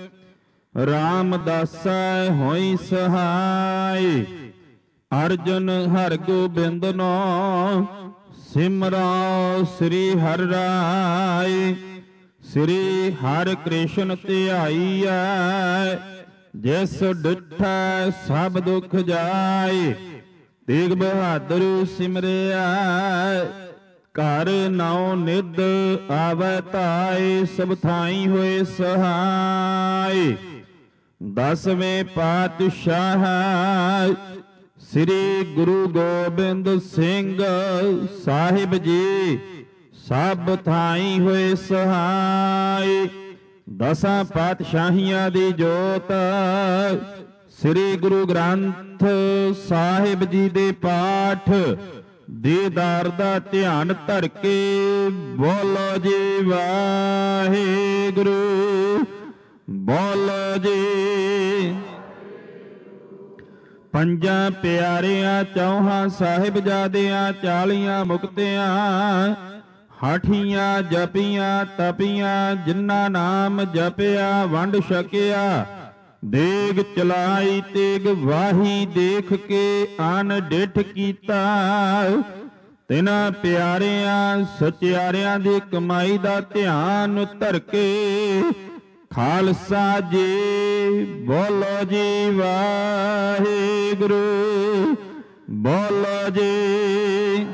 ਰਾਮਦਾਸੈ ਹੋਈ ਸਹਾਇ। ਅਰਜਨ ਹਰਿ ਗੋਬਿੰਦ ਨੋ ਸਿਮਰੋ ਸ੍ਰੀ ਹਰਿ ਰਾਇ। ਸ੍ਰੀ ਹਰਿ ਕ੍ਰਿਸ਼ਨ ਧਿਆਈਐ ਜਿਸ ਡਿਠੈ ਸਭ ਦੁਖ ਜਾਏ। ਤੇਗ ਬਹਾਦਰ ਸਿਮਰਿਆ ਘਰ ਨੌ ਨਿਧ ਆਵੈ ਧਾਇ। ਸਭ ਥਾਈ ਹੋਏ ਸਹਾਇ। ਦਸਵੇਂ ਪਾਤਸ਼ਾਹ ਸ੍ਰੀ ਗੁਰੂ ਗੋਬਿੰਦ ਸਿੰਘ ਸਾਹਿਬ ਜੀ ਸਭ ਥਾਈ ਹੋਏ ਸਹਾਇ। ਦਸਾਂ ਪਾਤਸ਼ਾਹੀਆਂ ਦੀ ਜੋਤ ਸ੍ਰੀ ਗੁਰੂ ਗ੍ਰੰਥ ਸਾਹਿਬ ਜੀ ਦੇ ਪਾਠ ਦੀਦਾਰ ਦਾ ਧਿਆਨ ਧਰ ਕੇ ਬੋਲੋ ਜੀ ਵਾਹਿਗੁਰੂ। ਬੋਲੋ ਜੀ। ਪੰਜਾਂ ਪਿਆਰਿਆਂ ਚੌਹਾਂ ਸਾਹਿਬਜ਼ਾਦਿਆਂ ਚਾਲੀਆਂ ਮੁਕਤਿਆਂ ਹਾਠੀਆਂ ਜਪੀਆਂ ਤਪੀਆਂ ਜਿਨ੍ਹਾਂ ਨਾਮ ਜਪਿਆ ਵੰਡ ਛਕਿਆ। ਦੇਗ ਚਲਾਈ ਤੇਗ ਵਾਹੀ ਦੇਖ ਕੇ ਅਨ ਡਿਠ ਕੀਤਾ। ਤਿਨਾਂ ਪਿਆਰਿਆਂ ਸਚਿਆਰਿਆਂ ਦੀ ਕਮਾਈ ਦਾ ਧਿਆਨ ਧਰ ਕੇ ਖਾਲਸਾ ਜੀ ਬੋਲੋ ਜੀ ਵਾਹਿਗੁਰੂ। ਬੋਲੋ ਜੀ।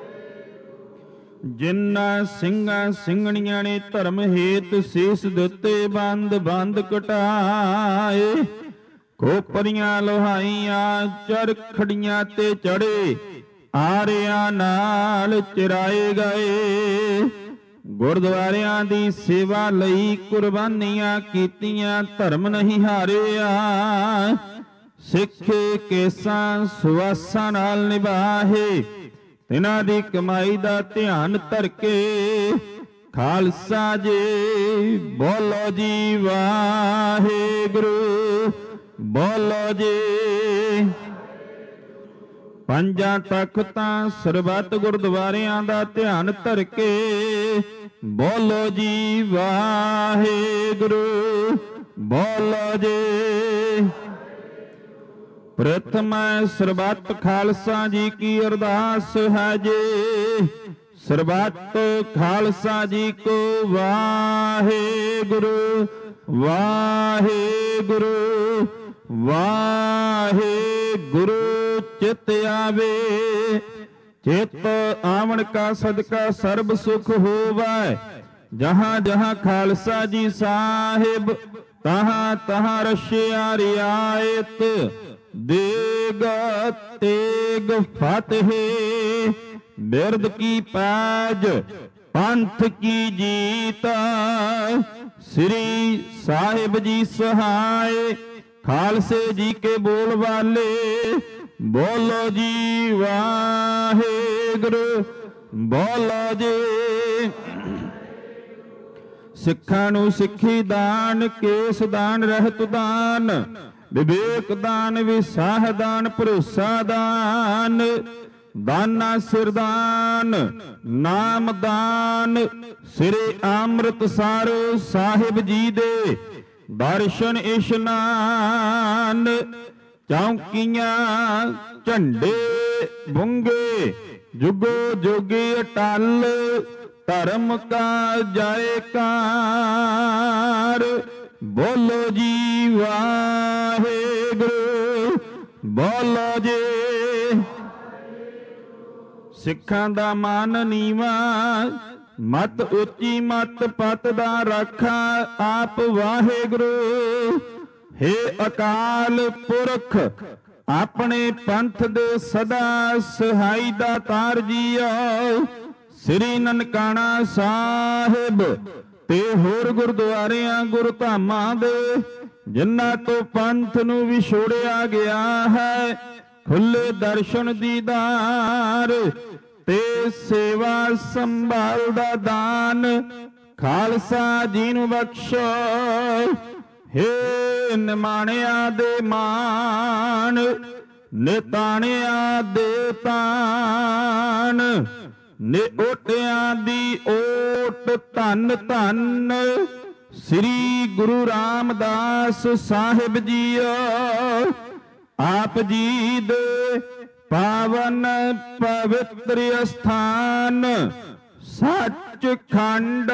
ਜਿਨ੍ਹਾਂ ਸਿੰਘਾਂ ਸਿੰਘਣੀਆਂ ਨੇ ਧਰਮ ਹੇਤ ਸੀਸ ਦਿੱਤੇ ਬੰਦ ਬੰਦ ਕਟਾਏ। ਖੋਪਰੀਆਂ ਲੋਹਾਈਆਂ ਚਰਖੜੀਆਂ ਤੇ ਚੜੇ ਆਰਿਆਂ ਨਾਲ ਚਿਰਾਏ ਗਏ। ਗੁਰਦੁਆਰਿਆਂ ਦੀ ਸੇਵਾ ਲਈ ਕੁਰਬਾਨੀਆਂ ਕੀਤੀਆਂ ਧਰਮ ਨਹੀਂ ਹਾਰਿਆ। ਸਿੱਖੇ ਕੇਸਾਂ ਸੁਆਸਾਂ ਨਾਲ ਨਿਭਾਹੇ ਤਿਨਾਂ ਦੀ ਕਮਾਈ ਦਾ ਧਿਆਨ ਧਰ ਕੇ ਖਾਲਸਾ ਜੀ ਬੋਲੋ ਜੀ ਵਾਹਿਗੁਰੂ। ਬੋਲੋ ਜੀ। ਪੰਜਾਂ ਤਖਤਾਂ ਸਰਬੱਤ ਗੁਰਦੁਆਰਿਆਂ ਦਾ ਧਿਆਨ ਧਰ ਕੇ ਬੋਲੋ ਜੀ ਵਾਹਿਗੁਰੂ। ਬੋਲੋ ਜੀ। ਪ੍ਰਥਮ ਸਰਬੱਤ ਖਾਲਸਾ ਜੀ ਕੀ ਅਰਦਾਸ ਹੈ ਜੀ। ਸਰਬੱਤ ਖਾਲਸਾ ਜੀ ਕੋ ਵਾਹਿਗੁਰੂ ਵਾਹਿਗੁਰੂ ਵਾਹਿਗੁਰੂ। ਚਿਤ ਆਵੇ ਚਿਤ ਆਵਣ ਕਾ ਸਦਕਾ ਸਰਬ ਸੁਖ ਹੋਵੈ। ਜਹਾਂ ਜਹਾਂ ਖਾਲਸਾ ਜੀ ਸਾਹਿਬ ਤਹਾਂ ਤਹਾਂ ਰਸ਼ਿਆ ਰਿਆਇਤ। ਦੇਗ ਤੇਗ ਫਤਿਹ ਬਿਰਦ ਕੀ ਪੈਜ ਪੰਥ ਕੀ ਜੀਤ। ਸ੍ਰੀ ਸਾਹਿਬ ਜੀ ਸਹਾਇ ਖਾਲਸੇ ਜੀ ਕੇ ਬੋਲ ਵਾਲੇ ਬੋਲੋ ਜੀ ਵਾਹਿਗੁਰੂ। ਬੋਲੋ ਜੀ। ਸਿੱਖਾਂ ਨੂੰ ਸਿੱਖੀ ਦਾਨ ਕੇਸ ਦਾਨ ਰਹਿਤ ਦਾਨ ਵਿਵੇਕ ਦਾਨ ਵਿਸਾਹ ਦਾਨ ਭਰੋਸਾ ਦਾਨ ਦਾਨਾ ਸਿਰਦਾਨ ਨਾਮ ਦਾਨ। ਸ੍ਰੀ ਅੰਮ੍ਰਿਤਸਰ ਸਾਹਿਬ ਜੀ ਦੇ ਦਰਸ਼ਨ ਇਸ਼ਨਾਨ। ਚੌਂਕੀਆਂ ਝੰਡੇ ਬੁੰਗੇ ਜੁਗੋ ਜੋਗੀ ਅਟਲ ਧਰਮ ਕਾ ਜੈਕਾਰ। ਬੋਲੋ ਜੀ ਵਾਹਿਗੁਰੂ। ਬੋਲੋ ਜੀ। ਸਿੱਖਾਂ ਦਾ ਮਾਨ ਨੀਵਾ ਮਤ ਉੱਚੀ ਮਤ ਪਤ ਦਾ ਰਾਖਾ ਆਪ ਵਾਹਿਗੁਰੂ। ਹੇ ਅਕਾਲ ਪੁਰਖ ਆਪਣੇ ਪੰਥ ਦੇ ਸਦਾ ਸਹਾਈ ਦਾ ਤਾਰ ਜੀਓ। ਸ੍ਰੀ ਨਨਕਾਣਾ ਸਾਹਿਬ ਤੇ ਹੋਰ ਗੁਰਦੁਆਰਿਆਂ ਗੁਰਧਾਮਾਂ ਦੇ ਜਿਨ੍ਹਾਂ ਤੋਂ ਪੰਥ ਨੂੰ ਵਿਛੋੜਿਆ ਗਿਆ ਹੈ ਖੁੱਲੇ ਦਰਸ਼ਨ ਦੀਦਾਰ ਤੇ ਸੇਵਾ ਸੰਭਾਲ ਦਾ ਦਾਨ ਖਾਲਸਾ ਜੀ ਨੂੰ ਬਖਸ਼ੋ। ਹੇ ਨਿਮਾਣਿਆਂ ਦੇ ਮਾਣ ਨਿਤਾਣਿਆਂ ਦੇ ਤਾਣ ਨਿਓਟਿਆਂ ਦੀ ਓਟ ਧੰਨ ਧੰਨ ਸ੍ਰੀ ਗੁਰੂ ਰਾਮਦਾਸ ਸਾਹਿਬ ਜੀਓ। ਆਪ ਜੀ ਦੇ ਪਾਵਨ ਪਵਿੱਤਰ ਅਸਥਾਨ ਸੱਚਖੰਡ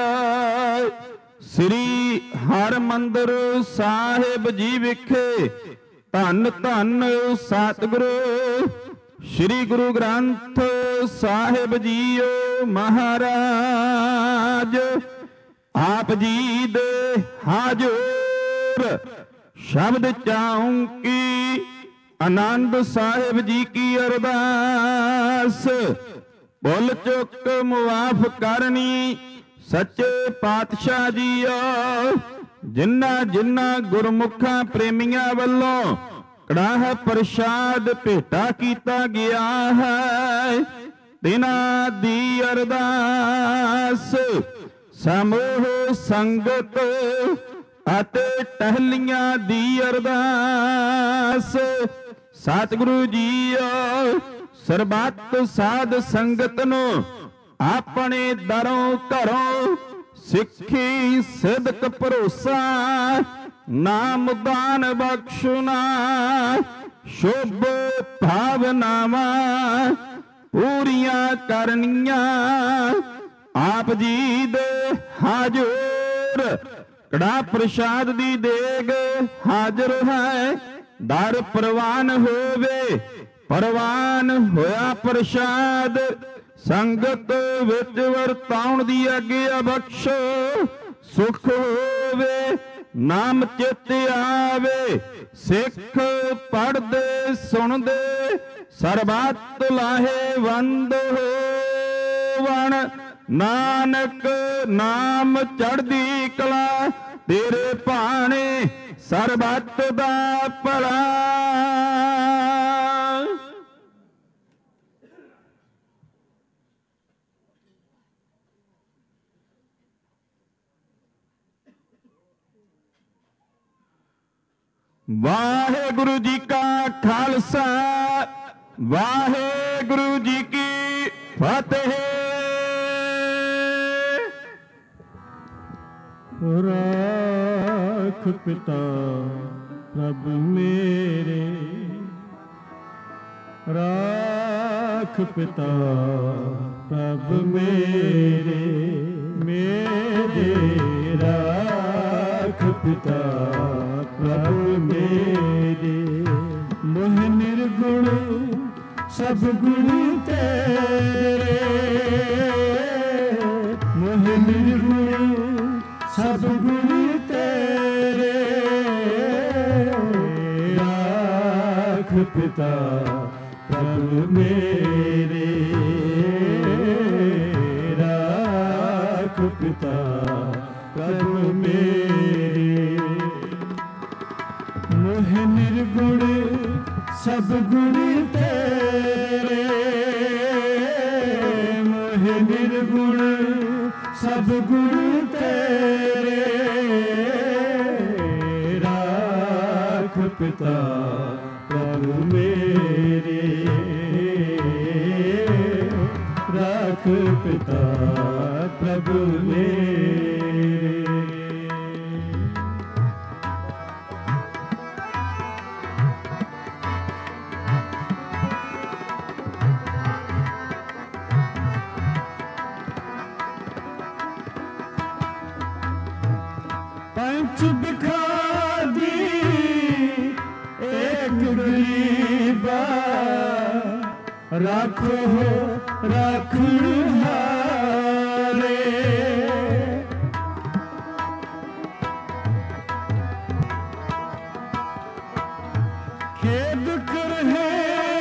ਸ੍ਰੀ ਹਰਿਮੰਦਰ ਸਾਹਿਬ ਜੀ ਵਿਖੇ ਧੰਨ ਧੰਨ ਸਤਿਗੁਰੂ ਸ੍ਰੀ ਗੁਰੂ ਗ੍ਰੰਥ ਸਾਹਿਬ ਜੀਓ ਮਹਾਰਾਜ। ਆਪ ਜੀ ਦੇ ਹਾਜ਼ਰ ਸ਼ਬਦ ਚਾਉਂਕੀ ਆਨੰਦ ਸਾਹਿਬ ਜੀ ਕੀ ਅਰਦਾਸ। ਭੁੱਲ ਚੁੱਕ ਮੁਆਫ ਕਰਨੀ ਸੱਚੇ ਪਾਤਸ਼ਾਹ ਜੀਓ। ਜਿਨ੍ਹਾਂ ਜਿਨ੍ਹਾਂ ਗੁਰਮੁਖਾਂ ਪ੍ਰੇਮੀਆਂ ਵੱਲੋਂ ਕੜਾਹ ਪ੍ਰਸ਼ਾਦ ਭੇਟਾ ਕੀਤਾ ਗਿਆ ਹੈ ਤਿਨਾਂ ਦੀ ਅਰਦਾਸ। ਸਮੂਹ ਸੰਗਤ ਅਤੇ ਟਹਿਲੀਆਂ ਦੀ ਅਰਦਾਸ। ਸਤਿਗੁਰੂ ਜੀਓ ਸਰਬੱਤ ਸਾਧ ਸੰਗਤ ਨੂੰ ਆਪਣੇ ਦਰੋਂ ਘਰੋਂ ਸਿੱਖੀ ਸਿਦਕ ਭਰੋਸਾ ਨਾਮ ਦਾਨ ਬਖਸ਼ਣਾ ਸ਼ੁਭ ਭਾਵਨਾਵਾਂ ਪੂਰੀਆਂ ਕਰਨੀਆਂ। ਆਪ ਜੀ ਦੇ ਹਾਜ਼ਰ ਕੜਾ ਪ੍ਰਸ਼ਾਦ ਦੀ ਦੇਗ ਹਾਜ਼ਰ ਹੈ। ਦਰ ਪ੍ਰਵਾਨ ਹੋਵੇ ਪ੍ਰਵਾਨ ਹੋਇਆ ਪ੍ਰਸ਼ਾਦ ਸੰਗਤ ਵਿੱਚ ਵਰਤਾਉਣ ਦੀ ਆਗਿਆ ਬਖਸ਼ੋ। ਸੁਖ ਹੋਵੇ ਨਾਮ ਚਿਤ ਆਵੇ ਸਿੱਖ ਪੜ੍ਹਦੇ ਸੁਣਦੇ ਸਰਬੱਤ ਲਾਹੇਵੰਦ ਹੋਵਣ। ਨਾਨਕ ਨਾਮ ਚੜ੍ਹਦੀ ਕਲਾ ਤੇਰੇ ਭਾਣੇ ਸਰਬੱਤ ਦਾ ਭਲਾ। ਵਾਹਿਗੁਰੂ ਜੀ ਕਾ ਖਾਲਸਾ ਵਾਹਿਗੁਰੂ ਜੀ ਕੀ ਫਤਿਹ। ਰਾਖ ਪਿਤਾ ਪ੍ਰਭ ਮੇਰੇ ਰਾਖ ਪਿਤਾ ਪ੍ਰਭ ਮੇਰੇ ਮੇਰੇ ਰਾਖ ਪਿਤਾ ਪ੍ਰਭ ਮੇਰੇ। ਮੋਹ ਨਿਰਗੁਣ ਸਭ ਗੁਣ ਤੇਰੇ ਮੋਹ ਨਿਰਗੁਣ ਸਭ ਗੁਣ ਤੇਰੇ। ਰਾਖ ਪਿਤਾ ਪ੍ਰਭ ਮੇਰੇ ਰਾਖ ਪਿਤਾ ਪ੍ਰਭ ਮੇਰੇ। ਮੋਹ ਨਿਰਗੁਣ ਸਭ ਗੁਣ ਤੇਰੇ ਮੋਹ ਨਿਰਗੁਣ ਸਭ ਗੁਣ ਤੇਰੇ। ਰਾਖ ਪਿਤਾ ਪ੍ਰਭ ਮੇਰੇ ਰਾਖ ਪਿਤਾ ਪ੍ਰਭ ਮੇਰੇ। पंच बिखादी एक गरीबा राखो राखण हारे। खेद कर है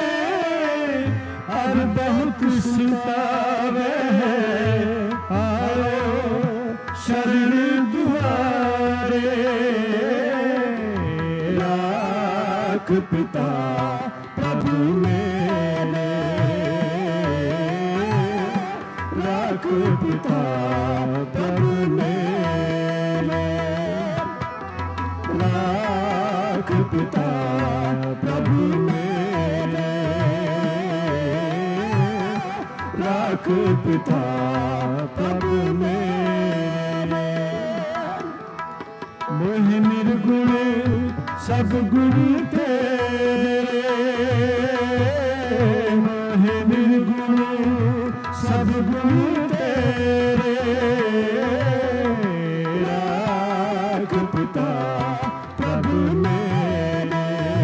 और बहुत सितावे आओ शरण दुआरे। राख पिता प्रभ प्रभु मेरे, राख पिता प्रभु मेरे, राख पिता प्रभु मेरे, राख पिता प्रभु मेरे। मोह निर्गुण सब गुण तेरे, मोह निर्गुण सब गुण तेरे, राख पिता प्रभु मेरे,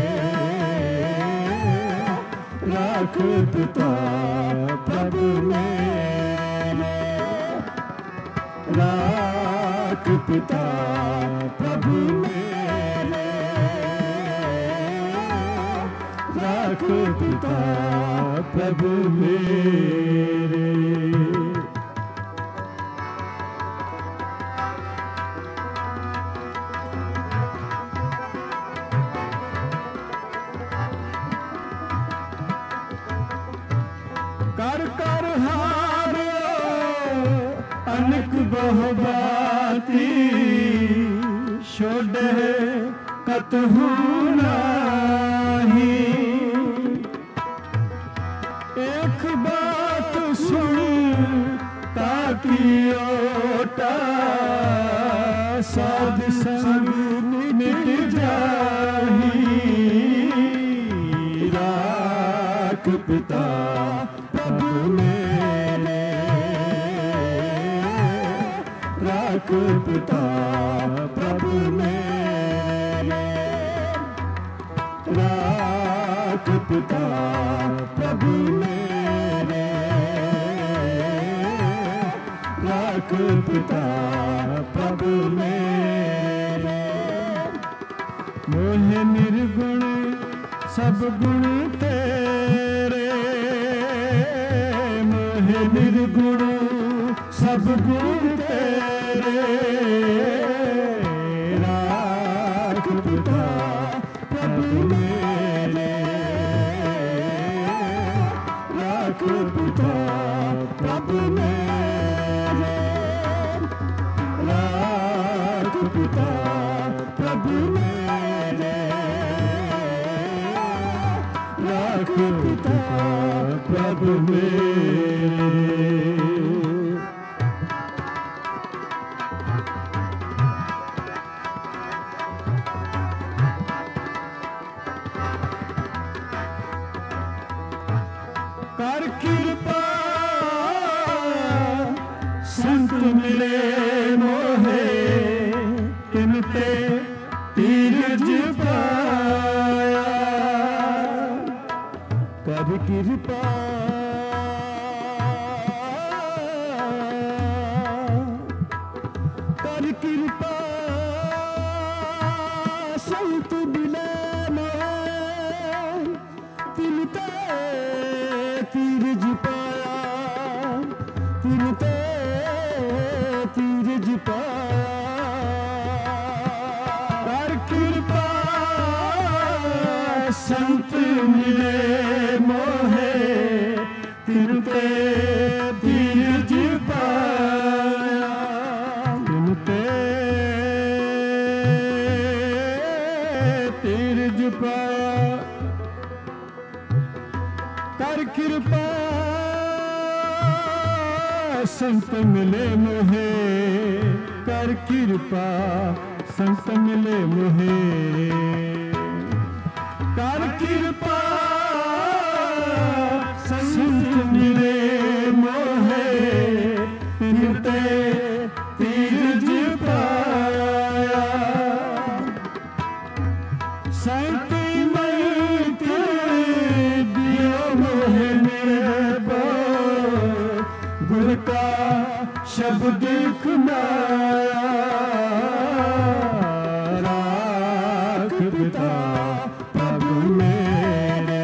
राख पिता प्रभु मेरे, राख पिता प्रभु मेरे, राख पिता प्रभु मेरे। कर कर हारो अनक बहुबाती, छोड़े कतहु नाही। एक बात सुन ताकि ओटा, साध संग मिट जाही। राख पिता प्रभु मेरे, राख पिता प्रभु मेरे, राख पिता प्रभु मेरे, राख पिता प्रभु मेरे। मोह निर्गुण सब गुण तेरे, मोह निर्गुण सब गुण तेरे, राख पिता प्रभु मेरे, राख पिता प्रभु मेरे, राख पिता प्रभु मेरे, राख पिता प्रभु मेरे। कर कृपा संत मिले मोहे, तिनते तीरज पाया। कर कृपा कर कृपा संत मिले मोहे, तिनते तीरज पाया, तिनते तीरज पाया। कर कृपा संत मिले मोहे, तिनते तीरज पाया, तिनते तीरज पाया। कर कृपा संत मिले मोहे, कर कृपा संत मिले मोहे, कर कृपा संत मिले मोहे, तिनते तीरज पाया। संत गुर का शब्द खुनाया। राख पिता प्रभु मेरे,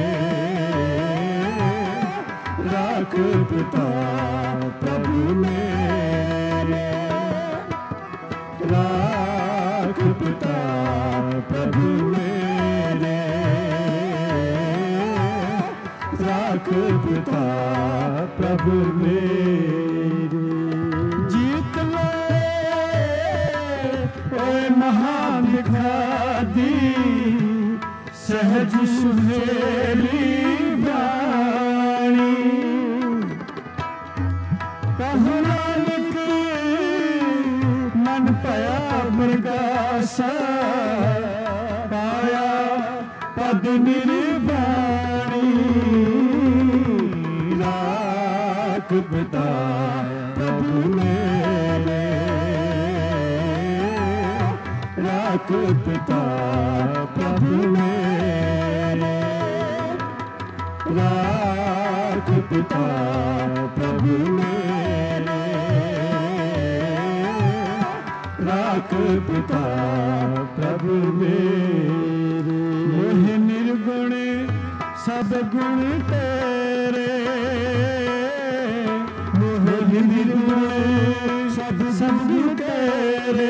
राख पिता प्रभु मेरे, राख पिता प्रभु मेरे, पिता प्रभु मेरे। जीत ले ओए महान दिखादी सहज सुहेली बाणी। कहो नानक मन पया प्रकाशा पाया पद निर्वाणी। राख पिता प्रभु मेरे, राख पिता प्रभु मेरे, राख पिता प्रभु मेरे, राख पिता प्रभु मेरे। मोह निर्गुण सब गुण तेरे, मोह निर्गुण सब सब गुण तेरे।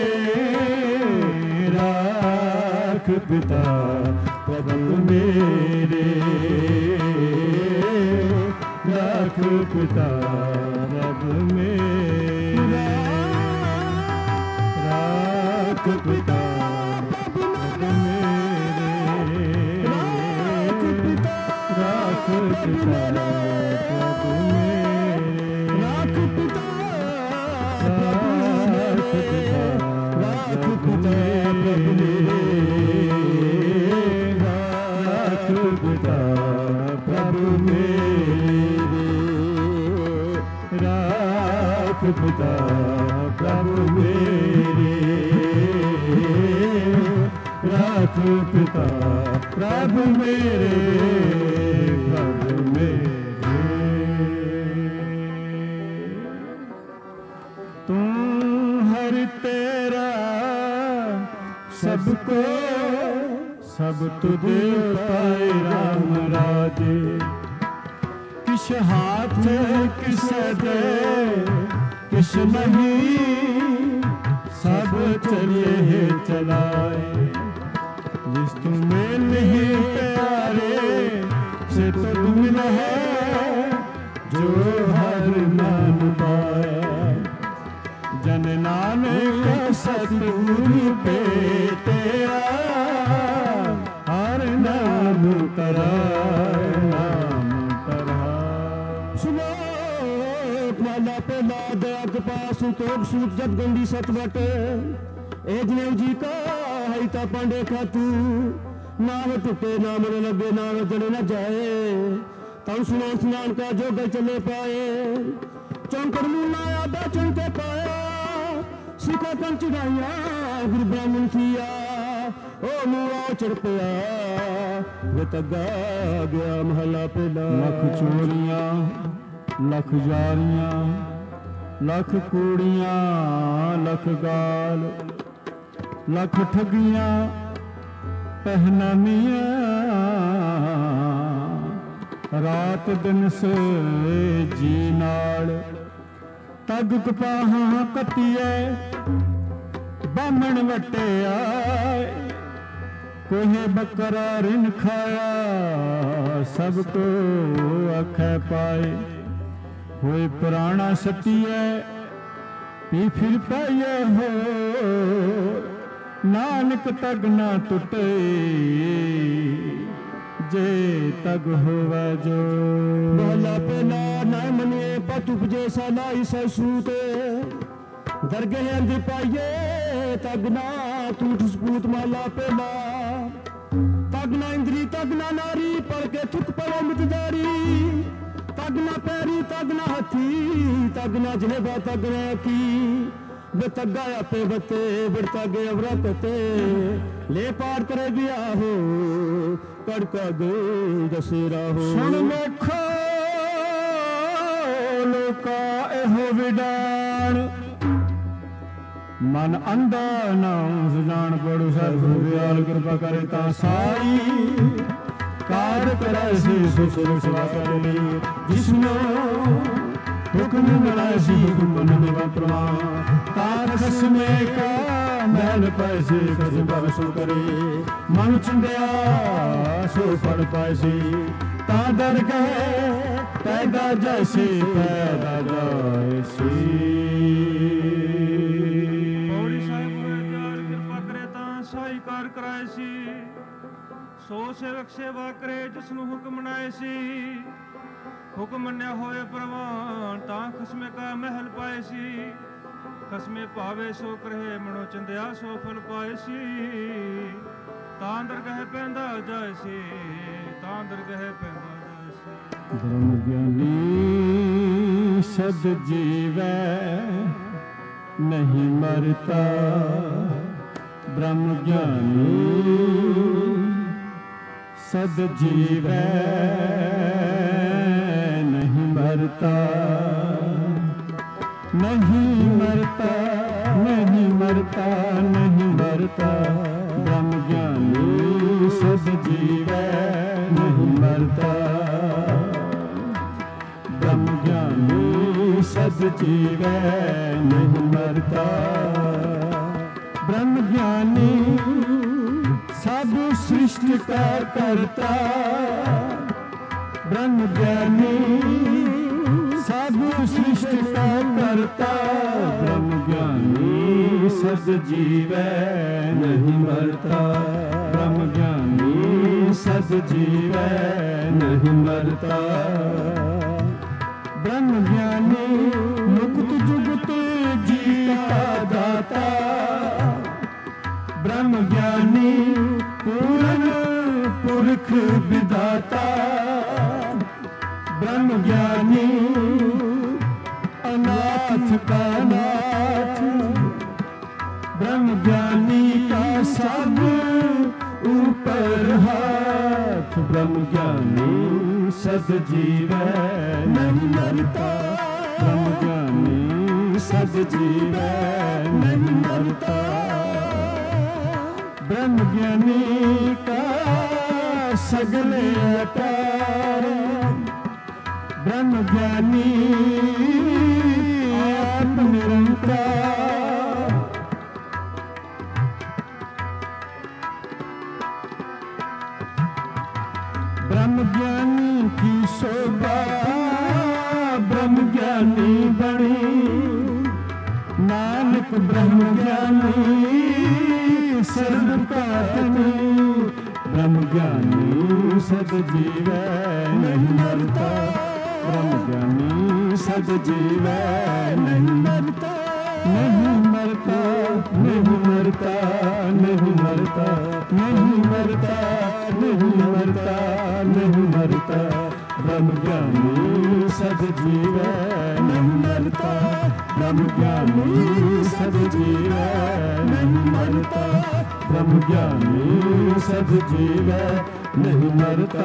राख पिता प्रभु मेरे, राख पिता प्रभु मेरे, राख पिता प्रभु मेरे, राख पिता, राख पिता प्रभु मेरे, राख पिता, राख पिता, राख पिता प्रभु मेरे, राख पिता प्रभु मेरे, राख पिता प्रभु मेरे, राख पिता प्रभु मेरे, प्रभु मेरे। तू हर तेरा सबको सब तुझे पाए राम राजे। किस हाथ किस दे किस नहीं सब चलिए चलाए। जिस तुम्हें नहीं प्यारे से तो तुम है जो हर मान पाए। जन नानक सतगुरु पे तेरा हर नाम तरा नाम तरा। सुनो माला पेला दया कपास तोग सूत जब गंदी सतवट। ए जनेऊ जी का हिता पांडे खातू नाव टुटे ना मन लगे नाव जड़े न जाए। तन सुना स्नान का जो गल चले पाए। चौंकड़ मुन्ना आदा चौंके पाया सिखा कन चढ़ाइया गुरु ब्राह्मण किया। ओ मुआ चढ़ पया वे तगा गया महला पेला। लख चोरियां लख जारियां लख कूड़ियां लख गाल लख ठगियां पहनानियां। रात दिन से जी नाल तग कपाहां कतिए बामण वटे आए। कोहे बकरा रिन खाया सबको आखे पाए। होए पुराना सतिए पी फिर पाइए हो नानक तग ना टुटे जे तग होवे जो। महला पेला ना मनिए पत उपजे सालाई सूत। दरगे अंधी पाइए तग ना टूट सपूत। महला पेला तग ना इंद्री तग ना नारी पढ़ के थुक पड़ो मितदारी। तग ना पैरी तग ना हथी तग ना जनेबा तग ना की। बतगा आपे बते बिड़ता गे अवरते ले पार करे गया हो कड़का गो दसेरा हो। सुन लेखो लोका एहो विडान मन अंधा नाम सुजान पड़ू सतगुरु दयाल कृपा करे ता साई। कार करे सी सुसुर सेवा करे जिसनो हुक्म बनाए सी हुक्म निभा प्रमाण। तार खसमे का मैल पैसे खस बरसो करे मन चिंदिया सो पड़ पाए सी। ता दरगह पैदा जैसे पैदा जैसी। ਪੌੜੀ ਸਾਹਿਬ ਹੋਏ ਦਿਆਲ ਕਿਰਪਾ ਕਰੇ ਤਾਂ ਸਾਈ ਕਾਰ ਕਰਾਏ ਸੀ। ਸੋ ਸੇਵਕ ਸੇਵਾ ਕਰੇ ਜਿਸ ਨੂੰ ਹੁਕਮ ਮਨਾਏ ਸੀ। ਹੁਕਮ ਮੰਨਿਆ ਹੋਏ ਪ੍ਰਵਾਨ ਤਾਂ ਖਸਮੇ ਕਾ ਮਹਿਲ ਪਾਏ ਸੀ। ਖਸਮੇ ਭਾਵੇ ਸੋ ਕਰੇ ਮਨੋ ਚੰਦਿਆ ਸੋ ਫਲ ਪਾਏ ਸੀ। ਤਾਂ ਦਰਗਹਿ ਪੈਂਦਾ ਜਾਏ ਸੀ। ਤਾਂ ਦਰਗਹਿ ਪੈਂਦਾ ਜਾਏ ਸੀ। ਬ੍ਰਹਮ ਗਿਆਨੀ ਸਦ ਜੀਵੈ ਨਹੀਂ ਮਰਤਾ। ਬ੍ਰਹਮ ਗਿਆਨੀ ਸਦ ਜੀਵੈ ਨਹੀਂ ਮਰਤਾ। ਨਹੀਂ ਮਰਤਾ ਨਹੀਂ ਮਰਤਾ ਨਹੀਂ ਮਰਤਾ। ਬ੍ਰਹਮ ਗਿਆਨੀ ਸਦ ਜੀਵੈ ਨਹੀਂ ਮਰਤਾ। ਬ੍ਰਹਮ ਗਿਆਨੀ ਸਦ ਜੀਵੈ ਨਹੀਂ ਮਰਤਾ। ਬ੍ਰਹਮ ਗਿਆਨੀ ਸਭ ਸ੍ਰਿਸ਼ਟ ਕਾ ਕਰਤਾ। ਬ੍ਰਹਮ ਗਿਆਨੀ ਸਭ ਸ੍ਰਿਸ਼ਟ ਕਾ ਕਰਤਾ। ਬ੍ਰਹਮ ਗਿਆਨੀ ਸਦ ਜੀਵੈ ਨਹੀਂ ਮਰਤਾ। ਬ੍ਰਹਮ ਗਿਆਨੀ ਸਦ ਜੀਵੈ ਨਹੀਂ ਮਰਤਾ। ਬ੍ਰਹਮ ਗਿਆਨੀ ਮੁਕਤ ਜੁਗਤ ਜੀਤਾ ਦਾਤਾ। ਬ੍ਰਹਮ ਗਿਆਨੀ ਪੂਰਨ ਪੁਰਖ ਵਿਦਾਤਾ। ਬ੍ਰਹਮ ਗਿਆਨੀ ਅਨਾਥ ਕਾ ਨਾਥ। ਬ੍ਰਹਮ ਗਿਆਨੀ ਕਾ ਸਭ ਉਪਰ ਹਾਥ। ਬ੍ਰਹਮ ਗਿਆਨੀ ਸਦ ਜੀਵੈ ਨਹੀਂ ਮਰਤਾ। ਬ੍ਰਹਮ ਗਿਆਨੀ ਸਦ ਜੀਵੈ ਨਹੀਂ ਮਰਤਾ। ਬ੍ਰਹਮ ਗਿਆਨੀ ਕਾ ਸਗਲੇ ਅਕਾਰ। ਬ੍ਰਹਮ ਗਿਆਨੀ ਆਪ ਨਿਰੰਕਾਰ। ਬ੍ਰਹਮ ਗਿਆਨੀ ਕੀ ਸ਼ੋਭਾ ਬ੍ਰਹਮ ਗਿਆਨੀ ਬਣੀ। ਨਾਨਕ ਬ੍ਰਹਮ ਗਿਆਨੀ ਸਰਬ ਕਾ ਧਨੀ। ਬ੍ਰਹਮ ਗਿਆਨੀ ਸਦ ਜੀਵੈ ਨਹੀਂ ਮਰਤਾ। ਬ੍ਰਹਮ ਗਿਆਨੀ ਸਦ ਜੀਵੈ ਨਹੀਂ ਮਰਤਾ। ਨਹੀਂ ਮਰਤਾ ਨਹੀਂ ਮਰਤਾ ਨਹੀਂ ਮਰਤਾ ਨਹੀਂ ਮਰਤਾ ਨਹੀਂ ਮਰਤਾ ਨਹੀਂ ਮਰਤਾ। ਬ੍ਰਹਮ ਗਿਆਨੀ ਸਦ ਜੀਵੈ ਨਹੀਂ ਮਰਤਾ। ਬ੍ਰਹਮ ਗਿਆਨੀ ਸਦ ਜੀਵੈ ਨਹੀਂ ਮਰਤਾ। ਬ੍ਰਹਮ ਗਿਆਨੀ ਸਦ ਜੀਵੈ ਨਹੀਂ ਮਰਤਾ।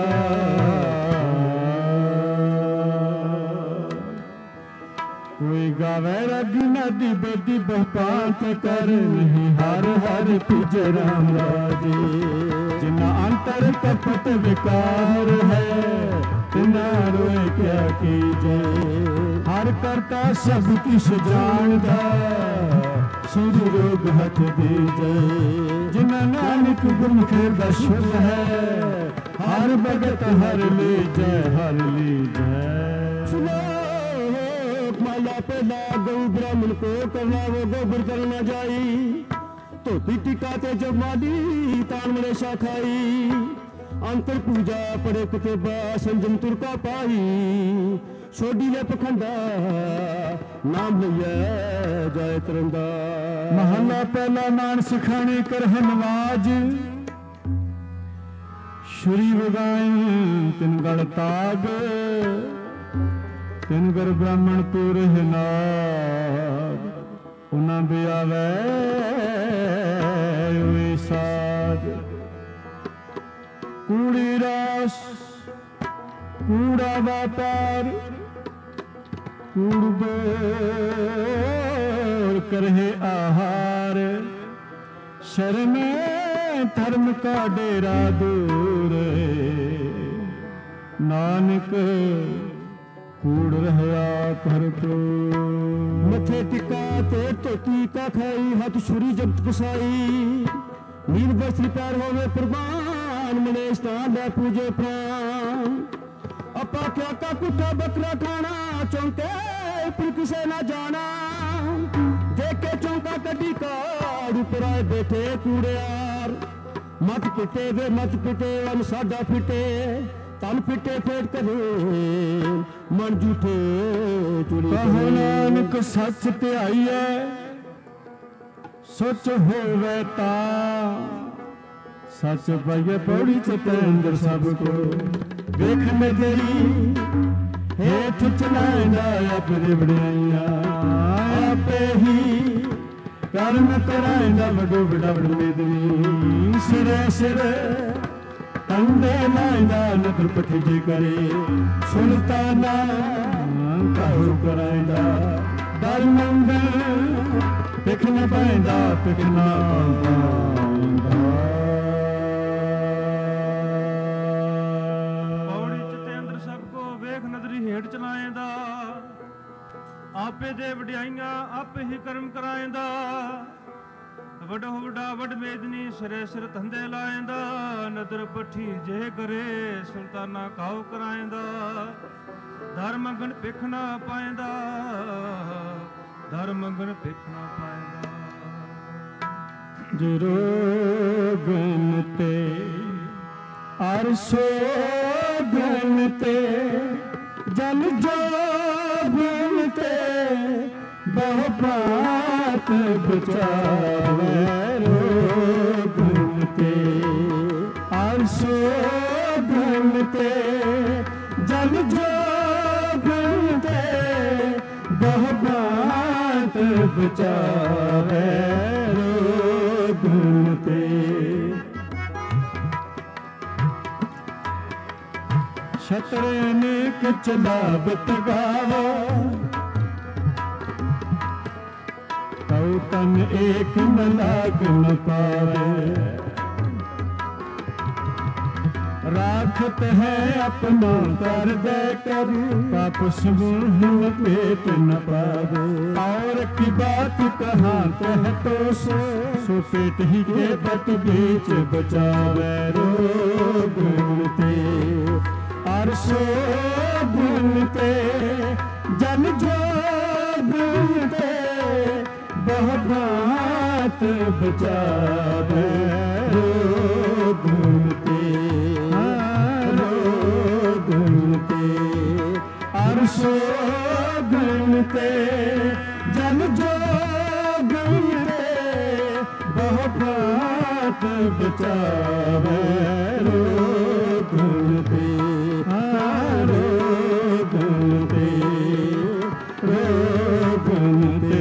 ਕੋਈ ਗਾਵੇ ਰਗੀ ਨਦੀ ਬੇਦੀ ਬਹਪਾਤ ਕਰ ਨਹੀਂ। ਹਰ ਹਰ ਤੁਝੇ ਰਾਮ ਰਾਜੇ। ਜਿਨਾ ਅੰਤਰ ਕਪਟ ਵਿਕਾਰ ਹੈ ਤਿਨਾ ਰੋਏ ਕਿਆ ਕੀਜੇ। ਹਰ ਕਰਤਾ ਸਭ ਕਿਛ ਜਾਣਦਾ ਸੁਧ ਰੋਗ ਹੱਥ ਦੀਜੇ। ਜਿਨਾ ਨਾਨਕ ਗੁਰਮੁਖੇ ਦਰਸ਼ਨ ਹੈ ਹਰ ਭਗਤ ਹਰ ਲੀਜੈ ਹਰ ਲੀਜੈ। माला पे ला गौ ब्राह्मण को करना वो गोबर करना जाई। धोती टिकाते जब माली तान मरे शाखाई। अंतर पूजा पड़े कुतेबा संजम तुरका पाई। छोड़ी ले पखंडा नाम लिया जाए तरंदा। महला पहला मान सिखाने कर है नवाज। श्री वगाई तिन गढ़ ताग। ਤਿਨ ਗੁਰ ਬ੍ਰਾਹਮਣ ਤੁਰਹਿ ਨਾਗ। ਉਹਨਾਂ ਬਿਆਵੈ ਹੋਏ ਸਾਧ। ਕੂੜੀ ਰਾਸ ਕੂੜਾ ਵਾਪਾਰ। ਕੂੜ ਬੋਰ ਕਰਹਿ ਆਹਾਰ। ਸ਼ਰਮ ਧਰਮ ਕਾ ਡੇਰਾ ਦੂਰ। ਨਾਨਕ कूड़ रहया कर तो। मथे टिका ते धोती का खाई। हाथ छुरी जब्त कसाई। नील वस्त्र पैर होवे प्रवान। मनेश तान लै पूजे प्राण। ਆਪਾਂ ਕਿਆ ਕਾ ਕੁੱਤਾ ਬੱਕਰਾ ਖਾਣਾ ਚੌਂਕੇ ਉੱਪਰ ਕਿਸੇ ਨਾ ਜਾਣਾ ਦੇਖ ਕੇ ਚੌਂਕਾ ਕੱਢੀ ਕਾੜ ਉੱਪਰ ਆਏ ਬੈਠੇ ਕੂੜਿਆਰ ਮਤ ਪਿੱਟੇ ਵੇ ਮਤ ਪਿੱਟੇ ਵਨ ਸਾਡਾ ਫਿੱਟੇ ਤਨ ਫਿੱਟੇ ਫੇਟ ਕਰੇ ਮਨ ਝੂਠੇ ਚੁੜੀ ਕਹੋ ਨਾਨਕ ਸੱਚ ਧਿਆਈਐ ਸੱਚ ਹੋਵੇ ਤਾਂ ਸੱਚ ਪਈਏ ਪੌੜੀ ਚ ਤੇਂਦਰ ਸਭ ਕੋ ਵੇਖ ਨਜ਼ਰੀ ਹੇਠ ਚਲਾਇਂਦਾ ਆਪਣੀ ਵਡਿਆਈਆਂ ਆਪੇ ਹੀ ਕਰਮ ਕਰਾਇਂਦਾ ਵਡੋ ਵਡਾ ਵਡਮੇਦਨੀ ਸਿਰੇ ਸਿਰੇ ਕੰਡੇ ਲਾਇਂਦਾ ਨਦਰ ਪਠੀ ਜੇ ਕਰੇ ਸੁਲਤਾਨਾ ਕਹੋ ਕਰਾਇਂਦਾ ਦਰ ਮੰਗਲ ਪਿਖ ਨ ਪਾਇਂਦਾ ਪਿਖ ਨਾ ਪਾਇਂਦਾ ਪੌੜੀ ਚ ਤੇ ਅੰਦਰ ਸਭ ਕੋ ਵੇਖ ਨਜ਼ਰੀ ਹੇਠ ਚਲਾਏਂਦਾ ਆਪੇ ਦੇ ਵਡਿਆਈਆਂ ਆਪੇ ਹੀ ਕਰਮ ਕਰਾਏਂਦਾ ਵੱਡੋ ਵੱਡਾ ਵੱਡ ਮੇਦਨੀ ਸਿਰੇ ਸਿਰ ਧੰਦੇ ਲਾਏਂਦਾ ਨਦਰ ਪੱਠੀ ਜੇ ਕਰੇ ਸੁਲਤਾਨਾ ਕਾਉ ਕਰਾਏਂਦਾ ਦਰ ਮੰਗਣ ਭਿਖ ਨਾ ਪਾਏਂਦਾ ਦਰ ਮੰਗਣ ਭਿਖ ਨਾ ਪਾਏਂਦਾ ਜਰੋ ਗਨ ਤੇ ਅਰਸ਼ੋ ਗਨ ਤੇ ਜਨ ਜੋਗਨ ਤੇ ਬਹੁ ਬਾਤ ਬਚਾਵੇ ਰੋਗਨ ਤੇ ਅਰਸ਼ੋ ਗਨ ਤੇ ਜਨ ਜੋਗਨ ਤੇ ਬਹੁ ਬਾਤ ਬਚਾਵੇ ਰੋਗਨ ਤੇ ਛਤਰ ਅਨੇਕ ਚਲਾਵਤ ਗਾਵੋ ਤਉ ਤਨ ਏਕ ਨ ਲਾਗ ਨ ਪਾਵੇ ਰਾਖਤ ਹੈ ਆਪਣਾ ਕਰ ਦੇ ਕਰ ਪਾਪ ਸਮੂਹ पेट न पावे और की बात कहाँ कह तो सो सो पेट ही के पट बीच बचावे रोग ते और सो गुनते जन जो गुनते बहुत बचावे रोग ते अरसो गणते जन जो गणते बहुत बचावे रो गणते रो गणते रो गणते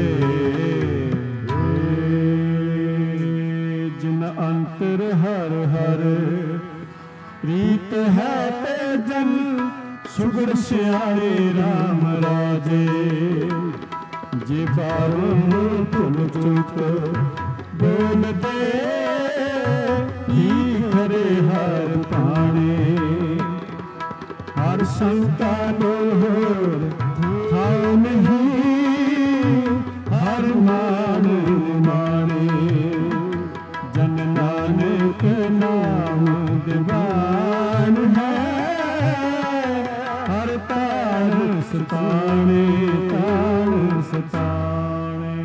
जिन अंतर हर हर प्रीत है ते जन सुगड़ सियारे राम राजे जे बारों भुल चुक बोल दे ही हरे हर पाने हर संता लोर थाओ नहीं हर मान माने जन नानक नाम दीवान है सताने तान सताने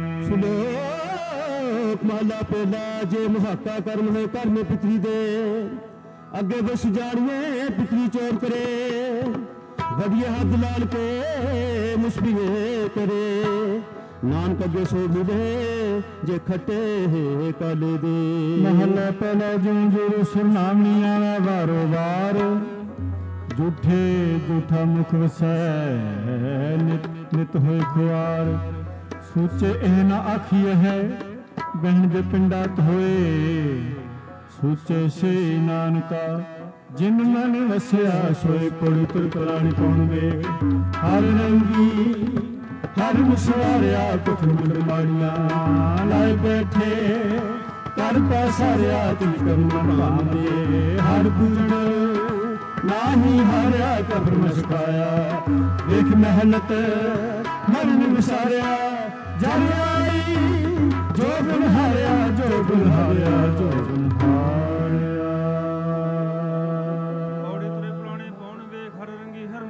श्लोक माला पहला जे मुहाका कर्म है कर्म पितरी दे अगे बस जानिए पितरी चोर करे बढ़िया हद लाल के मुस्बिए करे नानक अगे सो मिले जे खटे है काले दे महला पहला जुंजुर सुनामिया वारो वार झूठे झूठा मुख वसै नित नित होए खुआर सोचे एह ना आखिए है बहन दे पिंडात होए सोचे से नानका जिन मन वसया सोए पवित्र प्राणी कौन वे हर रंगी हर मुसवारिया कुछ मुंड माड़िया लाए बैठे कर पैसारिया तिल कर भावे हर बुझण नाही हारिया कब्र में सुखाया देख मेहनत मरण विसारिया जन आई जो गुण हारिया जो गुण हारिया जो गुण हारिया पौड़ी तुरे पुराने पौन ਵੇਖ ਹਰ ਰੰਗੀ ਹਰ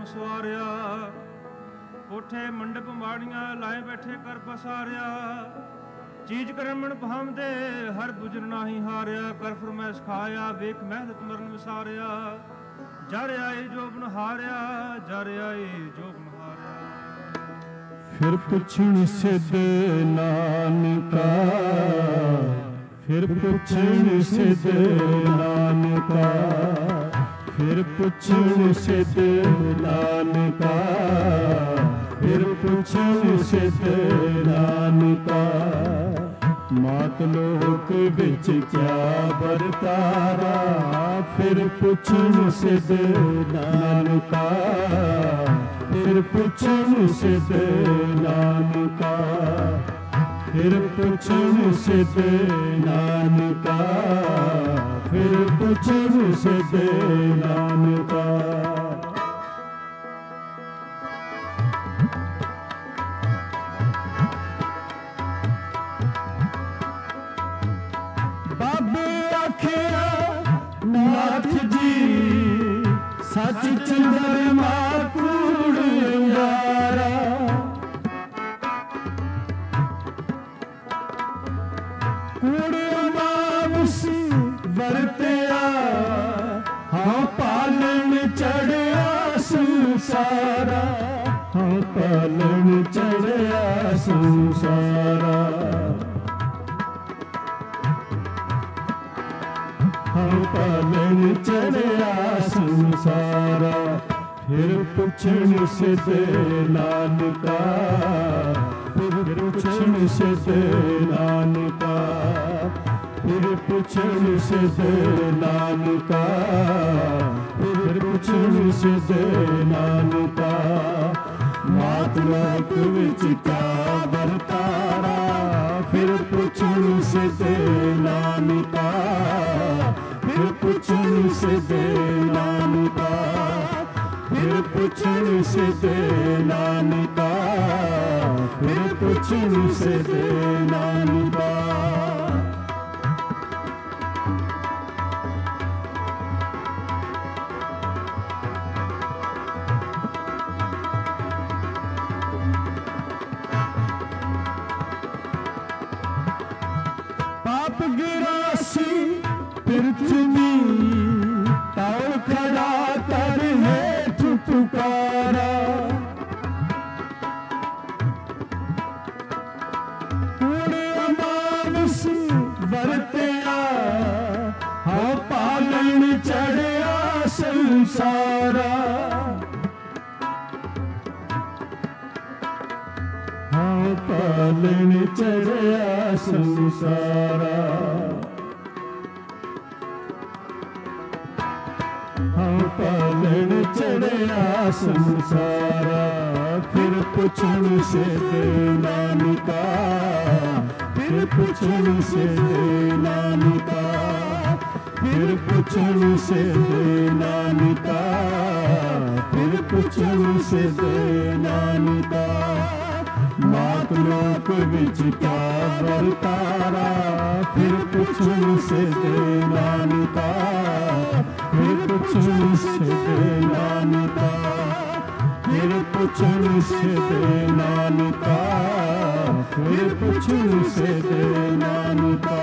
बाणियां लाए बैठे कर पसारिया चीज करमण भामदे हर बुजर नाही हारिया कर फरमैश खाया वेख मेहनत मरण विसारिया जर आए जोबन हारिया जर आए जोबन हारिया फिर पुछण सिद्ध नानका फिर पुछण सिद्ध नानका फिर पुछण सिद्ध नानका फिर पुछण सिद्ध नानका मात लोक विच क्या बरतारा फिर पुछण सिद्ध नानका फिर पुछण सिद्ध नानका फिर पुछण सिद्ध नानका फिर पुछण सिद्ध नानका बाबे आखिया नाथ जी सच चंद्रमा कूड़ अंगारा कूड़ अमावस वरतिया हाँ पालन चढ़िया संसारा हाँ पालन चढ़िया संसारा हाँ पालन चढ़िया संसारा फिर पुछण सिद्ध नानका फिर पुछण सिद्ध नानका फिर पुछण सिद्ध नानका फिर पुछण सिद्ध नानका मात लोक विच क्या बरतारा फिर पुछण सिद्ध नानका फिर पुछण सिद्ध नानका फिर पुछण सिद्ध नानका फिर पुछण सिद्ध नानका पाप गिरासी पृथ्वी ताव खड़ा कर हेठ पुकारा कूड़ अमावस वरतिया हाँ पालन चढ़िया संसारा हाँ पालन चढ़िया संसारा हाँ पालन चढ़िया संसारा फिर पुछण सिद्ध नानका फिर पुछण सिद्ध नानका फिर पुछण सिद्ध नानका फिर पुछण सिद्ध नानका मात लोक विच क्या बरतारा फिर पुछण सिद्ध नानका फिर पुछण सिद्ध नानका फिर पुछण सिद्ध नानका फिर पुछण सिद्ध नानका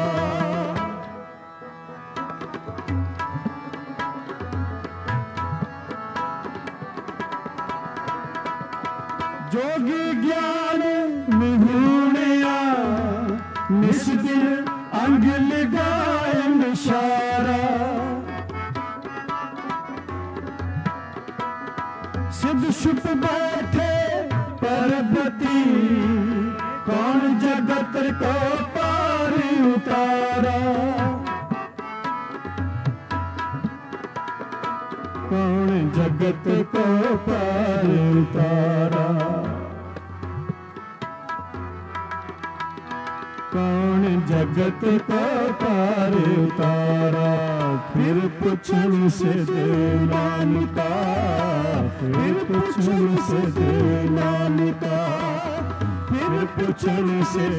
जोगी ज्ञान विहूणिया निस दिन अंग लगाए निशारा सिद्ध छुप बैठे परबती कौन जगत को पार उतारा कौन जगत को पार उतारा कौन जगत को पार उतारा फिर पुछण सिद्ध नानका फिर पुछण सिद्ध नानका फिर पुछण सिद्ध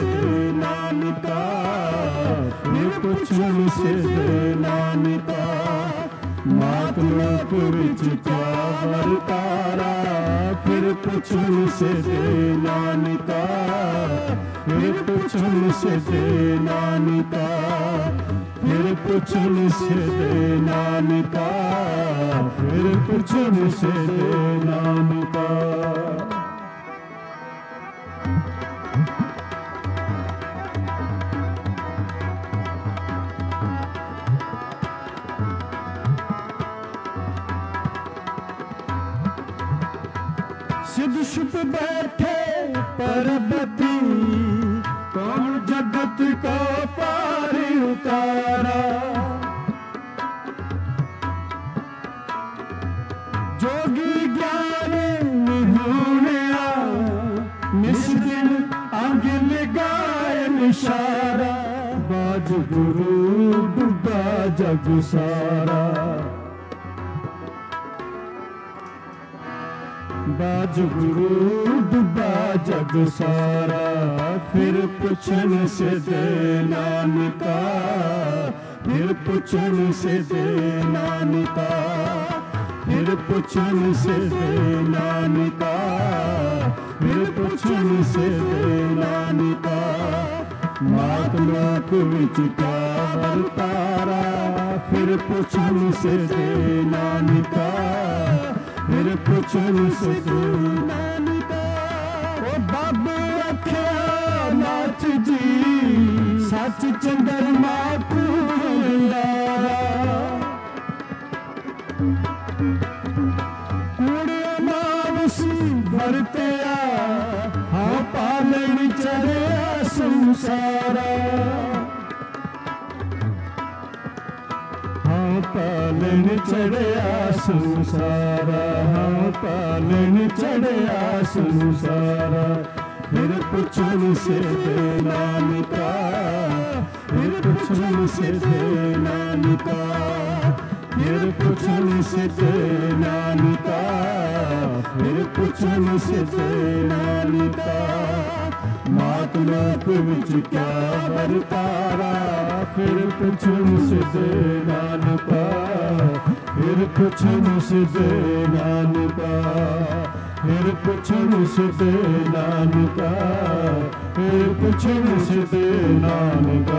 नानका फिर पुछण सिद्ध नानका ਮਾਤ ਲੋਕ ਵਿੱਚ ਕਿਆ ਵਰਤਾਰਾ, ਫਿਰ ਪੁੱਛਣ ਸੇ ਦੇ ਨਾਨਕਾ, ਫਿਰ ਪੁੱਛਣ ਸੇ ਦੇ ਨਾਨਕਾ, ਫਿਰ ਪੁੱਛਣ ਸੇ ਦੇ ਨਾਨਕਾ, ਫਿਰ ਪੁੱਛਣ ਸੇ ਦੇ ਨਾਨਕਾ। सिद्ध शुभ बैठे परबती, कौन जगत को पार उतारा, जोगी ज्ञान निहुणिया, निस दिन अंग लगाए निशारा, बाज गुरु डूबा जग सारा, बाज गुरु डूबा जग सारा, फिर पुछन से दे नानका, फिर पुछन से दे नानका, फिर पुछन से दे नानका, फिर पुछन से दे नानका। मात लोक विच क्या वरतारा, फिर पुछन से दे नानका, फिर पुछन से दे नानका। ओ बाबे आख्या नाथ जी, सच चंद्रमा पूरा, कूड़े मावसी भरतिया, हाँ पालन चढ़िया संसारा, हाँ पालन चढ़िया संसारा, हाँ पालन चढ़िया संसारा, फिर पुछन से दे नानका, फिर पुछन से दे नानका, फिर पुछन से दे नानका, फिर पुछन से दे नानका। मात लोक विच क्या वरतारा, फिर पुछन से दे नानका, फिर पुछन से दे नानका, फिर पुछन से दे नानका, फिर पुछन से दे नानका।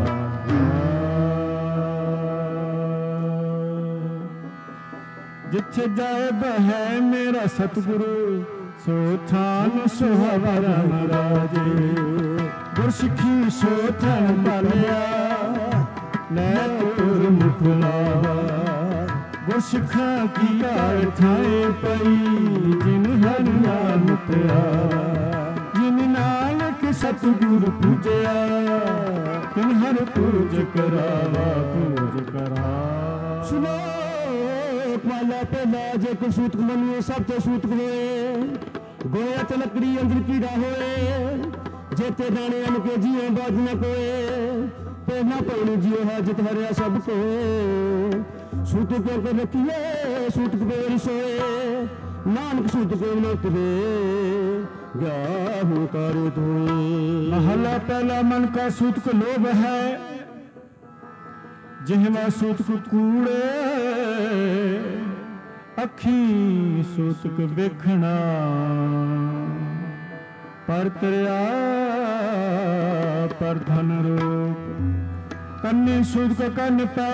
जिथे जाए बह मेरा सतगुरु, सो थान सुहावरण राजे, गुरसिखी सो थान पालिया, लै तुर मुख लावा, गुरसिखा की कार ठाए पई, जिन हर नाम प्यारा, जिन नानक सतगुरु पूजया, तिन हर पूज करावा, पूज करा। सुनो माला पहला जे को सूतक मनिए, सब तो सूतक होए, गोया ते लकड़ी अंदर कीड़ा होए, जेते दाने अन के जियो बाज न कोए, पहना पौनी जियो हाजत हरिया सब को, सूतक को रखिए सूतक बेर सोए, नानक सूतक मत दे गाहू कर धोए। महला पहला मन का सूतक लोभ है, जिहवा सूतक कूड़े, अखी सूतक वेखना, पर तरिया पर धन रूप, कन्नी सूतक कन पै,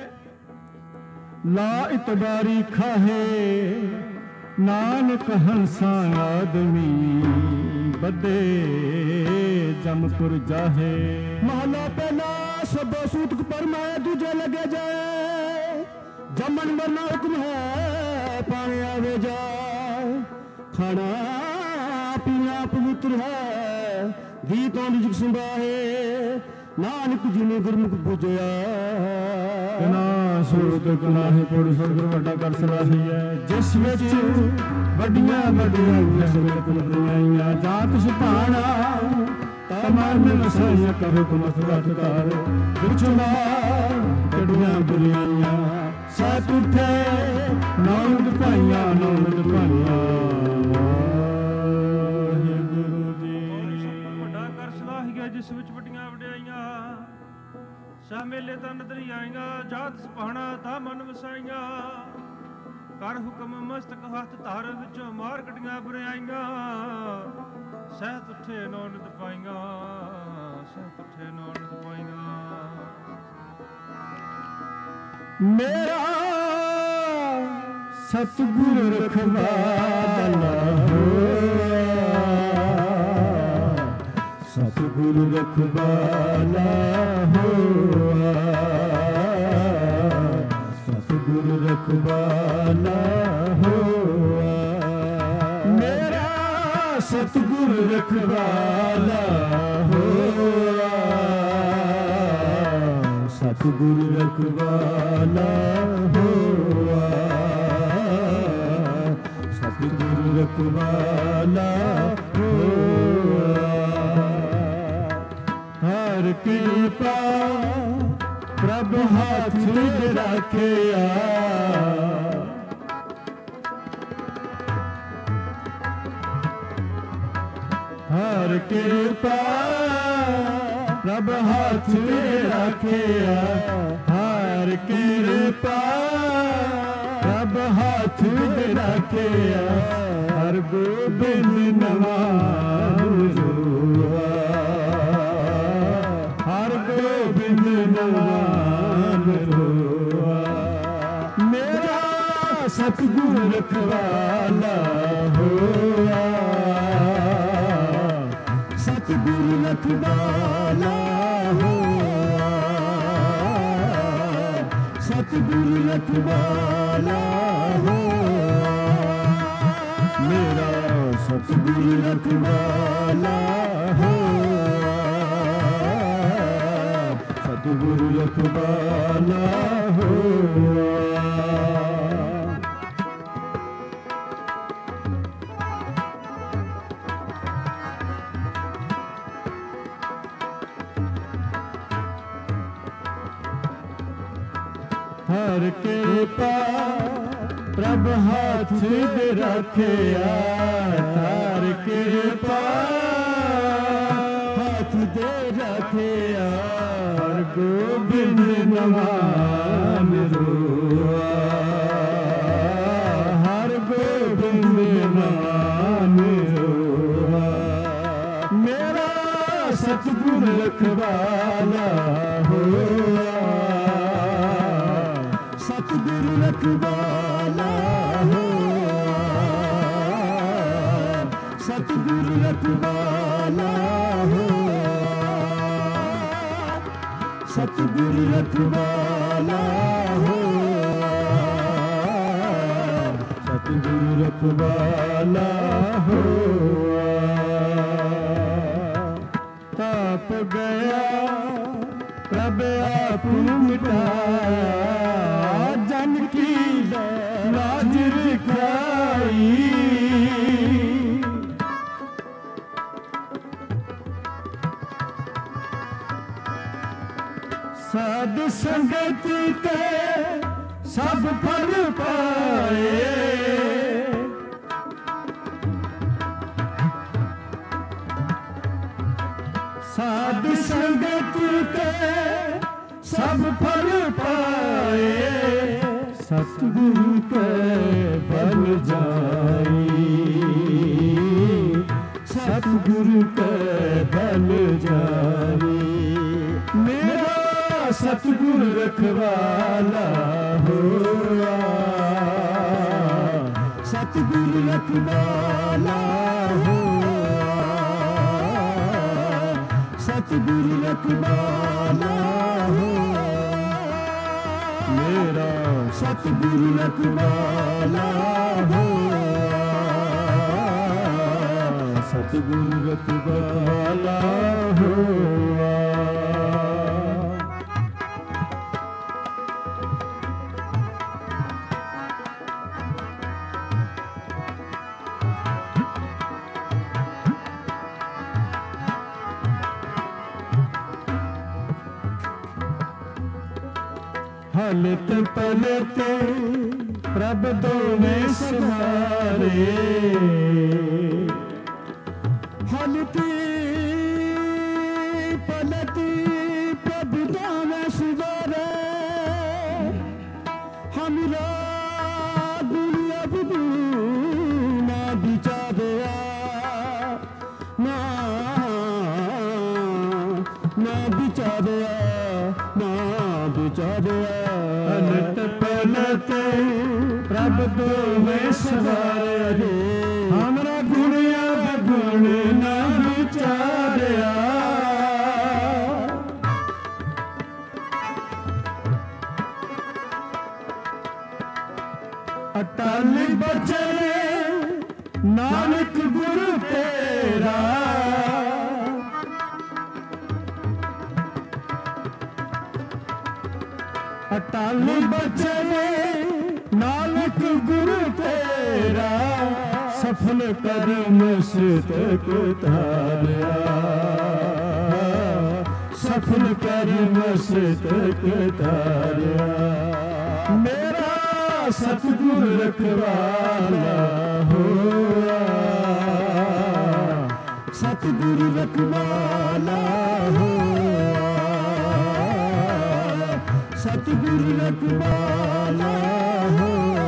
ला इतबारी खाहे, नानक हंसा आदमी, बदे जमपुर जाहे। महला पहला सबो सूतक पर माया दूजे लगे जाए, जमन मरना हुक्म है पानी आवे जाए, खाना पीना पवित्र है, गीतों रिजक संभाहे, नानक जी ने गुरमुख पूजया, ना सूतक नाहि पुर सतगुर वड्डा कर सलाही है, जिस विच वड्डियां वड्डियां सिमरत मधुआईयां, जात सुभाना तमन नसाइयां करो तुमस रटकार, विचुना कड़ियां बुरियाइयां, सत उठे नौद पाइयां, नौद पाइयां। ਵੱਡਾ ਕਰ ਸਲਾਹੀਆ, ਜਿਸ ਵਿੱਚ ਵੱਡੀਆਂ ਵਡਿਆਈਆਂ, ਸਹ ਮੇਲੇ ਤਨ ਦਰਿਆਈਆਂ, ਜਾਤ ਸੁਪਾਣਾ ਤਾ ਮਨ ਵਸਾਈਆਂ। ਕਰ ਹੁਕਮ ਮਸਤਕ ਹੱਥ ਧਰ, ਵਿੱਚੋਂ ਮਾਰ ਕੱਢੀਆਂ ਬੁਰਾਈਆਂ। ਸਹਿਤ ਉੱਠੇ ਨੌ ਨਿਤ ਪਾਈਆਂ, ਸਹਿਤ ਉੱਠੇ ਨੌ ਨਿਤ ਪਾਈਆਂ। ਮੇਰਾ ਸਤਿਗੁਰ ਰਖਵਾਲਾ ਹੋਇਆ, ਸਤਿਗੁਰ ਰਖਵਾਲਾ ਹੋਇਆ, ਸਤਿਗੁਰ ਰਖਵਾਲਾ ਹੋਇਆ। ਮੇਰਾ ਸਤਿਗੁਰ ਰਖਵਾਲਾ ਹੋਇਆ, ਸਤਿਗੁਰ ਰਖਵਾਲਾ ਹੋਇਆ, ਸਤਿਗੁਰ ਰਖਵਾਲਾ ਹੋਇਆ। ਹਰ ਕਿਰਪਾ ਪ੍ਰਭ ਹੱਥ ਵਿੱਚ ਰੱਖਿਆ, ਹਰ ਕਿਰਪਾ ਪ੍ਰਭ ਹੱਥ ਵਿੱਚ ਰੱਖਿਆ, ਹਰ ਕਿਰਪਾ ਪ੍ਰਭ ਹੱਥ ਵਿੱਚ ਰੱਖਿਆ। ਹਰ ਗੋਬਿੰਦ ਨਵਾਂ ਰੋਆ, ਹਰ ਗੋਬਿੰਦ ਨਵਾਂ ਰੋਆ। ਮੇਰਾ ਸਤਿਗੁਰ ਰਖਵਾਲਾ ਹੋਇਆ, ਸਤਿਗੁਰ ਰਖਵਾਲਾ ਹੋਇਆ, ਸਤਿਗੁਰ ਰਖਵਾਲਾ ਹੋਇਆ। ਮੇਰਾ ਸਤਿਗੁਰ ਰਖਵਾਲਾ ਹੋਇਆ, ਸਤਿਗੁਰ ਰਖਵਾਲਾ ਹੋਇਆ। ਹਰ ਕਿਰਪਾ ਪ੍ਰਭ ਹੱਥ ਦੇ ਰੱਖਿਆ, ਹਰ ਕਿਰਪਾ ਹੱਥ ਦੇ ਰੱਖਿਆ। ਹਰ ਗੋਬਿੰਦ ਨਵਾਂ ਰੋਆ, ਹਰ ਗੋਬਿੰਦ ਨਵਾਂ ਰੋਆ। ਮੇਰਾ ਸਤਿਗੁਰ ਰਖਵਾਲਾ ਹੋਇਆ, ਸਤਿਗੁਰ ਰਖਵਾਲਾ ਹੋਇਆ, ਸਤਿਗੁਰ ਰਖਵਾਲਾ ਹੋਇਆ, ਸਤਿਗੁਰ ਰਖਵਾਲਾ ਹੋਇਆ, ਸਤਿਗੁਰ ਰਖਵਾਲਾ ਹੋਇਆ। ਤਾਪ ਗਿਆ ਪ੍ਰਭ ਆਪ ਮਿਟਾਇਆ, ਜਨ ਕੀ ਲਾਜ ਰਖਾਈ। ਸਾਧ ਸੰਗਤ ਤੇ ਸਭ ਫਲ ਪਾਏ, ਸਾਧ ਸੰਗਤ ਤੇ ਸਭ ਫਲ ਪਾਏ। ਸਤਿਗੁਰੂ ਕੇ ਬਲ ਜਾਈ, ਸਤਿਗੁਰੂ ਕੇ ਬਲ ਜਾਈ। ਮੇਰਾ ਸਤਿਗੁਰ ਰਖਵਾਲਾ ਹੋਇਆ, ਸਤਿਗੁਰ ਰਖਵਾਲਾ ਹੋਇਆ, ਸਤਿਗੁਰ ਰਖਵਾਲਾ ਹੋਇਆ। ਮੇਰਾ ਸਤਿਗੁਰ ਰਖਵਾਲਾ ਹੋਇਆ, ਸਤਿਗੁਰ ਰਖਵਾਲਾ ਹੋਇਆ। ਹਲਤ ਪਲਤ ਪ੍ਰਭ ਦੋਵੇਂ ਸਵਾਰੇ, ਹਲਤ ਪਲਤ ਪ੍ਰਭ ਦੋਵੇਂ ਵਿਚਾਰਿਆ ਨਿਤ ਪਲਤ ਪ੍ਰਭ ਦੋਵੇਂ ਸਵਾਰੇ ਹਮਰਾ ਗੁਣਿਆ ਗੁਣ ਨਾ ਵਿਚਾਰਿਆ ਅਟਲ ਬਚਨ ਨਾਨਕ ਗੁਰੂ ਤੇਰਾ ਅਟਲ ਬਚਨ ਨਾਨਕ ਗੁਰੂ ਤੇਰਾ ਸਫਲ ਕਰਮ ਸਿਤਕ ਧਾਰਿਆ ਸਫਲ ਕਰਮ ਸਿਤਕ ਧਾਰਿਆ ਮੇਰਾ ਸਤਿਗੁਰ ਰਖਵਾਲਾ ਹੋਇਆ ਸਤਿਗੁਰ ਰਖਵਾਲਾ ਹੋਇਆ ਸਤਿਗੁਰ ਰਖਵਾਲਾ ਹੋਇਆ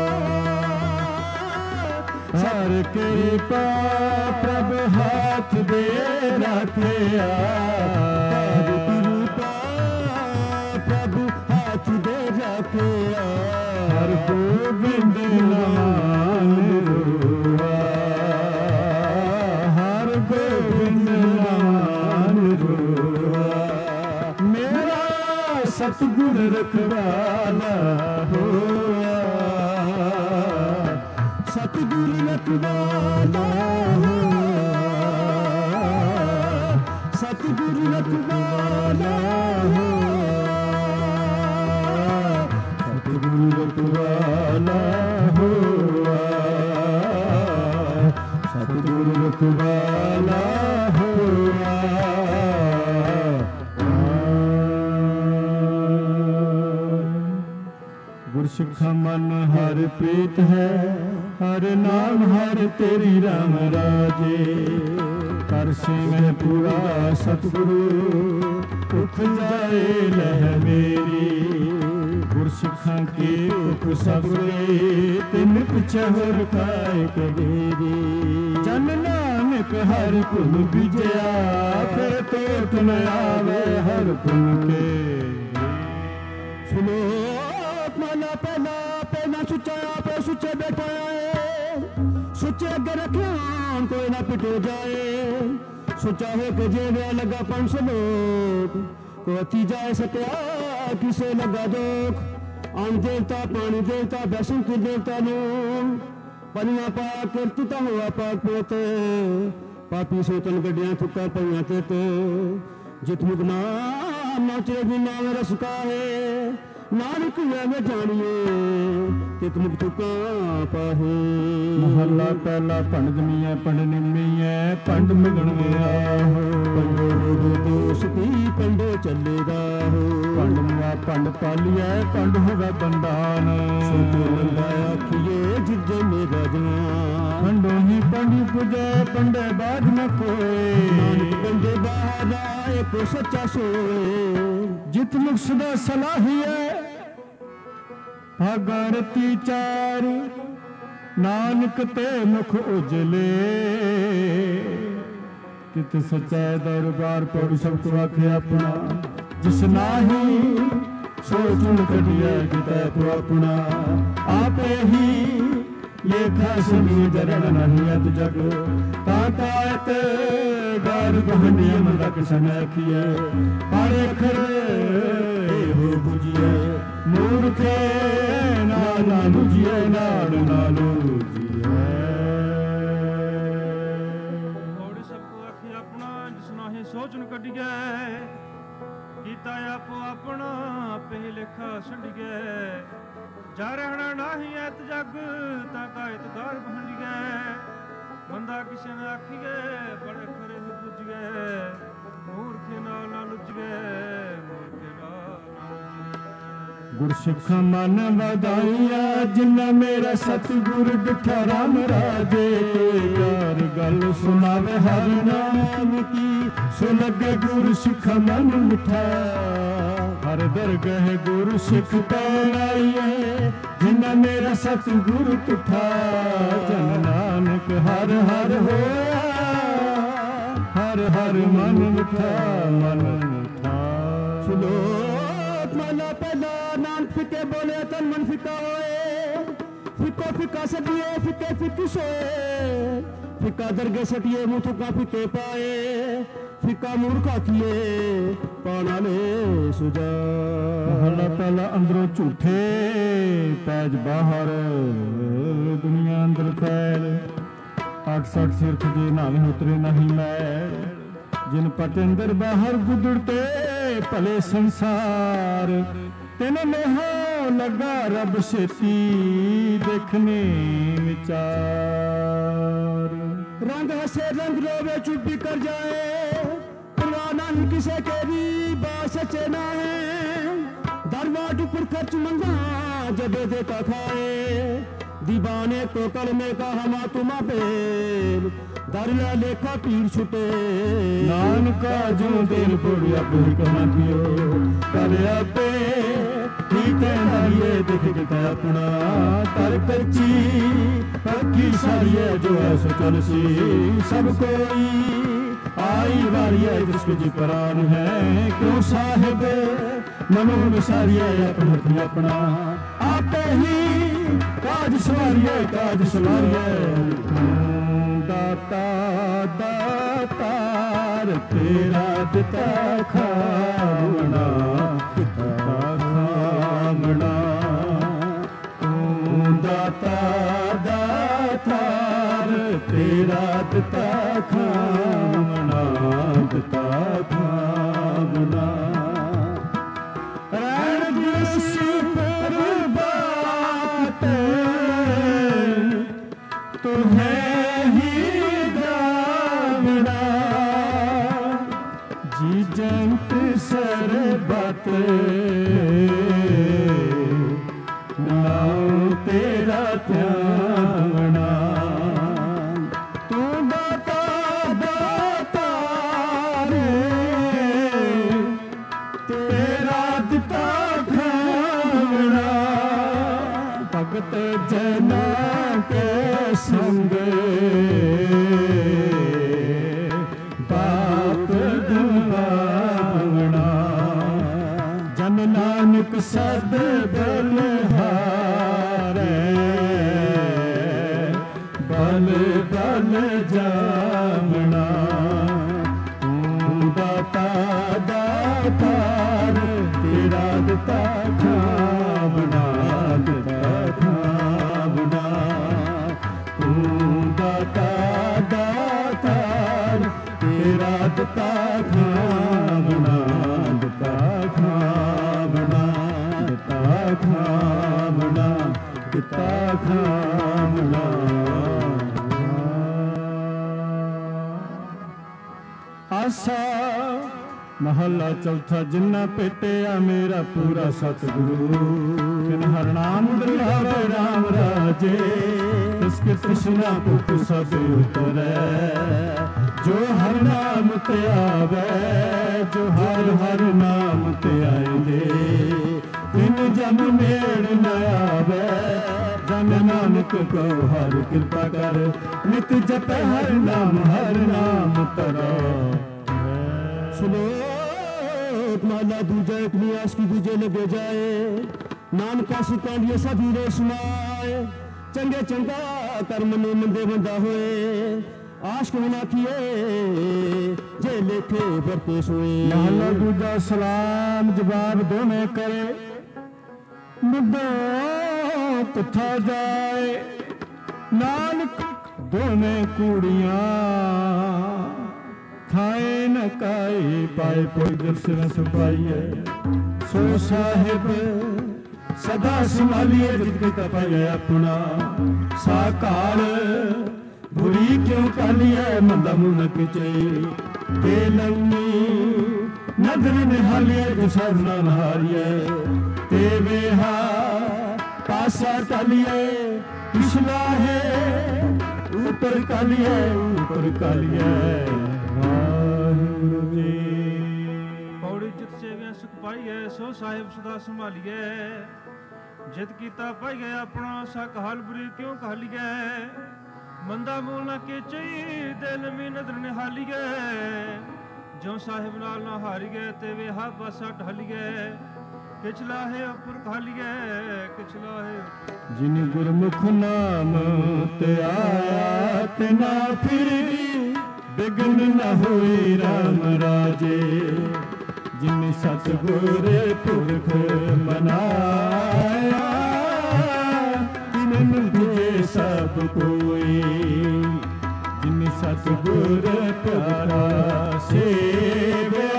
ਹਰ ਕਿਰਪਾ ਪ੍ਰਭ ਹੱਥ ਦੇ ਰੱਖਿਆ ਹਰ ਕਿਰਪਾ ਪ੍ਰਭ ਹੱਥ ਦੇ ਰੱਖਿਆ ਹਰ ਗੋਬਿੰਦ ਨਾਮ ਰੋਆ ਹਰ ਗੋਬਿੰਦ ਨਾਮ ਰੋਆ ਮੇਰਾ ਸਤਿਗੁਰ ਰਖਵਾਲਾ ਹੋਇਆ ਸਤਿਗੁਰ ਰਖਵਾਲਾ ਹੋਇਆ ਸਤਿਗੁਰ ਰਖਵਾਲਾ ਹੋਇਆ ਸਤਿਗੁਰ ਰਖਵਾਲਾ ਹੋਇਆ ਸਤਿਗੁਰ ਰਖਵਾਲਾ ਹੋਇਆ ਗੁਰਸਿੱਖਾ ਮਨ ਹਰ ਪ੍ਰੀਤ ਹੈ ਹਰ ਨਾਮ ਹਰ ਤੇਰੀ ਰਾਮ ਰਾਜੇ ਕਰ ਸੇਵੈ ਪੂਰਾ ਸਤਿਗੁਰੂ ਭੁਖ ਜਾਏ ਲਹਿ ਮੇਰੀ ਗੁਰਸਿੱਖਾਂ ਕੀ ਭੁਖ ਸਬਰੇ ਤਿਨ ਪਿਛੇ ਹੋਰ ਖਾਏ ਕਬੀਰੀ ਜਨ ਨਾਨਕ ਹਰ ਪੁਨ ਬੀਜਿਆ ਫਿਰ ਤੋਟ ਨ ਆਵੇ ਹਰ ਪੁਨ ਕੇ ਸੁਨੋ ਮਾਲਾ ਪਹਿਲਾ ਪਹਿਲਾ ਸੁੱਚਾ ਆਪੇ ਸੁੱਚੇ ਬੈਠਾ ਏ ਸੁੱਚੇ ਅੱਗੇ ਰੱਖਿਆ ਕੋਈ ਨਾ ਪਿਟੋ ਜਾਏ ਸੁੱਚਾ ਹੋ ਕੇ ਜੇਵਿਆ ਲੱਗਾ ਪੰਜ ਸੌ ਲੋਕ ਕੋਤੀ ਜਾਏ ਸਕਿਆ ਕਿਸੇ ਲੱਗਾ ਦੁੱਖ ਅੰਨ ਦੇਵਤਾ ਪਾਣੀ ਦੇਵਤਾ ਬੈਸੰਤ ਦੇਵਤਾ ਨੂੰ ਪੰਜਵਾਂ ਪਾਕ ਕਿਰਤਤਾ ਹੋਆ ਪਾਕ ਪੋਤ ਪਾਪੀ ਸੋਤਨ ਗੱਡੀਆਂ ਥੁੱਕਾਂ ਪਈਆਂ ਤੇ ਤੋ ਜਿਤ ਮੁਗਨਾ ਨਾਚੇ ਦੀ ਨਾਮ ਰਸ ਕਾਹੇ ਨਾਨਕ ਐਵੇਂ ਜਾਣੀਏ ਤਿਤ ਮੁਕ ਤੁਕਾਂ ਪਾਹੇ ਮਹੱਲਾ ਪਹਿਲਾ ਭੰਡ ਜਮੀਐ ਭੰਡ ਨਿੰਮੀਐ ਭੰਡ ਮਿਗਣ ਗਿਆ ਹੋ ਪੰਡੋ ਰੋਗ ਦੋਸਤੀ ਪੰਡੋ ਚੱਲੇਗਾ ਹੋ ਭੰਡ ਮੁਆ ਭੰਡ ਪਾਲੀਐ ਭੰਡ ਹੋਵੇ ਬੰਦਾਨ ਸੁਤੋ ਲੰਦਾ ਆਖੀਏ ਜਿਜੇ ਮੇਰਾ ਜਵਾਨ ਭੰਡੋ ਹੀ ਪੰਡੀ ਪੁਜੈ ਪੰਡੇ ਬਾਝ ਨ ਕੋਏ ਨਾਨਕ ਪੰਡੇ ਬਾਹਰਾ ਏਕੋ ਸੱਚਾ ਸੋਏ ਜਿਤ ਮੁਖ ਸਦਾ ਸਲਾਹੀਐ ਭਾਗਰਤੀ ਚਾਰ ਨਾਨਕ ਤੇ ਮੁਖ ਉਜਲੇ ਤਿਤ ਸਚੈ ਦਰਬਾਰ ਪੌੜੀ ਸਭ ਤੋਂ ਆਖਿਆ ਆਪਣਾ ਜਿਸ ਨਾਹੀ ਸੋਚਣ ਕਢਿਆ ਕਿਤੈ ਤੋ ਆਪਣਾ ਆਪੇ ਹੀ ਲੇਖਾ ਸੁਣੀ ਦਰਣ ਨਹੀਂ ਅਤ ਜਗ ਤਾ ਕਾਇਤ ਗਾਰ ਬਹਨੀਆਂ ਮਦਕ ਸਨਖੀਐ ਪਾਰੇ ਖਰੇ ਹੋ 부ਜੀਐ ਮੂਰਖੇ ਨਾਲ ਨਾ 부ਜੀਐ ਨਾਲ ਨਾ ਲੂਜੀਐ ਔੜੀ ਸਭ ਕੋ ਆਖੀ ਆਪਣਾ ਜਿਸ ਨਾਹੀ ਸੋਚਣ ਕੱਢੀਐ ਕੀਤਾ ਆਪੋ ਆਪਣਾ ਆਪੇ ਹੀ ਲੇਖਾ ਛੱਡੀਐ ਜਾ ਰਹਿਣਾ ਨਾਹੀ ਐਤ ਜਗ ਤਾਂ ਕਾਇਤ ਗਾਰ ਬਹਣੀਐ ਬੰਦਾ ਕਿਸੇ ਨੇ ਆਖੀਏ ਬੜੇ ਖਰੇ ਹੋ ਪੁੱਜੀਏ ਮੂਰਖੇ ਨਾਲ ਨਾ ਲੁੱਜੀਏ ਮੂਰਖੇ ਨਾਲ ਗੁਰਸਿੱਖਾਂ ਮਨ ਵਧਾਈਆ ਜਿਨ੍ਹਾਂ ਮੇਰਾ ਸਤਿਗੁਰ ਡਿਠਾ ਰਾਮ ਰਾਜੇ ਯਾਰ ਗੱਲ ਸੁਣਾਵੇ ਹਰ ਨਾਮ ਕੀ ਸੁਣ ਲੱਗੇ ਗੁਰਸਿੱਖਾਂ ਮਨ ਮਿਠਾ ਹਰ ਦਰਗਹ ਗੁਰਸਿੱਖ ਪਾਈਏ ਜਿਨ੍ਹਾਂ ਮੇਰਾ ਸਤਿਗੁਰ ਟੁੱਠਾ ਜਨ ਨਾਨਕ ਹਰ ਹਰ ਹੋਇਆ ਹਰ ਹਰ ਮਨ ਮਿਠਾ ਮਨ ਮਿਠਾ ਸੁਲੋ माला पहला नानक फिके बोले तन मन फिका होए फिको फिका सटिए फिके फिकी सोए फिका दरगे सटिए मुँह थुका फिके पाए फिका मूर्खा किए पाना ले सुजा महला पहला अंदरों झूठे पैज बाहर दुनिया अंदर फैल अठ सठ सिरख जे नावे उतरे नहीं मैल जिन पटेंद्र बाहर गुदड़ते भले संसार तेन नेहा लगा रब छेती देखने विचार रंग हसे रंग रोवे चुप्पी कर जाए परवाना किसे केरी बात सचे ना है दरवाट पर खर्च मंगा जबे देता खाए दीवाने को कलमे का हमा तुमा पेल दरिया लेखा पीर छुटे नानका जो दिल पुड़िया पुरी कमा पियो करे पे ठीक है नारिये देख के अपना तर कच्ची पक्की सारिये जो है सो चलसी सब कोई आई वारी है जिसके जी परान है क्यों साहिब मनो विसारिये अपना अपना आपे ही काज सवारिये काज सवारिये दाता दातार तेरा दिता खावना दिता खावना दाता दातार तेरा दिता खावना दिता खावना रण जिस पर बात तुम्हें जंत सरबत नाम तेरा त्यागना तू दाता दाता रे तेरा दिता खावना भगत जना के संग नानक सद बलहारे बल बल जामना दाता दातार तेरा दिता खावना दिता खावना दाता दातार तेरा दिता खावना दिता खावना खावना किता खावना आसा महला चौथा जिन्ना पेटिया मेरा पूरा सतगुरु किन हर नाम दुर्लभ राम राजे इसके तृष्णा पुख सब उतरे जो हर नाम ते आवे जो हर हर नाम ते आएंगे इन जन मेड़ न आवे जन नानक को हर कृपा कर नित जप हर नाम हर नाम तरो सुनो माला दूजा एक नियास की दूजे लगे जाए नानका सुकांडिये सभी रे सुनाए चंगे चंगा कर्म ने मंदे बंदा होए आश्क ना किए जे लेखे बरते सोए माला दूजा सलाम जवाब दोने करे मुद्दा कथा जाए नानक दोने कुड़ियां खाए न काए पाए कोई दिल से न सुपाइए सो साहिब सदा संभालिए जिनके तपाए अपना साकार बुरी क्यों कालिए मंदा मुन किचे ते लंगी नदर निहालिए जिसर न नहारिए ते बेहा पासा टालिए पिछला है ऊपर कालिए ऊपर कालिए पौड़ी जित सेविया सुख पाइए सो साहिब सदा संभालिए जित कीता पाइए अपना सक हाल बुरी क्यों कहलिए मंदा मूल न के चई दिल में नदर निहालिए जो साहिब नाल ना हारिए ते वे हा पासा ढलिए ਕਿਛ ਲਾਹੇ ਪੁਰਖ ਹਾਲੀਐ ਕਿਛ ਲਾਹੇ ਜਿਨ ਗੁਰਮੁਖ ਨਾਮ ਤੇ ਆਇਆ ਤਿਨਾ ਫਿਰ ਬਿਗਨ ਨ ਹੋਈ ਰਾਮ ਰਾਜੇ। ਜਿਨ ਸਤਿਗੁਰ ਪੁਰਖ ਮਨਾਇਆ ਤਿਨ ਮਿਲਦੇ ਸਭ ਕੋਈ। ਜਿਨ ਸਤਿਗੁਰ ਪਿਆਰਾ ਸੇਵਿਆ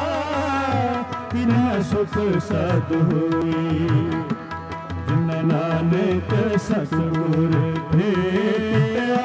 ਤਿਨਾ ਸੁਖ ਸਦ ਹੋਈ। ਜਿਨ ਨਾਨਕ ਸਤਿਗੁਰ ਭੇਟਿਆ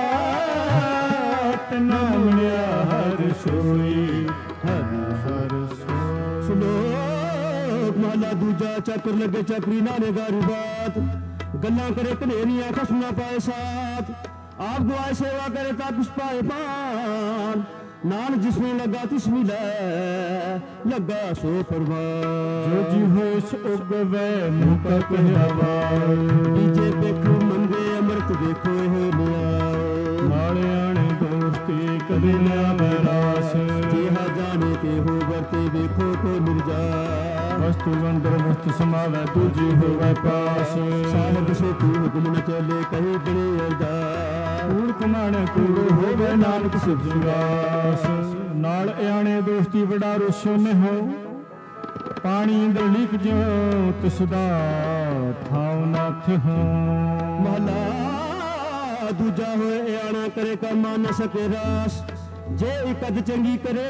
ਤਿਨਾ ਮਿਲਿਆ ਹਰਿ ਸੋਈ। ਹਰਿ ਹਰਿ ਸੋਈ। ਸੁਲੋ ਮਾਲਾ ਦੂਜਾ ਚੱਕਰ ਲੱਗੇ ਚੱਕਰੀ ਨਾਲੇ ਗਾਰੀ ਬਾਤ। ਗੱਲਾਂ ਕਰੇ ਕਨੇਰੀਆਂ ਖਸਮ ਨਾ ਪਾਏ ਸਾਥ। आप दुआए सेवा करे ता कुछ पाए पान। नान जिसमें लगा तिसमें लगा सो परवान। जो जी हो सो उगवे मुका कहवा। डीजे देखो मंगे अमृत देखो हो लिया। नाले आने दोस्ती कभी लिया रास। जेहा जाने के हो बरते देखो को निर्जा। वस्तु अंदर वस्तु समावे तुझी होवे पास। साहब से तू हुक्म न चले कहीं बड़े अरदास। ਕੂੜ ਕਮਾਣੇ ਕੂੜ ਹੋਵੇ ਨਾਨਕ ਸਿਵਦਾਸ। ਨਾਲ ਇਆਣੇ ਦੋਸਤੀ ਵਡਾ ਰੋਸ਼ੋ ਨਹੁ। ਪਾਣੀ ਅੰਦਰ ਲੀਕ ਜਿਉ ਤਿਸਦਾ ਥਾਉ ਨਾਥ ਹੋ। ਮਹਲਾ ਦੂਜਾ ਹੋਏ ਇਆਣਾ ਕਰੇ ਕੰਮਾ ਨ ਸਕੇ ਰਾਸ। ਜੇ ਇਕਦ ਚੰਗੀ ਕਰੇ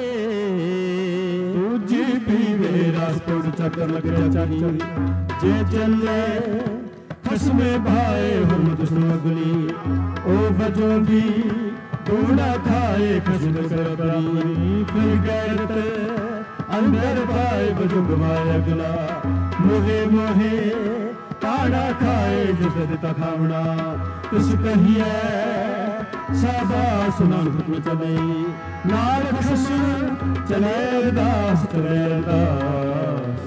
ਦੂਜੀ ਪੀਵੇ ਰਸ। ਤੋੜ ਚੱਕਰ ਲੱਗਿਆ ਚਾਚੀ ਜੇ ਚੱਲੇ ਖਸਮੇ ਭਾਏ ਹੁਣ ਦੁਸ਼ਮਣ ਅਗਲੀ। ਉਹ ਵਜੋਂਦੀ ਦੂੜਾ ਖਾਏ ਖਸਮ ਕਰਬਰੀ। ਫਿਰ ਗੈਰਤ ਅੰਦਰ ਪਾਏ ਵਜੋਂ ਗਵਾਏ ਅਗਲਾ। ਮੋਹੇ ਮੋਹੇ ਤਾੜਾ ਖਾਏ ਜਿਸ ਦਿੱਤਾ ਖਾਵਣਾ। ਤਿਸ ਕਹੀਏ ਸਾਬਾਸ ਨਾਲ ਹੁਕਮ ਚਲੇ। ਨਾਲ ਖਸਮ ਚਲੇ ਅਰਦਾਸ ਚਲੇ ਅਰਦਾਸ।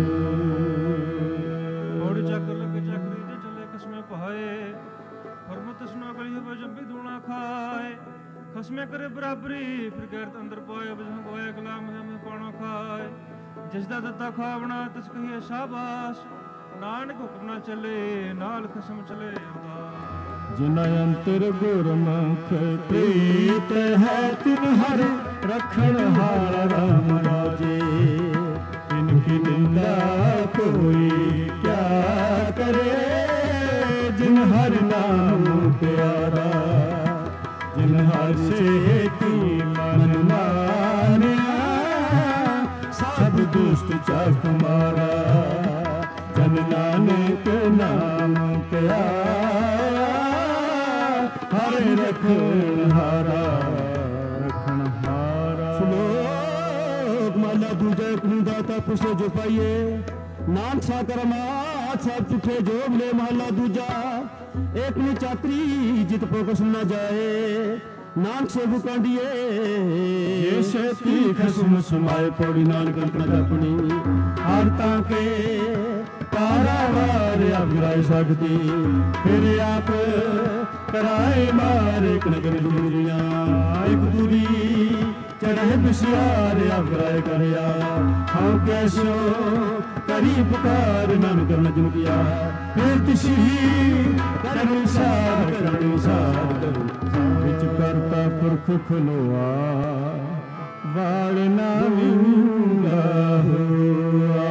ਔੜ ਚੱਕਰ ਲੱਗੇ ਚੱਕਰੀ ਜੇ ਚੱਲੇ ਖਸਮੇ ਪਹਾਏ। ਫਰਮਤ ਸੁਣਾ ਗਲੀ ਹੋ ਜੰਬੀ ਦੂਣਾ ਖਾਏ। ਖਸਮੇ ਕਰੇ ਬਰਾਬਰੀ ਫਿਰ ਗੈਰਤ ਅੰਦਰ ਪਾਏ। ਵਜੋਂ ਗਵਾਏ ਗੁਲਾਮ ਹੈ ਮੈਂ ਪਾਣਾ ਖਾਏ। ਜਿਸ ਦਾ ਦਿੱਤਾ ਖਾਵਣਾ ਤਿਸ ਕਹੀਏ ਸ਼ਾਬਾਸ਼। ਨਾਨਕ ਹੁਕਮ ਨਾ ਚੱਲੇ ਨਾਲ ਖਸਮ ਚਲੇ ਅਰਦਾਸ। ਜਿਨ ਅੰਤਰ ਗੁਰਮੁਖ ਪ੍ਰੀਤ ਹੈ ਤਿਨ ਹਰ ਰਖਣ ਹਾਰ ਰਾਮ ਰਾਜੇ। ਤਿਨ ਕੀ ਨਿੰਦਾ ਕੋਈ ਕਿਆ ਕਰੇ। ਜਿਨ ਹਰਿ ਨਾਮ ਪਿਆਰਾ ਜਿਨ ਹਰਿ ਸੇਤੀ ਮਨ ਮਾਨਿਆ। ਸਭ ਦੁਸ਼ਟ ਚੱਕ ਮਾਰਾ ਜਨ ਨਾਨਕ ਨਾਮ ਪਿਆਰਾ। ਹਰਿ ਰਖਣ ਹਾਰਾ ਰਖਣ ਹਾਰਾ। ਸ਼ਲੋਕ ਮਾਲਾ ਦੂਜਾ ਇੱਕ ਨੂੰ ਦਾਤਾ ਪੁੱਛੇ ਜੋ ਪਾਈਏ। ਨਾਨਕ ਸਾ ਕਰਮਾ ਸਭ ਝੂਠੇ ਜੋ ਮਿਲੇ। ਮਹਲਾ ਦੂਜਾ ਇੱਕ ਨੀ ਚਾਤਰੀ ਜਿਤ ਪੋਕਸ ਨਾ ਜਾਏ। ਨਾਨਕ ਸੇ ਬੁਕਾਂਡੀਏ ਜੇ ਛੇਤੀ ਖਸਮ ਸਮਾਏ। ਪੌੜੀ ਨਾਨਕ ਅੰਤਰ ਜਪਣੀ ਹਰ ਤਾਂ ਕੇ ਪਾਰਾਵਾਰ ਅਵਰਾਇ ਸਕਦੀ। ਫਿਰ ਆਪ ਕਰਾਏ ਮਾਰ ਇੱਕ ਨਗਰ ਦੁਰੀਆਂ। ਇੱਕ ਦੂਰੀ ਚੜ੍ਹੇ ਬਿਸਿਆਰ ਅਵਰਾਇ ਕਰਿਆ। ਹਉ ਕੈਸੋ ਕਰੀ ਪੁਕਾਰ ਨਾਨਕ ਕਰਨ ਜੁਗਿਆ। ਫਿਰ ਤਿਸੀ ਕਰਨੁ ਸਾਰ ਕਰਨੁ ਸਾਰ ਵਿੱਚ ਕਰਤਾ ਪੁਰਖ ਖਲੋਆ। ਵਾਲ ਨਾ ਵਿੰਗਾ ਹੋਆ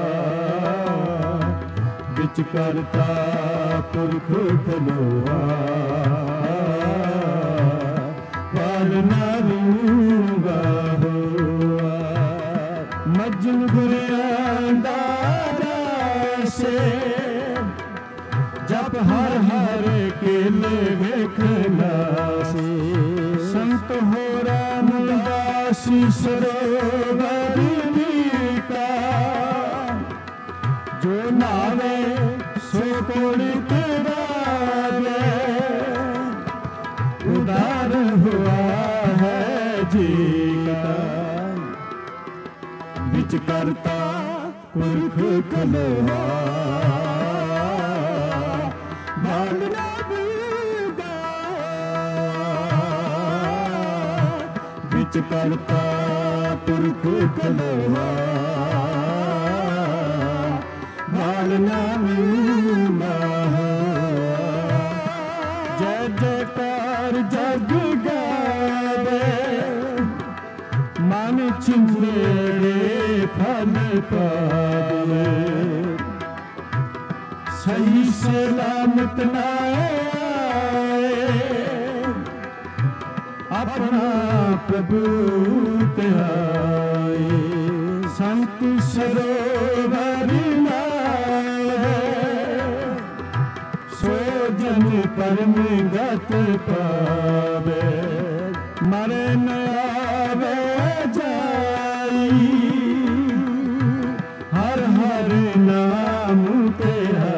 ਵਿੱਚ ਕਰਤਾ ਪੁਰਖ ਖਲੋਆ। ਵਾਲ ਨਾ ਵਿੰਗਾ ਹੋਆ। ਮਜਨ ਗੁਰਿਆਂ ਦਾ ਸੇ ਜਪ ਹਰ ਹਰ ਕੇਲੇ ਵੇਖਣਾ ਸੇ। ਸੰਤ ਹੋ ਰਾਮਦਾਸੀ ਸਰੋਵਰ ਮੀਕਾ। ਜੋ ਨਾਵੇ ਸੋ ਕੋੜੀ ਤੇਰਾਵੇ। ਉਦਾਰ ਹੁਆ ਹੈ ਜੀ ਕਾ ਵਿੱਚ ਕਰਤਾ ਪੁਰਖ ਖਲੋਆ। ਭਾਗ ਨਾ ਬੂਗਾ ਵਿੱਚ ਕਰਤਾ ਪੁਰਖ ਖਲੋਆ। आवे सही सलामत ना आए अपना प्रभु ते आए संत सरोवर नावे सो जन परम गत पावे मरे न आवे जाई हर हर नाम तेरा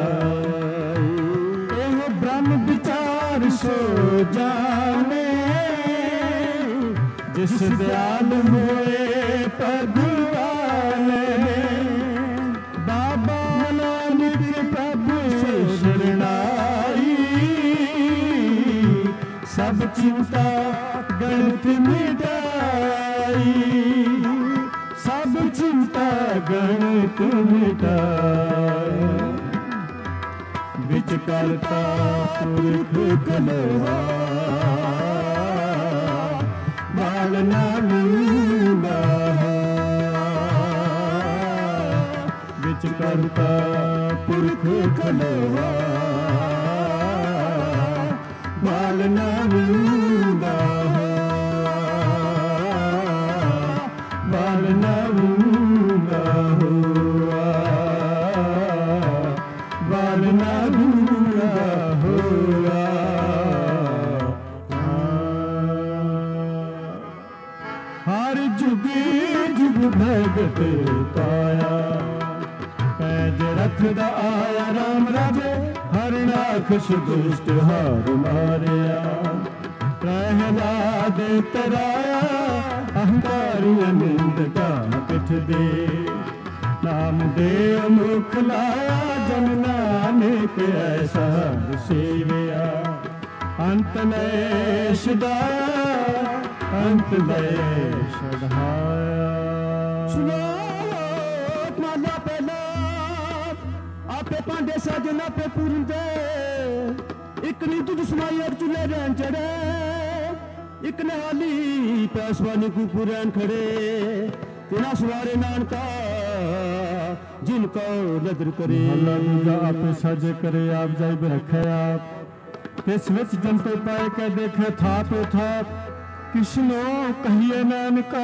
एह ब्रह्म विचार सो जाने जिस दयाल हुए भगवान बाबा नानक प्रभु से शरणाई सब चिंता गणित मिटाई सब चिंता गणित मिटाई विच करता पुरख कलवा बाल नालूंगा विच करता पुरख कलवा बाल नालूंगा बाल नालूंगा बाल नालूंगा हुआ हर जुग जुग भगत पाया पैज रखदा आया राम राजे हर राखश दुष्ट हार मारिया प्रहलाद तराया अहंकारी अनिंद का पिठ दे नाम दे मुख लाया जन नानक ऐसा सेविया अंत लय छुड़ाया अंत लय छुड़ाया सुनो माला पहला आपे पांडे साजन आपे पूरन दे एक नी तुझ समाई और चूल्हे रहन चढ़े एक नहाली पैसवानी को पुरैन खड़े तेरा सवारे नानका जिनको नदर करे अल्लाह दूजा आपे साजे करे आप जाई रखे आप तिस विच जंतु पाए के देखे थाप थाप किसनो कहिए नानका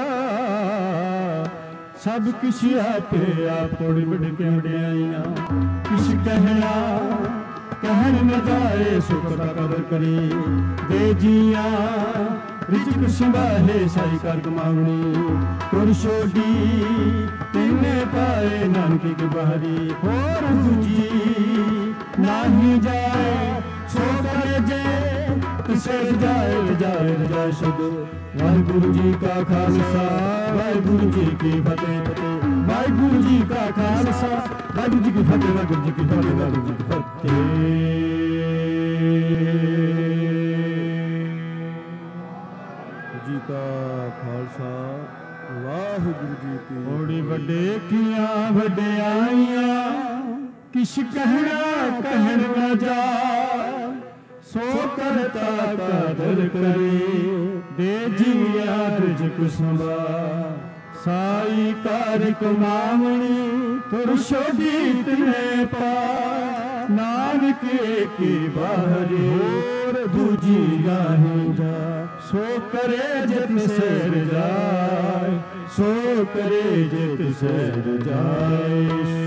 सब किसी आपे आप थोड़ी बड़ी के वड्याइयां किस कहना कहन न जाए सुख का कदर करी दे जिया रिजक संभाले साई कर कमावनी तुर छोड़ी तिने पाए नानकी के बाहरी और दूजी नाही जाए सो करे जे किसे जाए जाए जाए शुद्ध वाहिगुरु जी का खालसा वाहिगुरु जी की फतेह वाहिगुरु जी का खालसा वाहिगुरु जी की फतेह वाहिगुरु जी की फतेह वाहिगुरु जी की फतेह जी का खालसा वाहिगुरु जी की ओड़ी वड्डे किया वड्डियाइयां किश कहना कहन न जा सो करता कादर करे दे जिया रिजक संभा साई कार कमावनी तुर छोड़ी तने पा नानक की बाहरी और दूजी गाही जा सो करे जित सैर जाए सो करे जित सैर जाए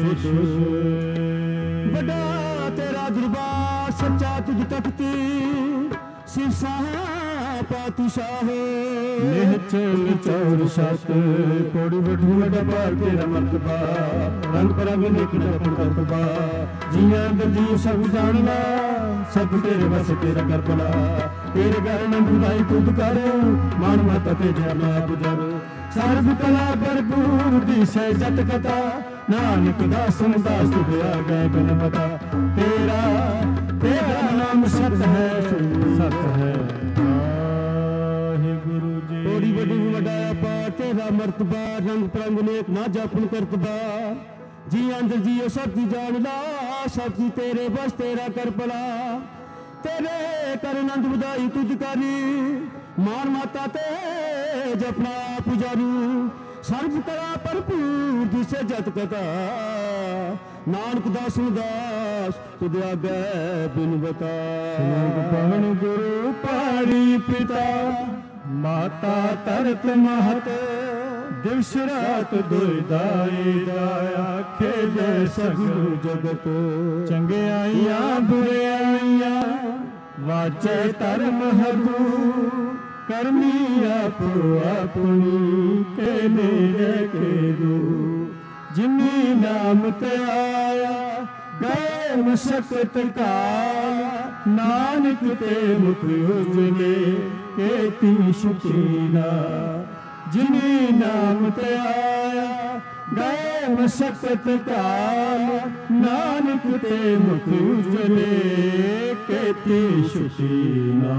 बड़ा तेरा दरबार सच्चा तुझ तकती सिरसा पातशाह निहचल चौर सत कोड़ी बठी वड्डा पार तेरा मर्तबा रंग परंग निकला करतबा जिया दर्जी सब जानना सब तेरे बस तेरा कर भला तेरे घर न बुलाई खुद कर मान माता ते जाना गुजर सर्व कला भरपूर दिशे जत कथा नानक दासन दास तुझे आ गए बिन पता तेरा तेरा नाम सत है सत है वाहिगुरु जी थोड़ी बड़ी वडाया पा तेरा मर्तबा रंग परंग नेक ना जापन करतबा जी अंदर जियो सब की जान ला सब की तेरे बस तेरा कर भला तेरे कर नंद बधाई तुझ करी मान माता ते जपना पुजारू ਸਰਬ ਕਲਾ ਭਰਪੂਰ ਦਿਸੇ ਜਤ ਕਥਾ ਨਾਨਕ ਦਾਸ ਦਾਸ ਤੁਧ ਆਗੇ ਬਿਨ ਬਤਾ ਸ਼ਲੋਕ ਪਵਨ ਗੁਰੂ ਪਾਣੀ ਪਿਤਾ ਮਾਤਾ ਤਰਤ ਮਹਤ ਦਿਵਸ ਰਾਤ ਦੁਇ ਦਾਈ ਦਾਇਆ ਖੇਲੇ ਸਗਲ ਜਗਤ ਚੰਗਿਆਈਆਂ ਬੁਰਿਆਈਆਂ ਵਾਚੇ ਧਰਮ ਹਦੂ ਕਰਮੀ ਆਪੋ ਆਪਣੀ ਕੇ ਨੇੜੇ ਕੇ ਦੂ ਜਿਨੀ ਨਾਮ ਤੇ ਆਇਆ ਗਏ ਮਸਕਤ ਕਾਲ ਨਾਨਕ ਤੇ ਮੁਖ ਉਜਲੇ ਕੇਤੀ ਸ਼ੁਕੀਨਾ ਜਿਨੀ ਨਾਮ ਤੇ ਆਇਆ ਗਏ ਮਸਕਤ ਕਾਲ ਨਾਨਕ ਤੇ ਮੁਖ ਉਜਲੇ ਕੇਤੀ ਸ਼ੁਕੀਨਾ।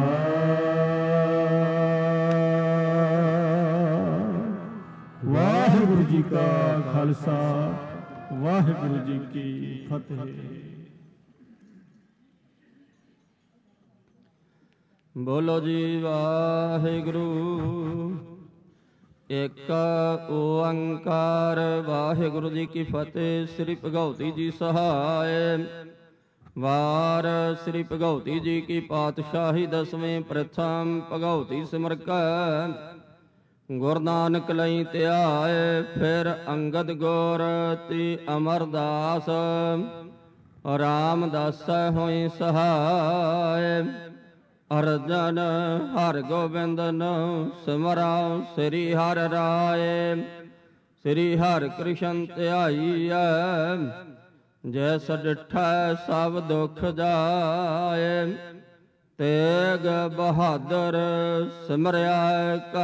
ਵਾਹਿਗੁਰੂ ਜੀ ਕਾ ਖਾਲਸਾ ਵਾਹਿਗੁਰੂ ਜੀ ਕੀ ਫਤਿਹ। ਬੋਲੋ ਜੀ ਵਾਹਿਗੁਰੂ ਏਕ ਓੰਕਾਰ ਵਾਹਿਗੁਰੂ ਜੀ ਕੀ ਫਤਿਹ। ਸ੍ਰੀ ਭਗਉਤੀ ਜੀ ਸਹਾਇ ਵਾਰ ਸ੍ਰੀ ਭਗਉਤੀ ਜੀ ਕੀ ਪਾਤਸ਼ਾਹੀ ਦਸਵੇਂ ਪ੍ਰਥਮ ਭਗਉਤੀ ਸਿਮਰ ਕੈ ਗੁਰੂ ਨਾਨਕ ਲਈ ਧਿਆਏ ਫਿਰ ਅੰਗਦ ਗੁਰ ਤੀ ਅਮਰਦਾਸ ਰਾਮਦਾਸ ਹੋਈ ਸਹਾਇ ਅਰਜਨ ਹਰਿ ਗੋਬਿੰਦਨ ਸਿਮਰਾਉ ਸ੍ਰੀ ਹਰਿ ਰਾਏ ਸ੍ਰੀ ਹਰਿ ਕ੍ਰਿਸ਼ਨ ਧਿਆਈਐ ਜੈਸ ਡਿਠੈ ਸਭ ਦੁਖ ਜਾਏ ਤੇਗ ਬਹਾਦਰ ਸਿਮਰਿਆ